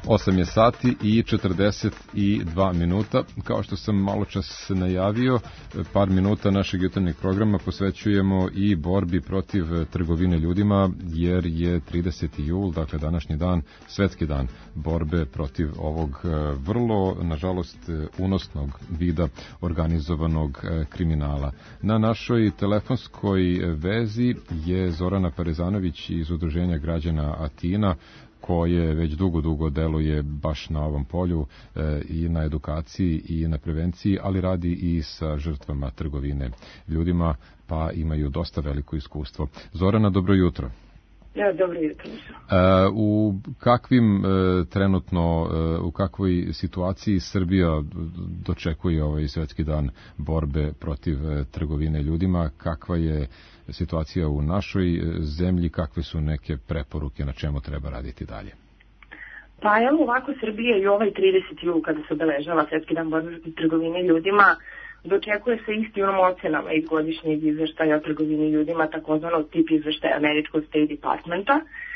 8 je sati i 42 minuta. Kao što sam malo čas najavio, par minuta našeg jutarnjeg programa posvećujemo i borbi protiv trgovine ljudima, jer je 30. jul, dakle današnji dan, svetski dan borbe protiv ovog vrlo, nažalost, unosnog vida organizovanog kriminala. Na našoj telefonskoj vezi je Zorana Parezanović iz Udruženja građana Atina, koje već dugo deluje baš na ovom polju i na edukaciji i na prevenciji, ali radi i sa žrtvama trgovine ljudima, pa imaju dosta veliko iskustvo. Zorana, dobro jutro. Ja, dobro jutro. U kakvim trenutno, u kakvoj situaciji Srbija dočekuje ovaj svetski dan borbe protiv trgovine ljudima? Kakva je situacija u našoj zemlji? Kakve su neke preporuke na čemu treba raditi dalje? Pa evo ovako, Srbija i ovaj 30. jul kada se obeležava svetski dan borbe protiv trgovine ljudima dočekuje se istim ocenama iz godišnjeg izveštaja o trgovini ljudima, takozvanog tip izveštaja američkog State Departmenta,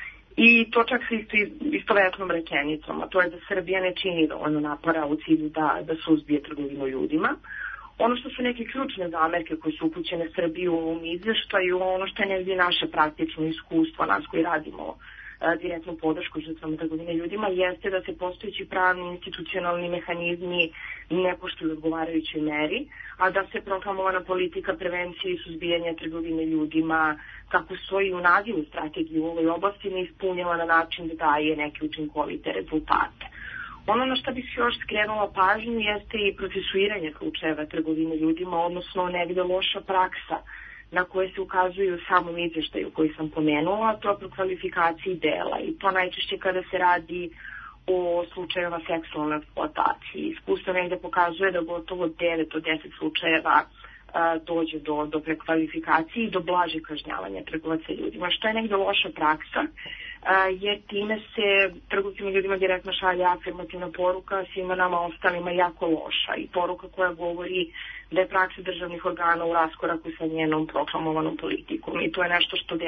i to čak sa istovetnom rečenicom, a to je da Srbija ne čini dovoljno napora u cilju da suzbije trgovinu ljudima. Ono što su neke ključne zamerke koje su upućene Srbiji u ovom izveštaju, ono što je negdje naše praktično iskustvo, nas koji radimo direktnu podršku žrtvama trgovine ljudima, jeste da se postojeći pravni institucionalni mehanizmi ne poštuju u odgovarajućoj meri, a da se proklamovana politika prevencije i suzbijanja trgovine ljudima, kako stoji u nazivu strategije u ovoj oblasti, ne ispunjava na način da daje neke učinkovite rezultate. Ono na što bih još skrenula pažnju jeste i procesuiranje slučajeva trgovine ljudima, odnosno negde loša praksa na koje se ukazuju u samom izveštaju koji sam pomenula, to je pro kvalifikaciji dela, i to najčešće kada se radi o slučajeva seksualne eksploatacije. Iskustvo negde pokazuje da gotovo 9 od 10 slučajeva dođe do prekvalifikacije i do blaže kažnjavanja trgovaca ljudima, što je negde loša praksa, jer time se trgovcima ljudima direktno šalje afirmativna poruka, svima nama ostalima jako loša, i poruka koja govori da je praksa državnih organa u raskoraku sa njenom proklamovanom politikom, i to je nešto što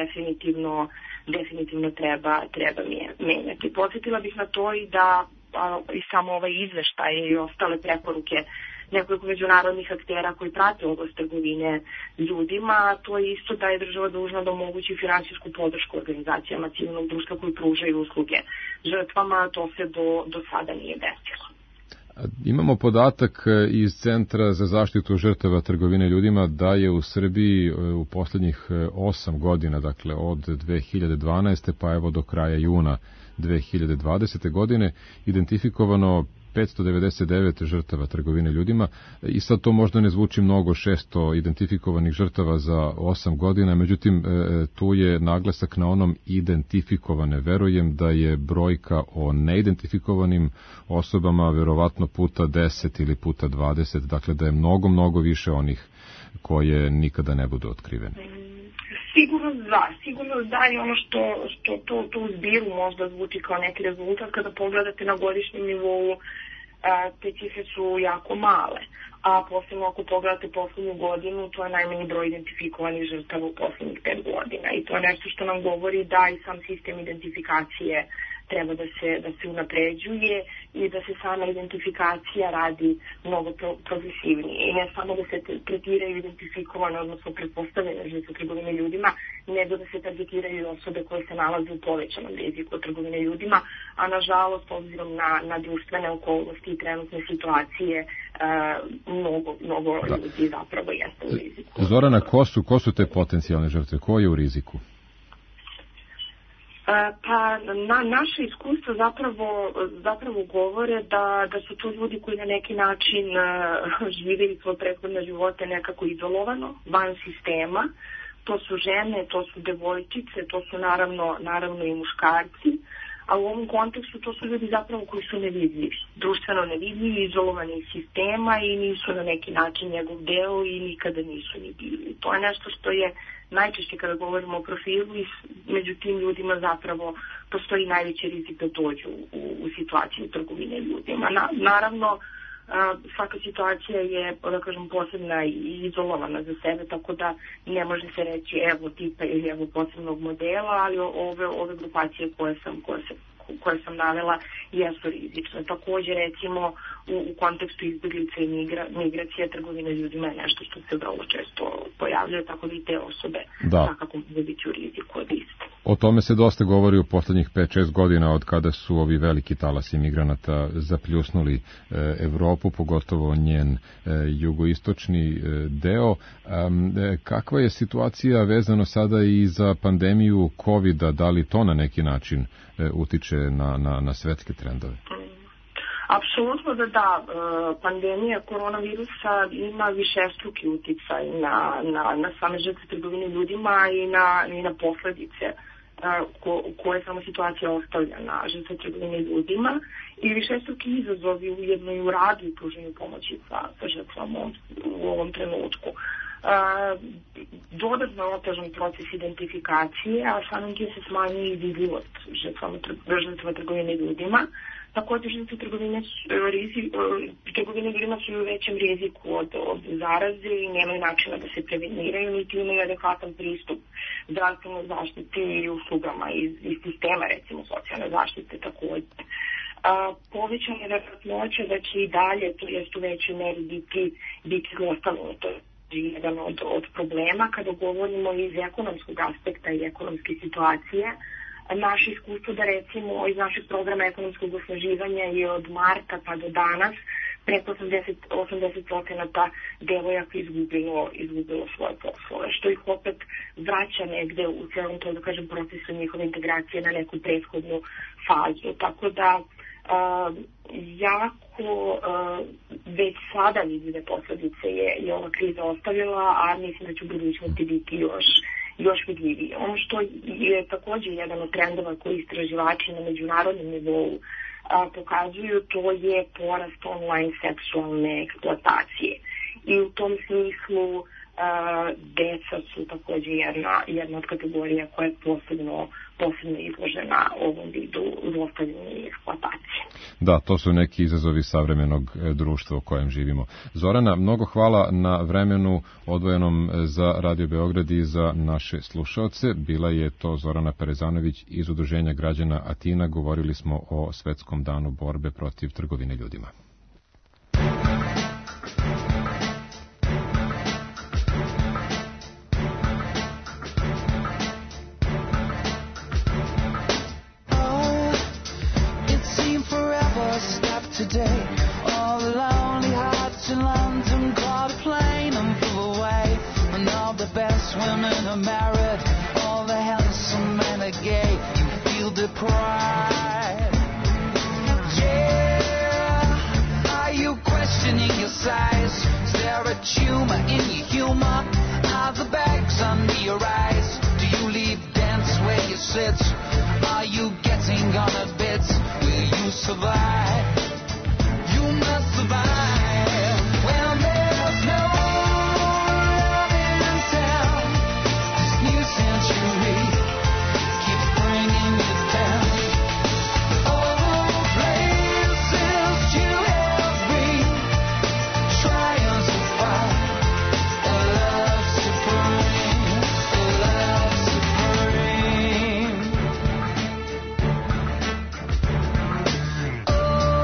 definitivno treba menjati. Podsjetila bih na to i da i samo ovaj izveštaj i ostale preporuke nekoliko međunarodnih aktera koji prate oblast trgovine ljudima, to je isto da je država dužna da omogući finansijsku podršku organizacijama civilnog društva koji pružaju usluge žrtvama, to se do sada nije desilo. Imamo podatak iz Centra za zaštitu žrtava trgovine ljudima da je u Srbiji u posljednjih 8 godina, dakle od 2012. pa evo do kraja juna 2020. godine, identifikovano 599 žrtava trgovine ljudima, i sad to možda ne zvuči mnogo, 600 identifikovanih žrtava za 8 godina, međutim tu je naglasak na onom identifikovane. Verujem da je brojka o neidentifikovanim osobama verovatno puta 10 ili puta 20, dakle da je mnogo više onih koje nikada ne budu otkrivene. Sigurno da, i ono što to u zbiru možda zvuči kao neki rezultat, kada pogledate na godišnjem nivou, te cifre su jako male, a posebno ako pogledate poslednju godinu, to je najmanji broj identifikovanih žrtava u poslednjih 5 godina, i to je nešto što nam govori da i sam sistem identifikacije treba da se unapređuje i da se sama identifikacija radi mnogo progresivnije. I ne samo da se tretiraju identifikovane, odnosno pretpostavljene žrtve trgovine ljudima, nego da se targetiraju osobe koje se nalaze u povećanom riziku od trgovine ljudima, a nažalost, obzirom na društvene okolnosti i trenutne situacije, mnogo ljudi zapravo jeste u riziku. Zorana, ko su te potencijalne žrtve? Ko je u riziku? Pa naše iskustvo zapravo govore da su to ljudi koji na neki način živjeli svoje prethodne živote nekako izolovano, van sistema. To su žene, to su devojčice, to su naravno i muškarci, a u ovom kontekstu to su ljudi zapravo koji su nevidljivi, društveno nevidljivi, izolovani iz sistema i nisu na neki način njegov deo i nikada nisu ni bili. To je nešto što je najčešće kada govorimo o profilu i među tim ljudima zapravo postoji najveći rizik da dođu u situaciju trgovine ljudima. Naravno, svaka situacija je, da kažem, posebna i izolovana za sebe, tako da ne može se reći evo tipa ili evo posebnog modela, ali ove grupacije koje sam navela jesu rizične. Takođe, recimo, u kontekstu izbjeglice i migracije, trgovine ljudima je nešto što se vrlo često pojavljuje, tako da i te osobe svakako mogu biti u riziku od iste. O tome se dosta govori u poslednjih 5-6 godina od kada su ovi veliki talasi migranata zapljusnuli Evropu, pogotovo njen jugoistočni deo. Kakva je situacija vezano sada i za pandemiju COVID-a? Da li to na neki način utiče na svetske trendove? Apsolutno da. Pandemija koronavirusa ima višestruki uticaj na same žrtve trgovine ljudima i na posledice koje samo situacija ostavlja na žrtve trgovine ljudima i višestruki izazovi ujedno i u radu i pruženju pomoći sa žrtvama u ovom trenutku. Dodatno je otežan proces identifikacije, a samim tim se smanjuje i vidljivost žrtva trgovine ljudima. Također žrtve trgovine ljudima su u većem riziku od zaraze i nemaju načina da se preveniraju, niti imaju adekvatan pristup zdravstvenoj zaštiti i uslugama iz sistema, recimo socijalne zaštite također. Povećana je verovatnoća da će i dalje, to jest u većoj meri biti zlostavljeno. To je jedan od problema kada govorimo iz ekonomskog aspekta i ekonomske situacije. Naše iskustvo da recimo iz našeg programa ekonomskog osnaživanja je od marta pa do danas preko 80% devojaka izgubilo svoje poslove, što ih opet vraća negde u celom to, da kažem, procesu njihove integracije na neku prethodnu fazu. Tako da jako već sada vidljive posledice je ova kriza ostavila, a mislim da će u budućnosti biti još vidljiviji. Ono što je također jedan od trendova koji istraživači na međunarodnom nivou pokazuju, to je porast online seksualne eksploatacije. I u tom smislu deca su također jedna od kategorija koja je posebno izložena ovom vidu zlostavljanja i eksploatacije. Da, to su neki izazovi savremenog društva u kojem živimo. Zorana, mnogo hvala na vremenu odvojenom za Radio Beograd i za naše slušaoce. Bila je to Zorana Perezanović iz Udruženja građana Atina. Govorili smo o Svetskom danu borbe protiv trgovine ljudima. Today, all the lonely hearts in London caught a plane and flew away. And all the best women are married, all the handsome men are gay. You feel deprived. Yeah, are you questioning your size? Is there a tumor in your humor? Are the bags under your eyes? Do you leave dance where you sit? Are you getting on a bit? Will you survive? You must survive. Well, there's no love in town. This new century keeps bringing you down. Oh, places you have been, trying to find a love supreme, a love supreme. Oh,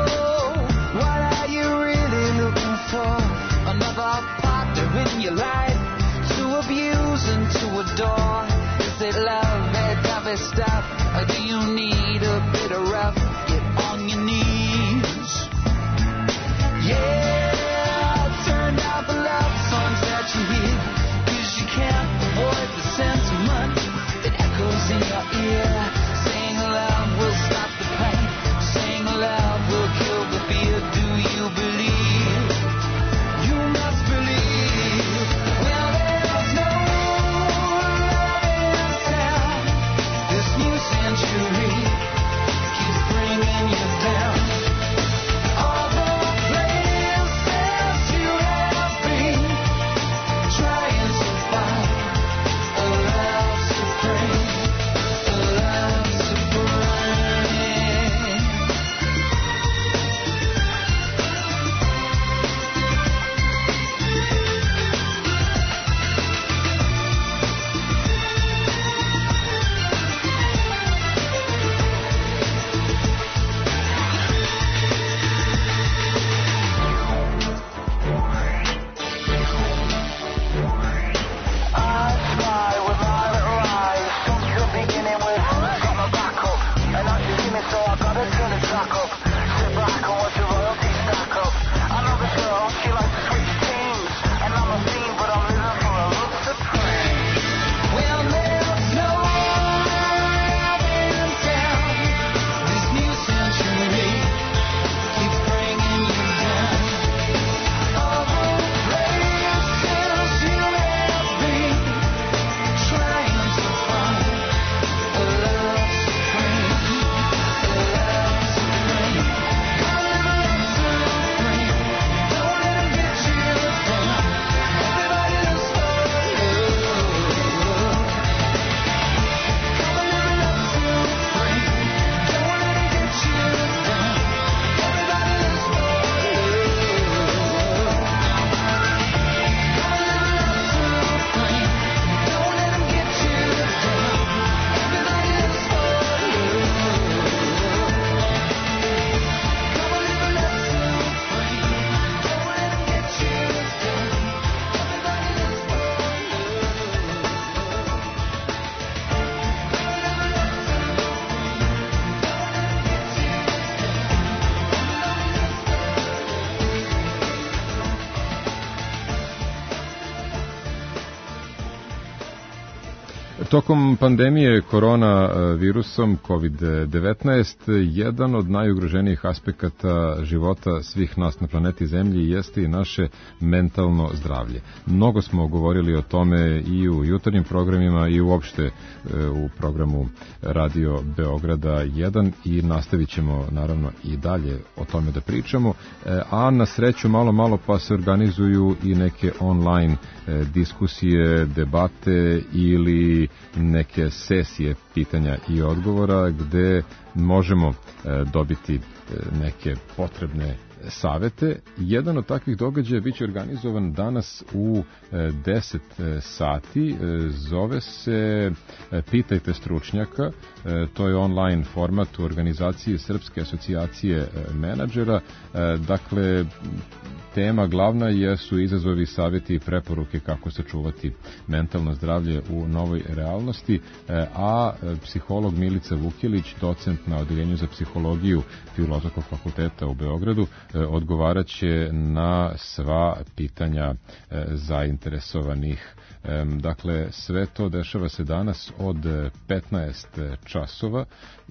Tokom pandemije korona virusom COVID-19, jedan od najugroženijih aspekata života svih nas na planeti Zemlji jeste i naše mentalno zdravlje. Mnogo smo govorili o tome i u jutarnjim programima i uopšte u programu Radio Beograda 1 i nastavit ćemo naravno i dalje o tome da pričamo, a na sreću malo pa se organizuju i neke online diskusije, debate ili neke sesije pitanja i odgovora gde možemo dobiti neke potrebne savete. Jedan od takvih događaja biće organizovan danas u 10 sati. Zove se Pitajte stručnjaka. To je online format u organizaciji Srpske asocijacije menadžera. Dakle, tema glavna jesu izazovi, savjeti i preporuke kako sačuvati mentalno zdravlje u novoj realnosti, a psiholog Milica Vukjelić, docent na Odeljenju za psihologiju Filozofskog fakulteta u Beogradu, odgovarat će na sva pitanja zainteresovanih. Dakle, sve to dešava se danas od 15 časova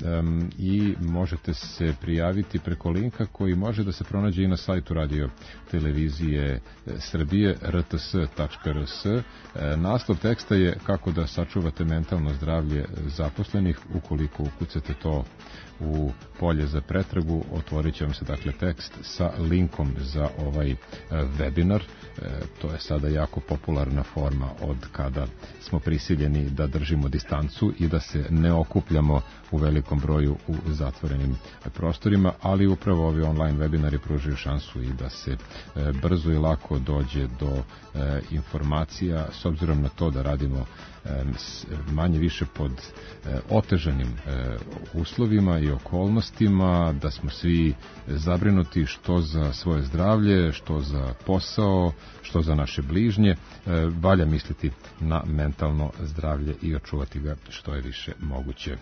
i možete se prijaviti preko linka koji može da se pronađe i na sajtu Radio Televizije Srbije rts.rs. Naslov teksta je kako da sačuvate mentalno zdravlje zaposlenih. Ukoliko ukucate to u polje za pretragu, otvorit će vam se dakle tekst sa linkom za ovaj webinar. To je sada jako popularna forma od kada smo prisiljeni da držimo distancu i da se ne okupljamo u velikom broju u zatvorenim prostorima, ali upravo ovi online webinari pružaju šansu i da se brzo i lako dođe do informacija, s obzirom na to da radimo manje više pod otežanim uslovima i okolnostima, da smo svi zabrinuti što za svoje zdravlje, što za posao, što za naše bližnje. Valja misliti na mentalno zdravlje i očuvati ga što je više moguće.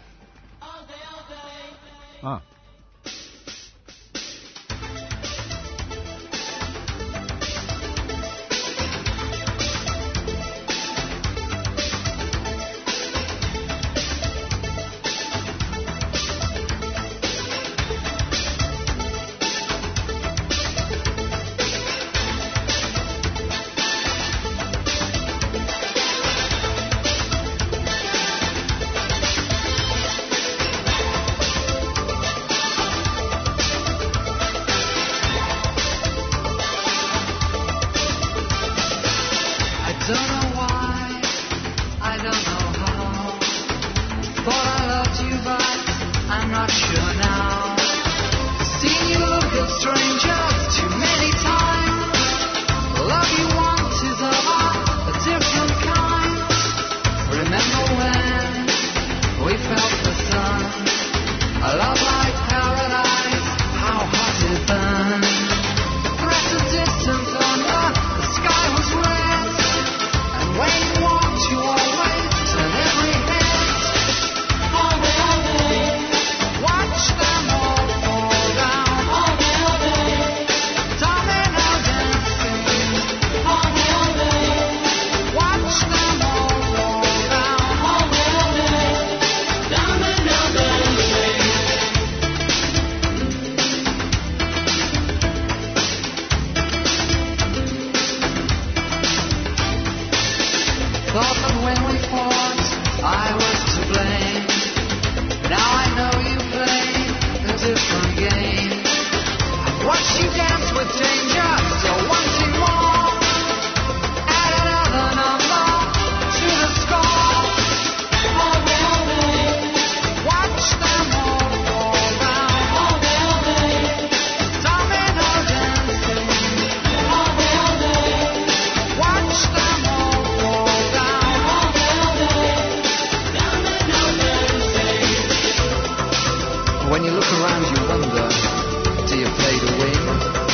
When you look around you wonder, do you fade away?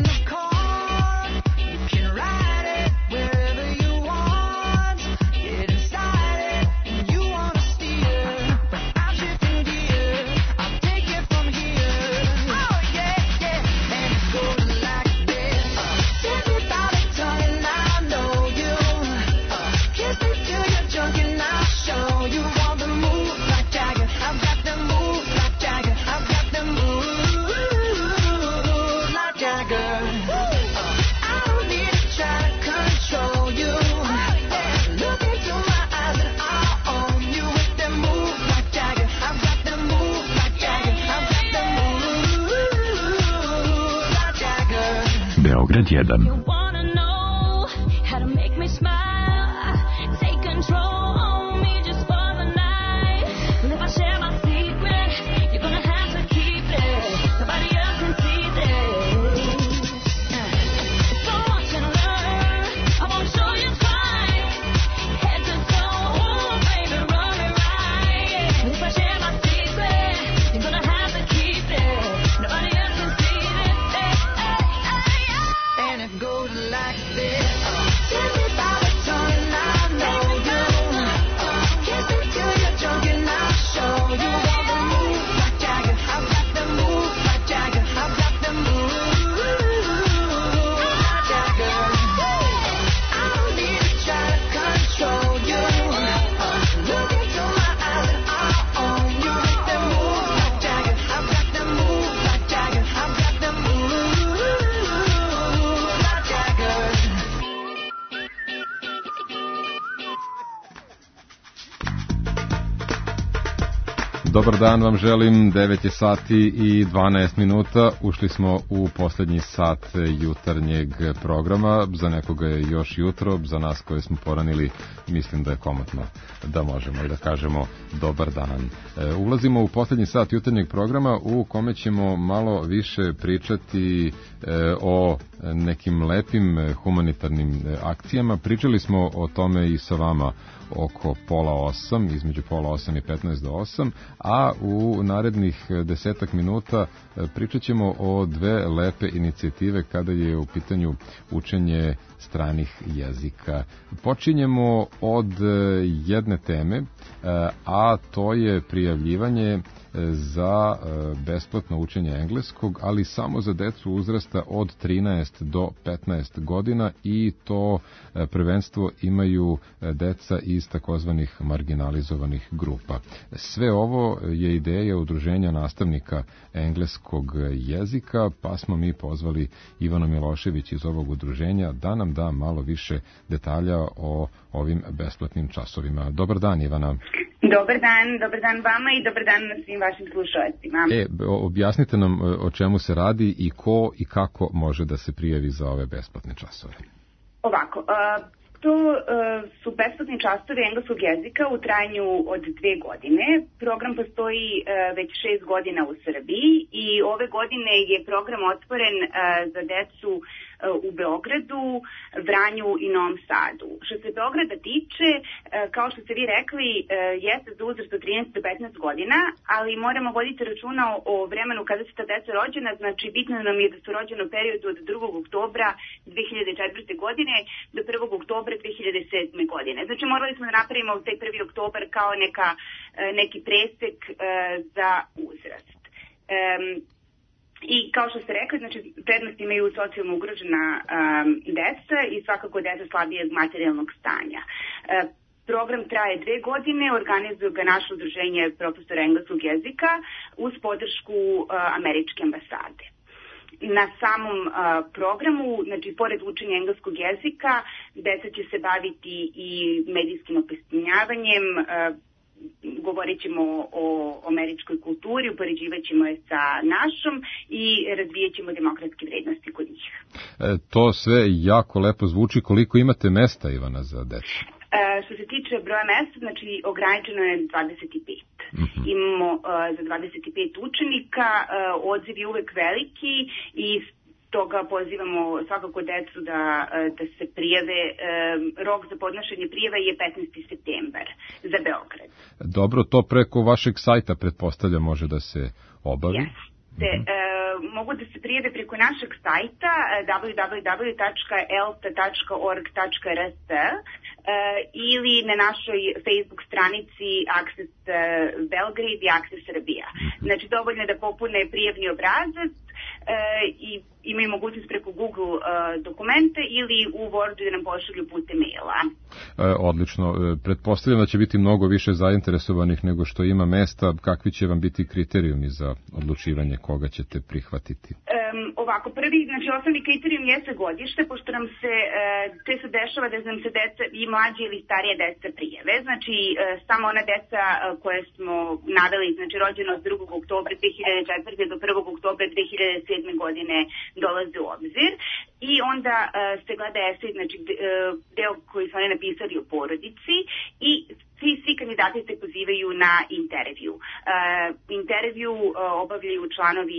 Beograd 1. Dobar dan vam želim, 9 je sati i 12 minuta, ušli smo u poslednji sat jutarnjeg programa, za nekoga je još jutro, za nas koji smo poranili mislim da je komotno da možemo i da kažemo dobar dan. Ulazimo u poslednji sat jutarnjeg programa u kome ćemo malo više pričati o nekim lepim humanitarnim akcijama. Pričali smo o tome i sa vama oko pola 8, između pola 8 i 15 do 8, a u narednih 10 minuta pričat ćemo o dve lepe inicijative kada je u pitanju učenje stranih jezika. Počinjemo od jedne teme, a to je prijavljivanje za besplatno učenje engleskog, ali samo za decu uzrasta od 13 do 15 godina i to prvenstvo imaju deca iz takozvanih marginalizovanih grupa. Sve ovo je ideja Udruženja nastavnika engleskog jezika, pa smo mi pozvali Ivanu Milošević iz ovog udruženja da nam da malo više detalja o ovim besplatnim časovima. Dobar dan, Ivana. Dobar dan vama i dobar dan na svim vašim slušalcima. Objasnite nam o čemu se radi i ko i kako može da se prijavi za ove besplatne časove. Ovako, to su besplatni časovi engleskog jezika u trajanju od 2 godine. Program postoji već 6 godina u Srbiji i ove godine je program otvoren za decu u Beogradu, Vranju i Novom Sadu. Što se Beograda tiče, kao što ste vi rekli, jeste za uzrast od 13 do 15 godina, ali moramo voditi računa o vremenu kada su ta deca rođena, znači bitno nam je da su rođena u periodu od 2. oktobra 2004. godine do 1. oktobra 2007. godine. Znači morali smo da napravimo taj 1. oktobar kao neki presek za uzrast. I kao što ste rekli, znači prednost imaju socijalno ugrožena deca i svakako deca slabijeg materijalnog stanja. Program traje 2 godine, organizuje ga naše udruženje profesora engleskog jezika uz podršku američke ambasade. Na samom programu, znači pored učenja engleskog jezika, deca će se baviti i medijskim opismenjavanjem, govorit ćemo o američkoj kulturi, upoređivat ćemo je sa našom i razvijat ćemo demokratske vrednosti kod njih. To sve jako lepo zvuči. Koliko imate mesta, Ivana, za decu? Što se tiče broja mesta, znači ograničeno je 25. Imamo za 25 učenika, odziv je uvek veliki i toga pozivamo svakako decu da se prijave. Rok za podnošenje prijave je 15. septembar za Beograd. Dobro, to preko vašeg sajta pretpostavlja može da se obavi? Jeste. mogu da se prijave preko našeg sajta www.elta.org.rs ili na našoj Facebook stranici Access Belgrade i Access Srbija. Znači, dovoljno je da popune prijavni obrazac i imaju mogućnost preko Google dokumente ili u Wordu da nam pošalju putem maila. Odlično. Pretpostavljam da će biti mnogo više zainteresovanih nego što ima mesta. Kakvi će vam biti kriterijumi za odlučivanje koga ćete prihvatiti? Ovako, prvi, znači osnovni kriterijum jeste godište, pošto nam se često dešava da nam se deca i mlađe ili starije deca prijave. Znači, samo ona deca koje smo naveli, znači rođena od 2. oktobra 2004. do 1. oktobra 2007. godine dolaze u obzir. I onda se gleda esej, znači deo koji su oni napisali o porodici i svi kandidati se pozivaju na intervju. Intervju obavljaju članovi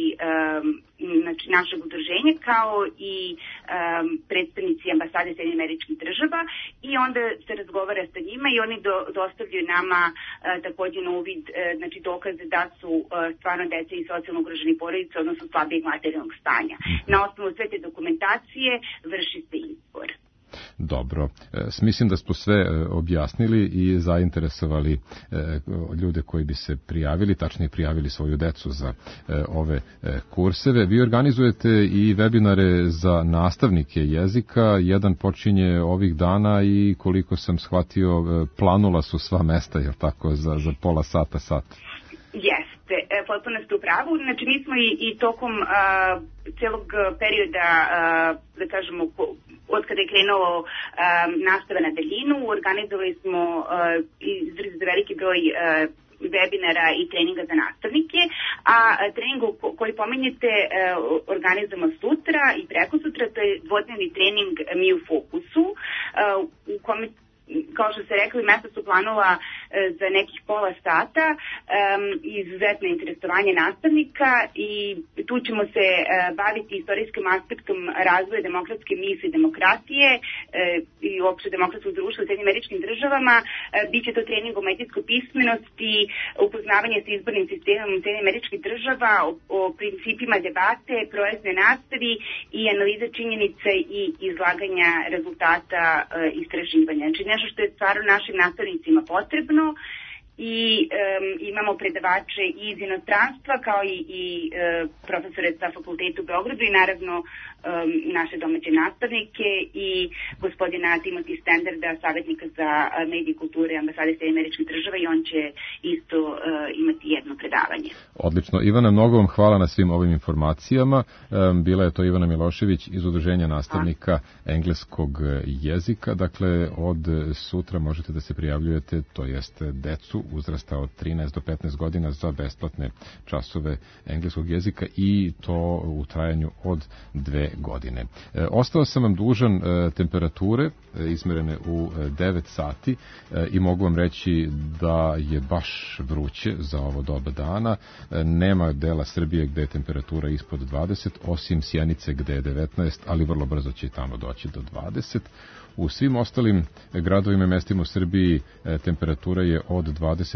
znači, našeg udruženja kao i predstavnici ambasade Sjedinjenih Američkih Država i onda se razgovara sa njima i oni dostavljaju nama takođe na uvid znači, dokaze da su stvarno deca i socijalno ugroženi porodice, odnosno slabijeg materijalnog stanja. Na osnovu sve te dokumentacije vrši se izbor. Dobro. Mislim da smo sve objasnili i zainteresovali ljude koji bi se prijavili, tačnije prijavili svoju decu za ove kurseve. Vi organizujete i webinare za nastavnike jezika. Jedan počinje ovih dana i koliko sam shvatio, planula su sva mesta, je li tako, za pola sata, sat? Jeste, potpuno ste u pravu. Znači, mi smo i tokom celog perioda, da kažemo, od kada je krenulo nastava na daljinu, organizovali smo izrazito veliki broj webinara i treninga za nastavnike, a trening koji pominjete organizujemo sutra i preko sutra, to je dvodnevni trening Mi u fokusu, u kome, kao što ste rekli, mesta su planula za nekih pola sata, izuzetno interesovanje nastavnika i tu ćemo se baviti istorijskim aspektom razvoja demokratske misli, demokratije i uopšte demokratskog društva u Sjedinjenim Američkim Državama. Biće to trening o medijskoj pismenosti, upoznavanje sa izbornim sistemom Sjedinjenih Američkih Država, o principima debate, projektne nastavi i analiza činjenica i izlaganja rezultata istraživanja. Znači, nešto što je stvarno našim nastavnicima potrebno i imamo predavače iz inostranstva kao i profesore sa fakulteta u Beogradu i naravno naše domaće nastavnike i gospodina Timothy Standarda, savjetnika za medije i kulture ambasade Sjedinjenih Američkih Država i on će isto imati jedno predavanje. Odlično. Ivana, mnogo vam hvala na svim ovim informacijama. Bila je to Ivana Milošević iz Udruženja nastavnika engleskog jezika. Dakle, od sutra možete da se prijavljujete, to jest decu uzrasta od 13 do 15 godina za besplatne časove engleskog jezika i to u trajanju od 2 godine. Ostao sam vam dužan temperature izmerene u 9 sati i mogu vam reći da je baš vruće za ovo doba dana. Nema dela Srbije gde je temperatura ispod 20, osim Sjenice gde je 19, ali vrlo brzo će i tamo doći do 20. U svim ostalim gradovima i mestima u Srbiji temperatura je od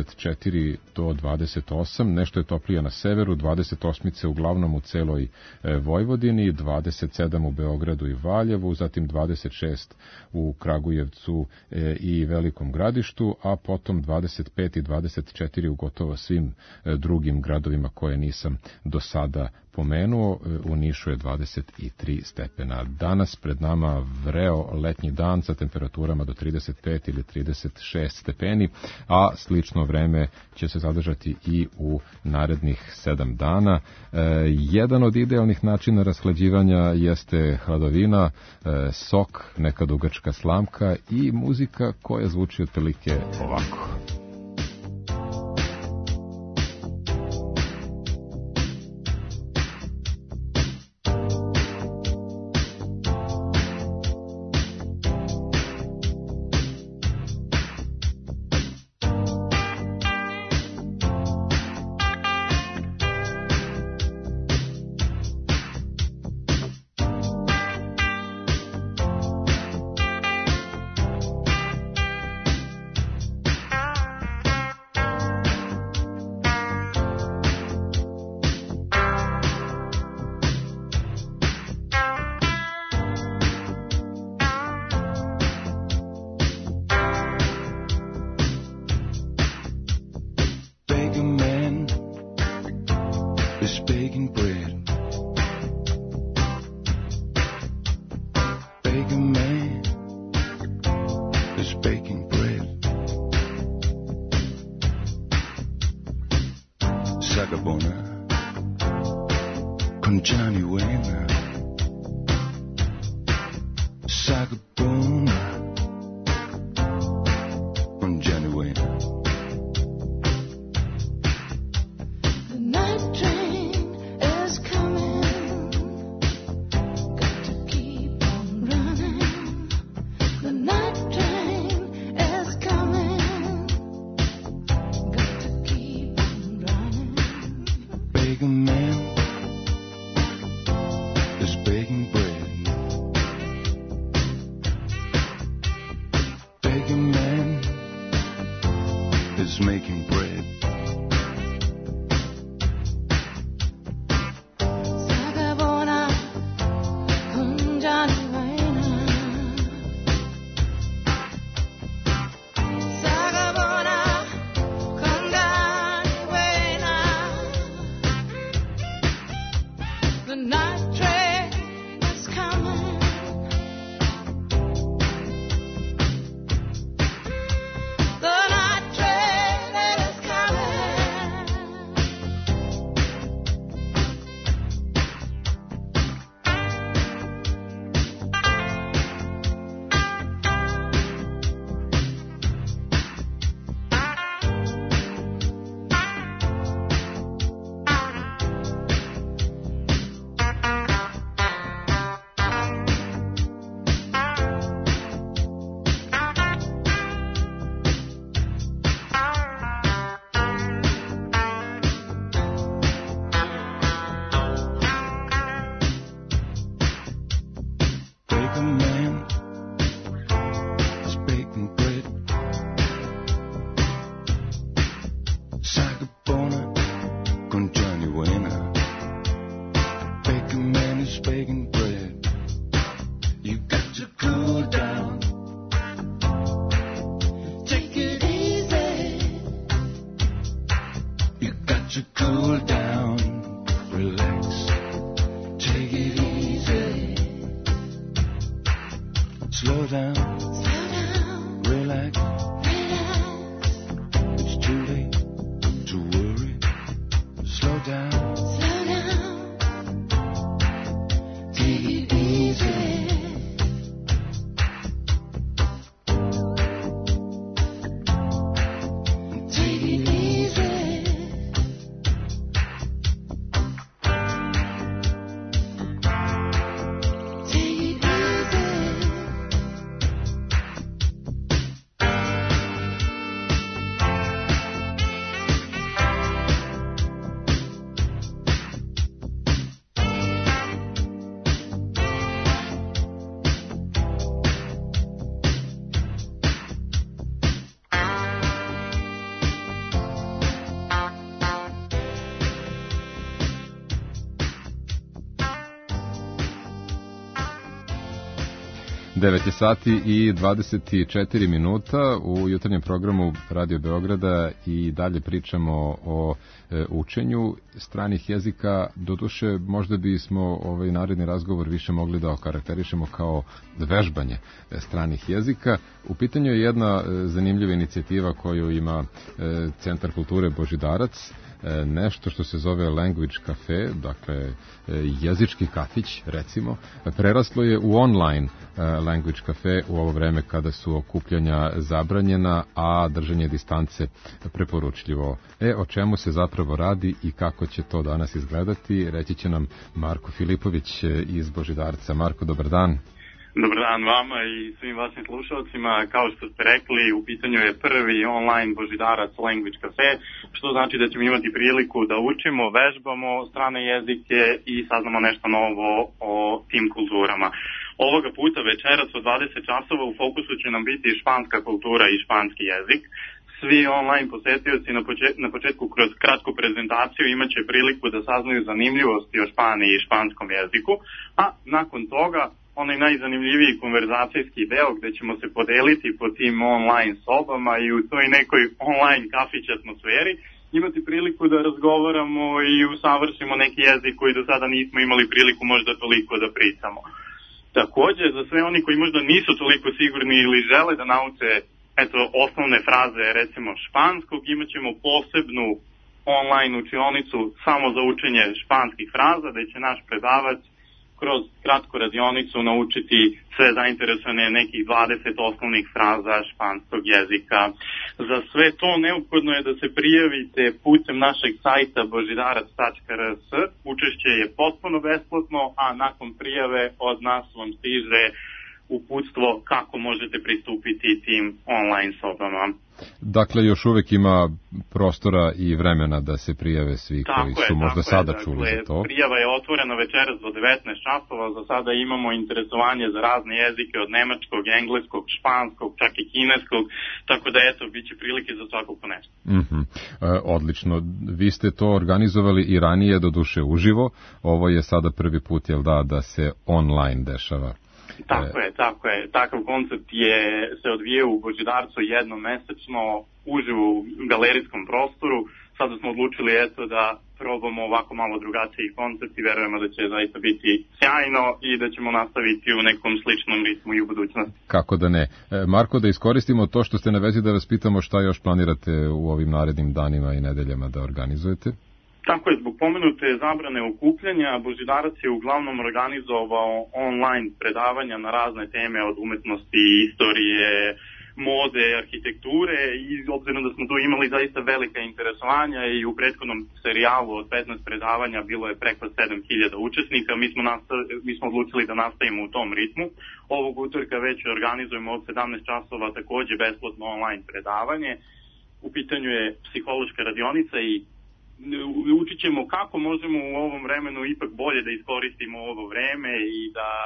24 do 28, nešto je toplije na severu, 28 uglavnom u celoj Vojvodini, 27 u Beogradu i Valjevu, zatim 26 u Kragujevcu i Velikom Gradištu, a potom 25 i 24 u gotovo svim drugim gradovima koje nisam do sada pomenuo. U Nišu je 23 stepena. Danas pred nama vreo letnji dan sa temperaturama do 35 ili 36 stepeni, a slično vreme će se zadržati i u narednih 7 dana. Jedan od idealnih načina rashlađivanja jeste hladovina, sok, neka dugačka slamka i muzika koja zvuči otprilike ovako. Baker man is baking bread. Sagabona con Johnny Wayne. Sagabona con Johnny Wayne. The night train is coming. Got to keep on running. The night train is coming. Got to keep on running. Baker man is baking bread. Baker man is making bread. Sagabona con Johnny Wayne. Sagabona con Johnny Wayne. The night train is coming. The night train is coming. Baker man is baking bread. Sagabona con Johnny Wayne. Baker man is baking bread. You got to cool down. Take it easy. You got to cool down. Relax. Take it easy. Slow down. Relax. It's too late to worry. Slow down. Take it easy. Take it easy. Take it easy. 9 je sati i 24 minuta u jutarnjem programu Radio Beograda i dalje pričamo o učenju stranih jezika. Doduše, možda bismo ovaj naredni razgovor više mogli da okarakterišemo kao vežbanje stranih jezika. U pitanju je jedna zanimljiva inicijativa koju ima Centar kulture Božidarac, nešto što se zove Language Cafe, dakle jezički kafić, recimo. Preraslo je u online Language Cafe u ovo vreme kada su okupljanja zabranjena, a držanje distance preporučljivo. O čemu se zapravo radi i kako će to danas izgledati, reći će nam Marko Filipović iz Božidarca. Marko, dobar dan. Dobar dan vama i svim vašim slušalcima. Kao što ste rekli, u pitanju je prvi online Božidarac Language Cafe, što znači da ćemo imati priliku da učimo, vežbamo strane jezike i saznamo nešto novo o tim kulturama. Ovoga puta večeras od 20 časova u fokusu će nam biti španska kultura i španski jezik. Svi online posetioci na početku kroz kratku prezentaciju imat će priliku da saznaju zanimljivosti o Španiji i španskom jeziku, a nakon toga onaj najzanimljiviji konverzacijski deo gde ćemo se podeliti po tim online sobama i u toj nekoj online kafić atmosferi imati priliku da razgovaramo i usavršimo neki jezik koji do sada nismo imali priliku možda toliko da pričamo. Takođe, za sve oni koji možda nisu toliko sigurni ili žele da nauče osnovne fraze, recimo španskog, imat ćemo posebnu online učionicu samo za učenje španskih fraza, da će naš predavač kroz kratku radionicu naučiti sve zainteresovane nekih 20 osnovnih fraza španskog jezika. Za sve to neophodno je da se prijavite putem našeg sajta božidarac.rs. Učešće je potpuno besplatno, a nakon prijave od nas vam stiže uputstvo kako možete pristupiti tim online sobama. Dakle, još uvek ima prostora i vremena da se prijave svi koji su možda sada čuli za to. Prijava je otvorena večeras do 19 časova, za sada imamo interesovanje za razne jezike od nemačkog, engleskog, španskog, čak i kineskog, tako da eto, bit će prilike za svakog po nešto. Odlično, vi ste to organizovali i ranije, doduše uživo, ovo je sada prvi put, jel da se online dešava? Tako je. Takav koncept se odvijao u Božidarcu jednom mesečno, uživo u galerijskom prostoru. Sada smo odlučili da probamo ovako malo drugačiji koncept i verujemo da će zaista biti sjajno i da ćemo nastaviti u nekom sličnom ritmu i u budućnosti. Kako da ne. Marko, da iskoristimo to što ste na vezi da vas pitamo šta još planirate u ovim narednim danima i nedeljama da organizujete? Tako je, zbog pomenute zabrane okupljanja, Božidarac je uglavnom organizovao online predavanja na razne teme od umetnosti, istorije, mode, arhitekture i obzirom da smo tu imali zaista velika interesovanja i u prethodnom serijalu od 15 predavanja bilo je preko 7000 učesnika, mi smo odlučili da nastavimo u tom ritmu. Ovog utorka već organizujemo od 17 časova takođe besplatno online predavanje. U pitanju je psihološka radionica i učit ćemo kako možemo u ovom vremenu ipak bolje da iskoristimo ovo vreme i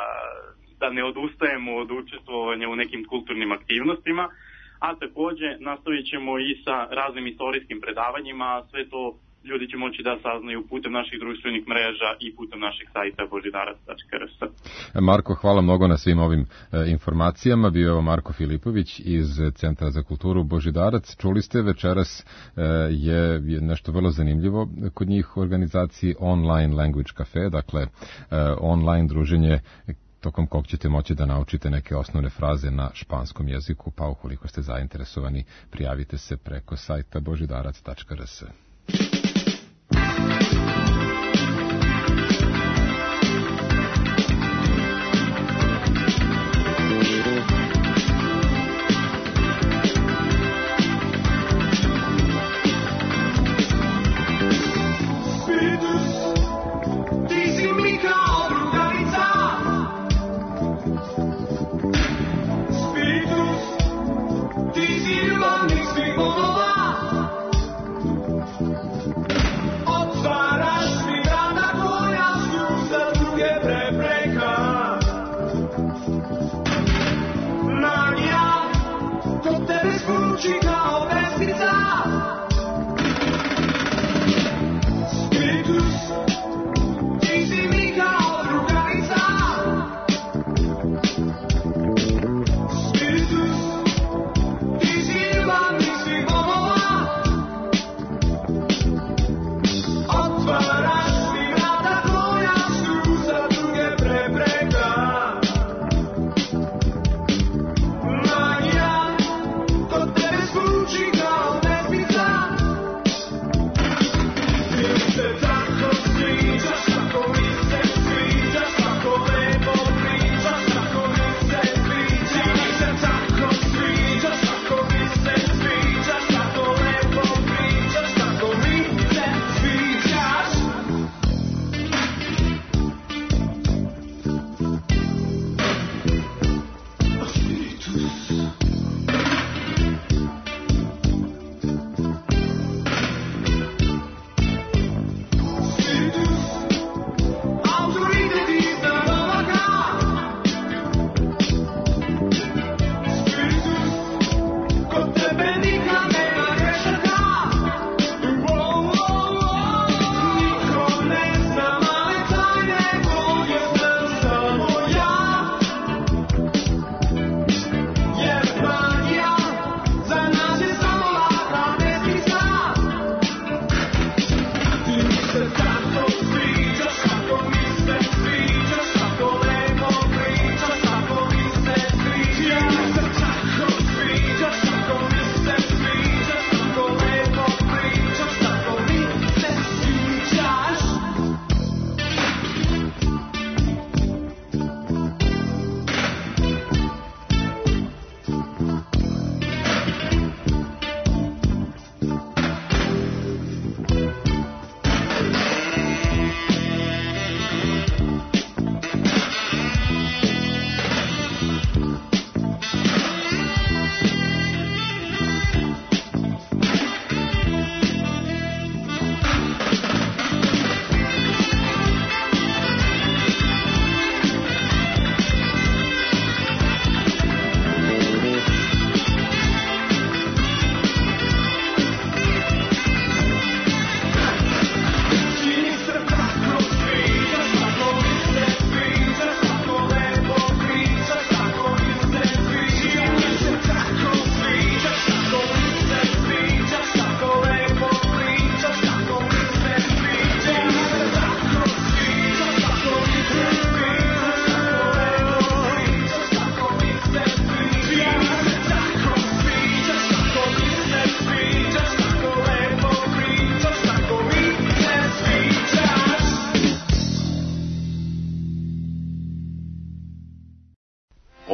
da ne odustajemo od učestvovanja u nekim kulturnim aktivnostima, a takođe nastavit ćemo i sa raznim istorijskim predavanjima, sve to ljudi će moći da saznaju putem naših društvenih mreža i putem našeg sajta božidarac.rs. Marko, hvala mnogo na svim ovim informacijama. Bio je Marko Filipović iz Centra za kulturu Božidarac. Čuli ste, večeras je nešto vrlo zanimljivo kod njih u organizaciji Online Language Cafe, dakle online druženje tokom kog ćete moći da naučite neke osnovne fraze na španskom jeziku, pa ukoliko ste zainteresovani, prijavite se preko sajta božidarac.rs.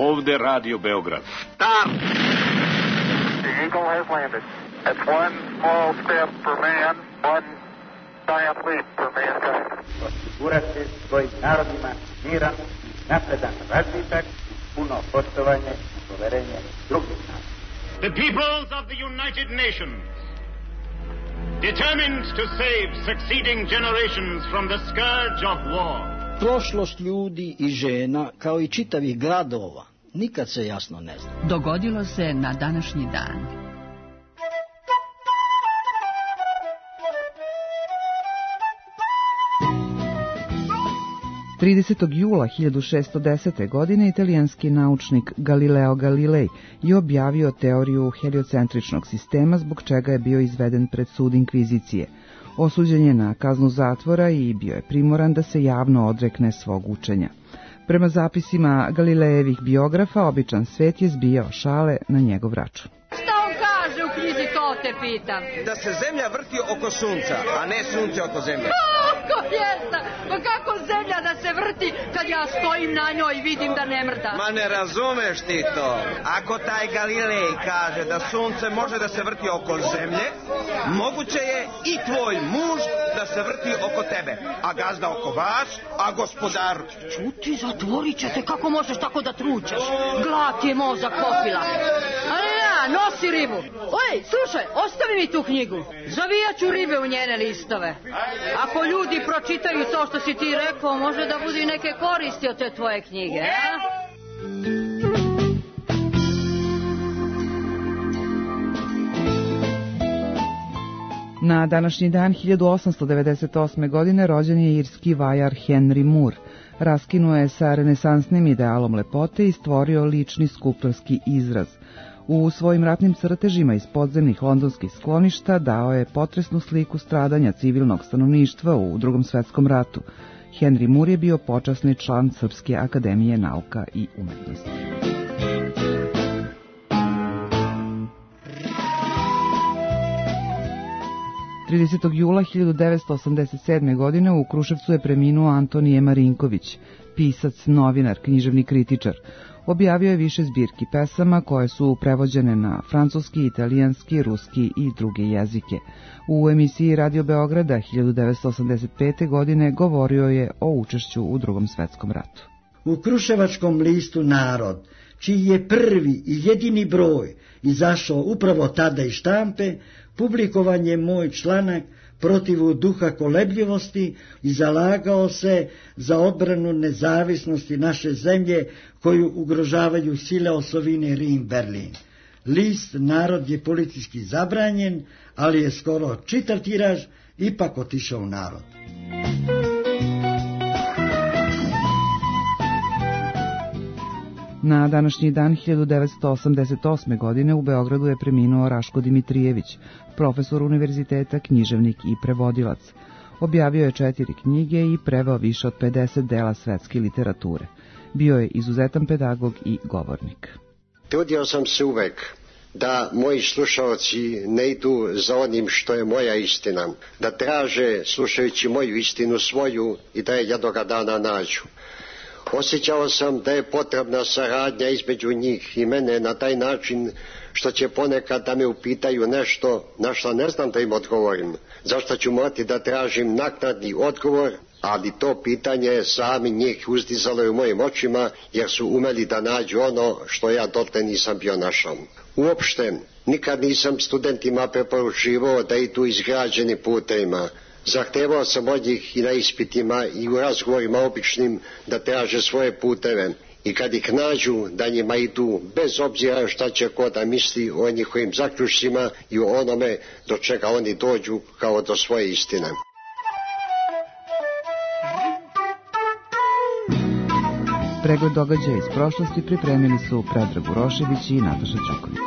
ovde Radio Beograd. Stop! The Eagle has landed. That's one small step for man, one giant leap for mankind. Osigurati svojim narodima miran, napredan razvitak, puno poštovanje i poverenje drugih naroda. The peoples of the United Nations, determined to save succeeding generations from the scourge of war. Prošlost ljudi i žena, kao i čitavih gradova, nikad se jasno ne zna. Dogodilo se na današnji dan. 30. jula 1610. godine italijanski naučnik Galileo Galilei je objavio teoriju heliocentričnog sistema, zbog čega je bio izveden pred sud inkvizicije. Osuđen je na kaznu zatvora i bio je primoran da se javno odrekne svog učenja. Prema zapisima Galilejevih biografa, običan svet je zbijao šale na njegov račun. Šta on kaže u knjizi, to te pitam? Da se zemlja vrti oko sunca, a ne sunce oko zemlje. Kako jezda? Pa kako zemlja da se vrti kad ja stojim na njoj i vidim da ne mrda? Ma ne razumeš ti to. Ako taj Galilej kaže da sunce može da se vrti oko zemlje, moguće je i tvoj muž da se vrti oko tebe, a gazda oko vas, a gospodar... Čuti, zatvorit će te, kako možeš tako da tručeš? Glad je mozak popila. Ali ja, nosi ribu. Oj, slušaj, ostavi mi tu knjigu. Zavijat ću ribe u njene listove. Ako ljudi pročitaju to što si ti rekao, može da budu i neke koristi od te tvoje knjige, a? Na današnji dan 1898. godine rođen je irski vajar Henry Moore. Raskinuo je sa renesansnim idealom lepote i stvorio lični skulptorski izraz. U svojim ratnim crtežima iz podzemnih londonskih skloništa dao je potresnu sliku stradanja civilnog stanovništva u Drugom svetskom ratu. Henry Moore je bio počasni član Srpske akademije nauka i umetnosti. ...30. jula 1987. godine u Kruševcu je preminuo Antonije Marinković, pisac, novinar, književni kritičar. Objavio je više zbirki pesama koje su prevođene na francuski, italijanski, ruski i druge jezike. U emisiji Radio Beograda 1985. godine govorio je o učešću u Drugom svetskom ratu. U Kruševačkom listu Narod, čiji je prvi i jedini broj izašao upravo tada iz štampe, publikovan je moj članak protiv duha kolebljivosti i zalagao se za odbranu nezavisnosti naše zemlje koju ugrožavaju sile osovine Rim-Berlin. List Narod je politički zabranjen, ali je skoro čitav tiraž ipak otišao u Narod. Na današnji dan 1988. godine u Beogradu je preminuo Raško Dimitrijević, profesor univerziteta, književnik i prevodilac. Objavio je 4 knjige i preveo više od 50 dela svetske literature. Bio je izuzetan pedagog i govornik. Trudio sam se uvek da moji slušalci ne idu za onim što je moja istina, da traže, slušajući moju istinu svoju, i da je jednoga dana nađu. Osjećao sam da je potrebna saradnja između njih i mene na taj način što će ponekad da me upitaju nešto na što ne znam da im odgovorim, zašto ću morati da tražim naknadni odgovor, ali to pitanje sami njih uzdizalo u mojim očima jer su umeli da nađu ono što ja dotle nisam bio našao. Uopšte, nikad nisam studentima preporučivao da idu izgrađeni putevima. Zahtevao sam od njih i na ispitima i u razgovorima običnim da traže svoje puteve i kad ih nađu da njima idu bez obzira šta će ko da misli o njihovim zaključcima i o onome do čega oni dođu kao do svoje istine. Pregled događaja iz prošlosti pripremili su Predrag Urošević i Nataša Đuković.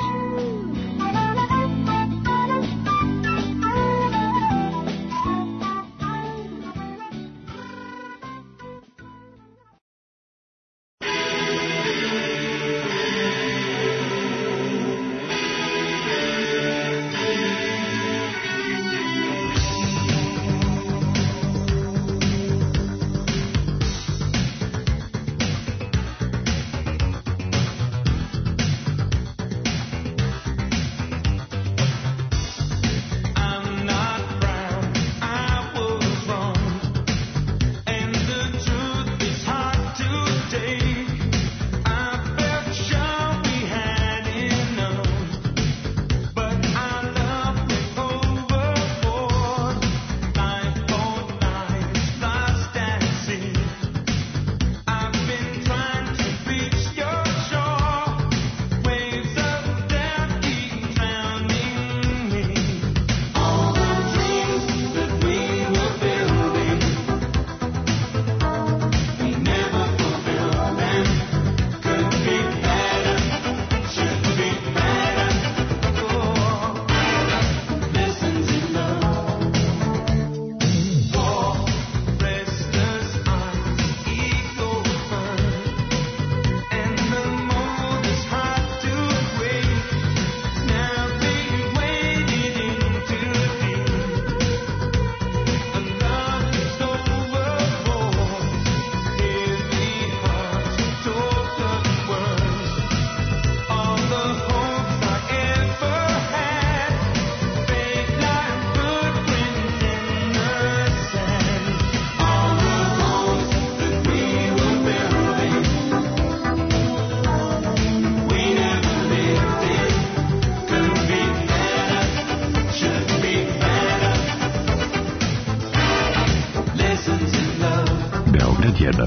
1.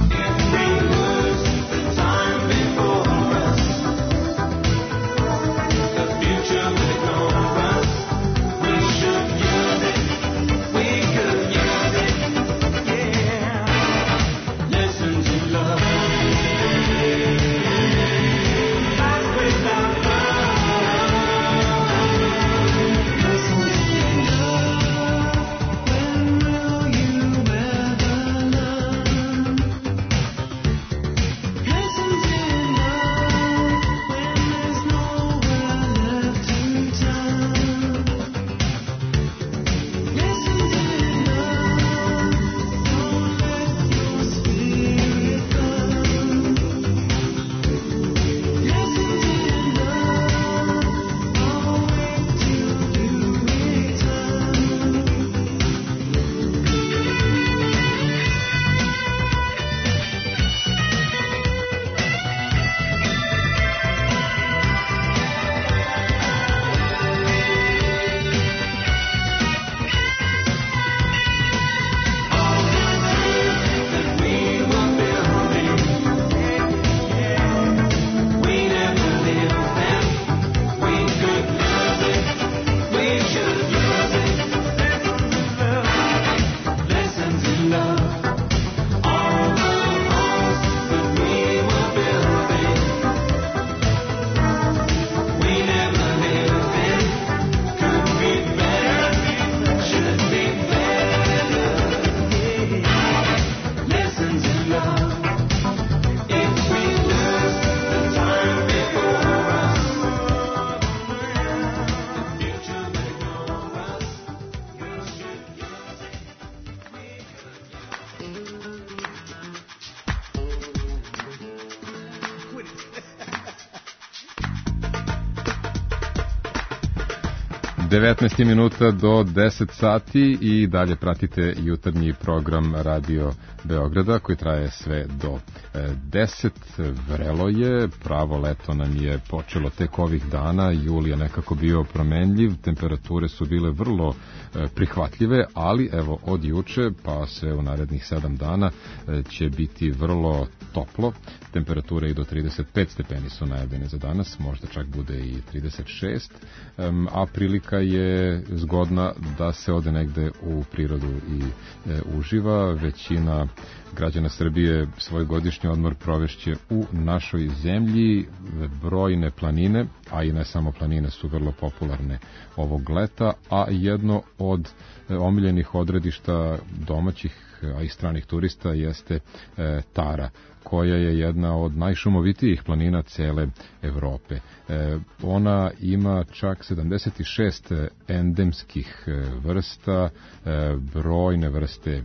...19 minuta do 10 sati i dalje pratite jutarnji program Radio Beograda koji traje sve do 10. Vrelo je, pravo leto nam je počelo tek ovih dana, jul je nekako bio promenljiv, temperature su bile vrlo prihvatljive, ali evo od juče pa sve u narednih 7 dana će biti vrlo toplo. Temperature i do 35 stepeni su najavljene za danas, možda čak bude i 36, a prilika je zgodna da se ode negde u prirodu i uživa. Većina građana Srbije svoj godišnji odmor provešće u našoj zemlji. Brojne planine, a i ne samo planine, su vrlo popularne ovog leta, a jedno od omiljenih odredišta domaćih, a i stranih turista jeste Tara, koja je jedna od najšumovitijih planina cele Evrope. Ona ima čak 76 endemskih vrsta, brojne vrste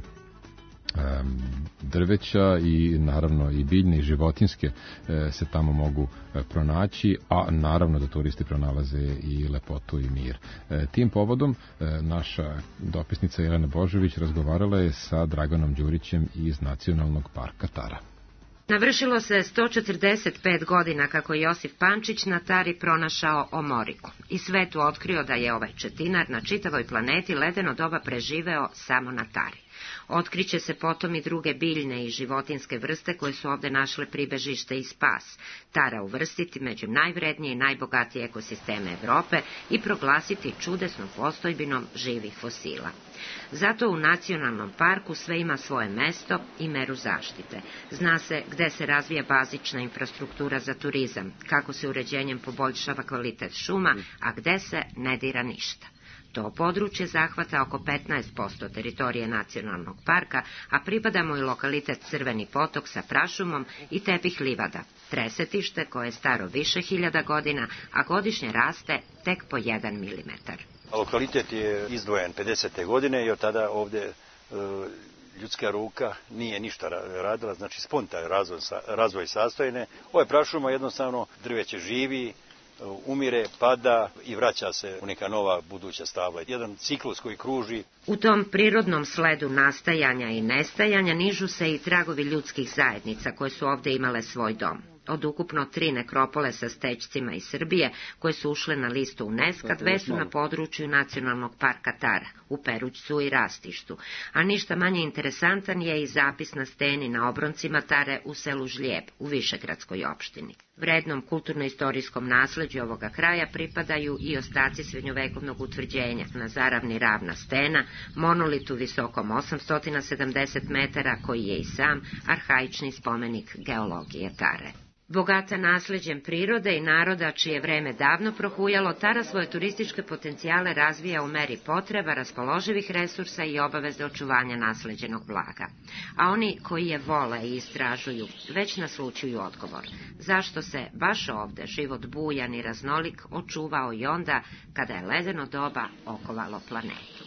drveća i naravno i biljne i životinjske se tamo mogu pronaći, a naravno da turisti pronalaze i lepotu i mir. Tim povodom naša dopisnica Jelena Božović razgovarala je sa Draganom Đurićem iz Nacionalnog parka Tara. Navršilo se 145 godina kako Josif Pančić na Tari pronašao omoriku i svetu otkrio da je ovaj četinar na čitavoj planeti ledeno doba preživeo samo na Tari. Otkriće se potom i druge biljne i životinske vrste koje su ovde našle pribežište i spas, Tara uvrstiti među najvrednije i najbogatije ekosisteme Evrope i proglasiti čudesnom postojbinom živih fosila. Zato u nacionalnom parku sve ima svoje mesto i meru zaštite. Zna se gde se razvija bazična infrastruktura za turizam, kako se uređenjem poboljšava kvalitet šuma, a gde se ne dira ništa. To područje zahvata oko 15% teritorije nacionalnog parka, a pripada mu i lokalitet Crveni potok sa prašumom i tepih livada, tresetište koje je staro više hiljada godina, a godišnje raste tek po 1 milimetar. Lokalitet je izdvojen 50. godine i od tada ovde ljudska ruka nije ništa radila, znači spontan razvoj sastojne. Ovo je prašuma, jednostavno drveće živi, umire, pada i vraća se u neka nova buduća stabla. Jedan ciklus koji kruži. U tom prirodnom sledu nastajanja i nestajanja nižu se i tragovi ljudskih zajednica koje su ovde imale svoj dom. Od ukupno 3 nekropole sa stećcima iz Srbije, koje su ušle na listu UNESCO, 2 su na području Nacionalnog parka Tara, u Perućcu i Rastištu, a ništa manje interesantan je i zapis na steni na obroncima Tare u selu Žlijeb, u Višegradskoj opštini. Vrednom kulturno-istorijskom nasleđu ovoga kraja pripadaju i ostaci srednjovekovnog utvrđenja, na zaravni ravna stena, monolitu visokom 870 metara, koji je i sam arhaični spomenik geologije Tare. Bogata nasleđem prirode i naroda čije vreme davno prohujalo, Tara svoje turističke potencijale razvija u meri potreba, raspoloživih resursa i obaveze očuvanja nasleđenog blaga. A oni koji je vole i istražuju, već naslućuju odgovor. Zašto se baš ovde život bujan i raznolik očuvao i onda kada je ledeno doba okovalo planetu?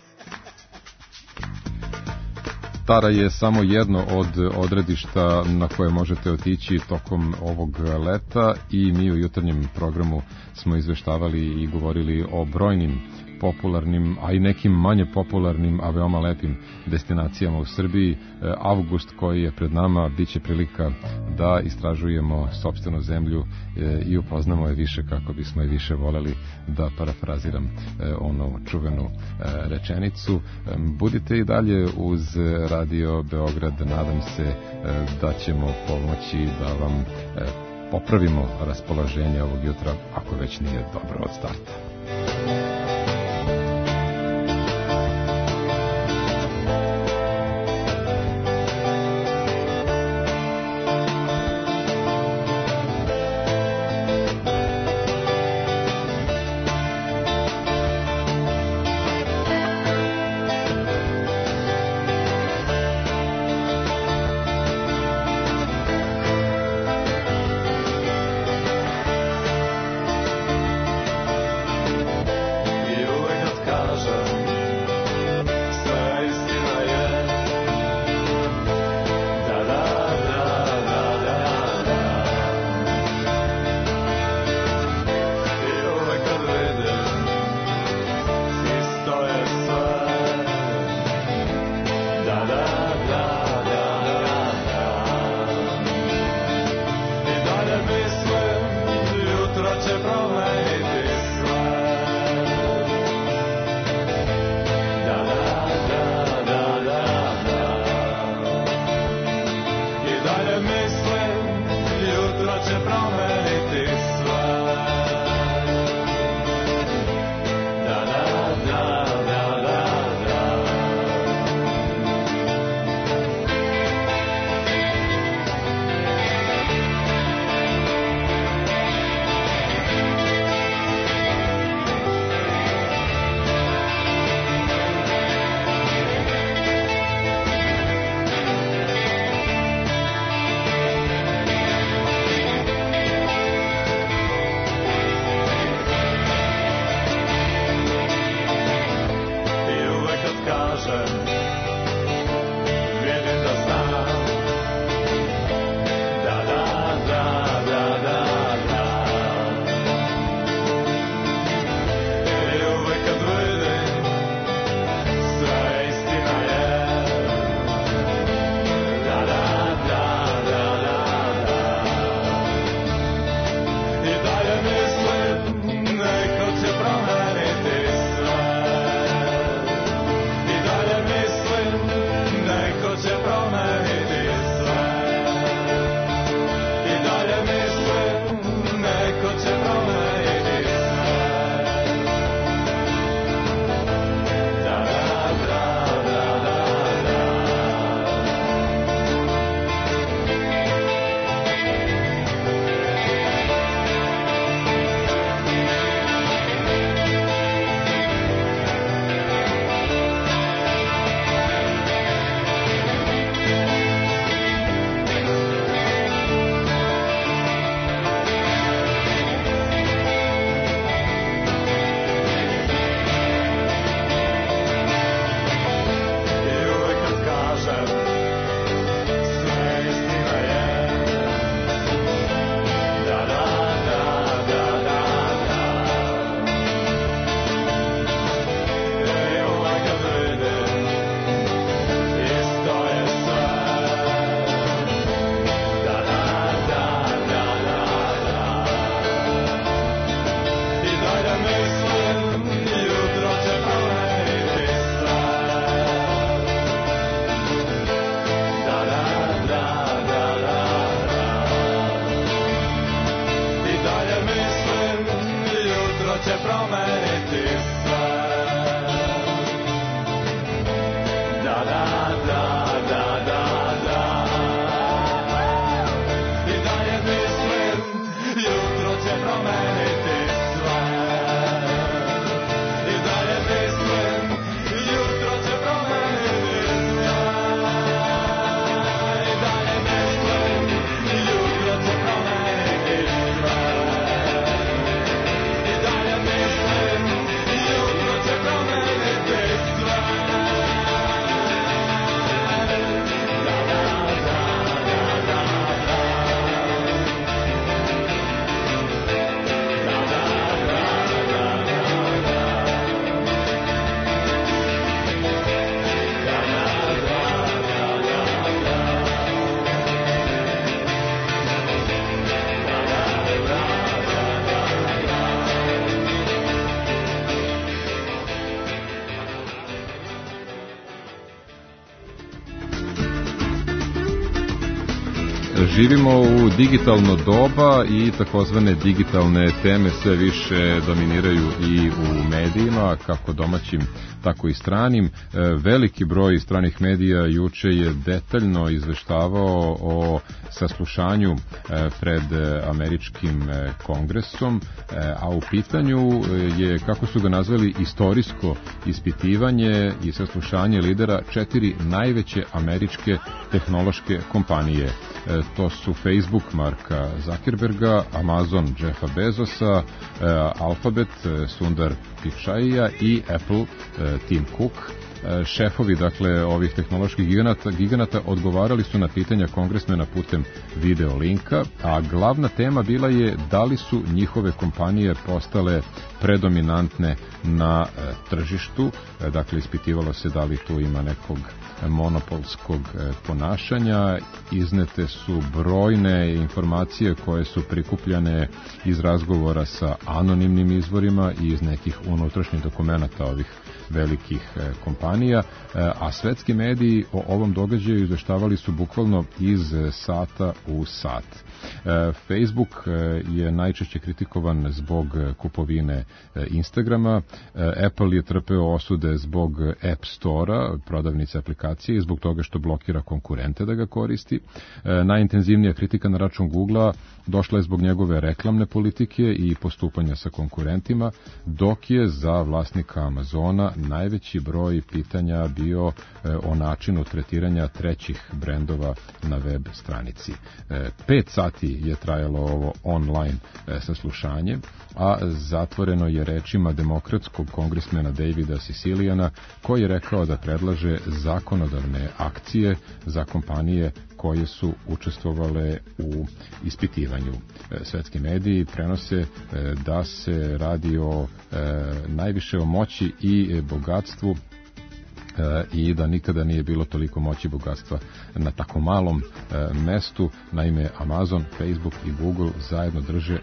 Tara je samo jedno od odredišta na koje možete otići tokom ovog leta i mi u jutarnjem programu smo izveštavali i govorili o brojnim popularnim, a i nekim manje popularnim, a veoma lepim destinacijama u Srbiji. Avgust koji je pred nama biće prilika da istražujemo sopstvenu zemlju i upoznamo je više kako bismo je više voleli, da parafraziram onu čuvenu rečenicu. Budite i dalje uz Radio Beograd, nadam se da ćemo pomoći da vam popravimo raspoloženje ovog jutra, ako već nije dobro od starta. će promeniti sve. Da, da, da, da, da, da. I dalje mislim, jutro će promeniti sve. I dalje mislim, jutro će promeniti sve. I dalje mislim, jutro će promeniti sve. I dalje mislim, jutro će promeniti sve. Da, da, da, da, da, da. Živimo u digitalno doba i takozvane digitalne teme sve više dominiraju i u medijima, kako domaćim, tako i stranim. Veliki broj stranih medija juče je detaljno izveštavao o saslušanju pred američkim kongresom, a u pitanju je, kako su ga nazvali, istorijsko ispitivanje i saslušanje lidera 4 najveće američke tehnološke kompanije. To su Facebook Marka Zuckerberga, Amazon Jeffa Bezosa, Alphabet Sundar Pichaiya i Apple Tim Cook. Šefovi, dakle, ovih tehnoloških giganata odgovarali su na pitanja kongresmena putem video linka, a glavna tema bila je da li su njihove kompanije postale predominantne na tržištu. Dakle, ispitivalo se da li tu ima nekog monopolskog ponašanja. Iznete su brojne informacije koje su prikupljane iz razgovora sa anonimnim izvorima i iz nekih unutrašnjih dokumenata ovih velikih kompanija, a svetski mediji o ovom događaju izveštavali su bukvalno iz sata u sat. Facebook je najčešće kritikovan zbog kupovine Instagrama, Apple je trpeo osude zbog App Store-a, prodavnice aplikacije, i zbog toga što blokira konkurente da ga koristi. Najintenzivnija kritika na račun Google-a došla je zbog njegove reklamne politike i postupanja sa konkurentima, dok je za vlasnika Amazona najveći broj pitanja bio o načinu tretiranja trećih brendova na web stranici. 5 sati je trajalo ovo online saslušanje, a zatvoreno je rečima demokratskog kongresmena Davida Sicilijana, koji je rekao da predlaže zakonodavne akcije za kompanije koje su učestvovale u ispitivanju. Svetski mediji prenose da se radi o najviše o moći i bogatstvu i da nikada nije bilo toliko moći bogatstva na tako malom mestu. Naime, Amazon, Facebook i Google zajedno drže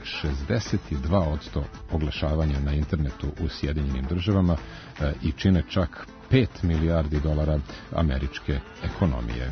62% oglašavanja na internetu u Sjedinjenim državama i čine čak 5 milijardi dolara američke ekonomije.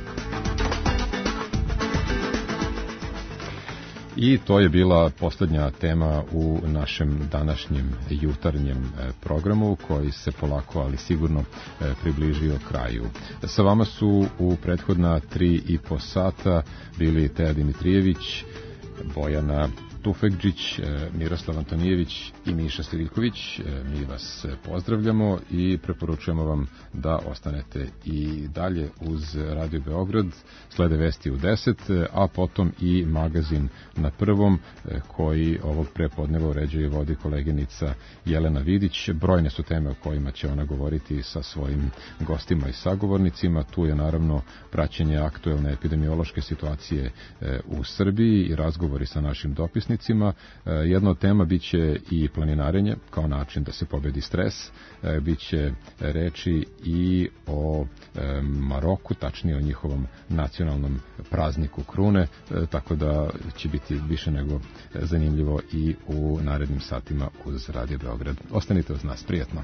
I to je bila poslednja tema u našem današnjem jutarnjem programu, koji se polako, ali sigurno približio kraju. Sa vama su u prethodna 3,5 sata bili Teja Dimitrijević, Bojana Tufekđić, Miroslav Antonijević i Miša Stiljković. Mi vas pozdravljamo i preporučujemo vam da ostanete i dalje uz Radio Beograd. Slede vesti u 10, a potom i magazin na prvom, koji ovog prepodneva uređuje i vodi koleginica Jelena Vidić. Brojne su teme o kojima će ona govoriti sa svojim gostima i sagovornicima. Tu je naravno praćenje aktuelne epidemiološke situacije u Srbiji i razgovori sa našim dopisnicima. Jedna od tema biće i planinarenje kao način da se pobedi stres. Biće reči i o Maroku, tačnije o njihovom nacionalnom prazniku krune, tako da će biti više nego zanimljivo i u narednim satima uz Radio Beograd. Ostanite uz nas, prijetno.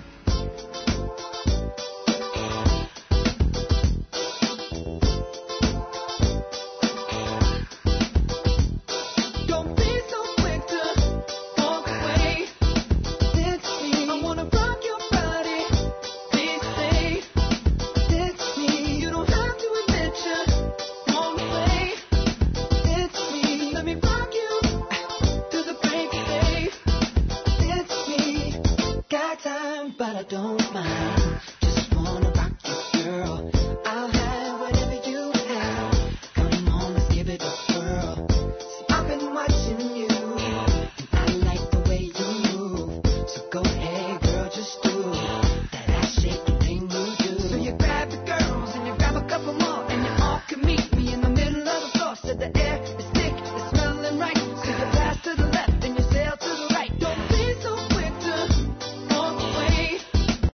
I don't mind. Just wanna rock you, girl. I'll have whatever you have. Come on, let's give it a whirl. See, I've been watching you, and I like the way you move. So go ahead.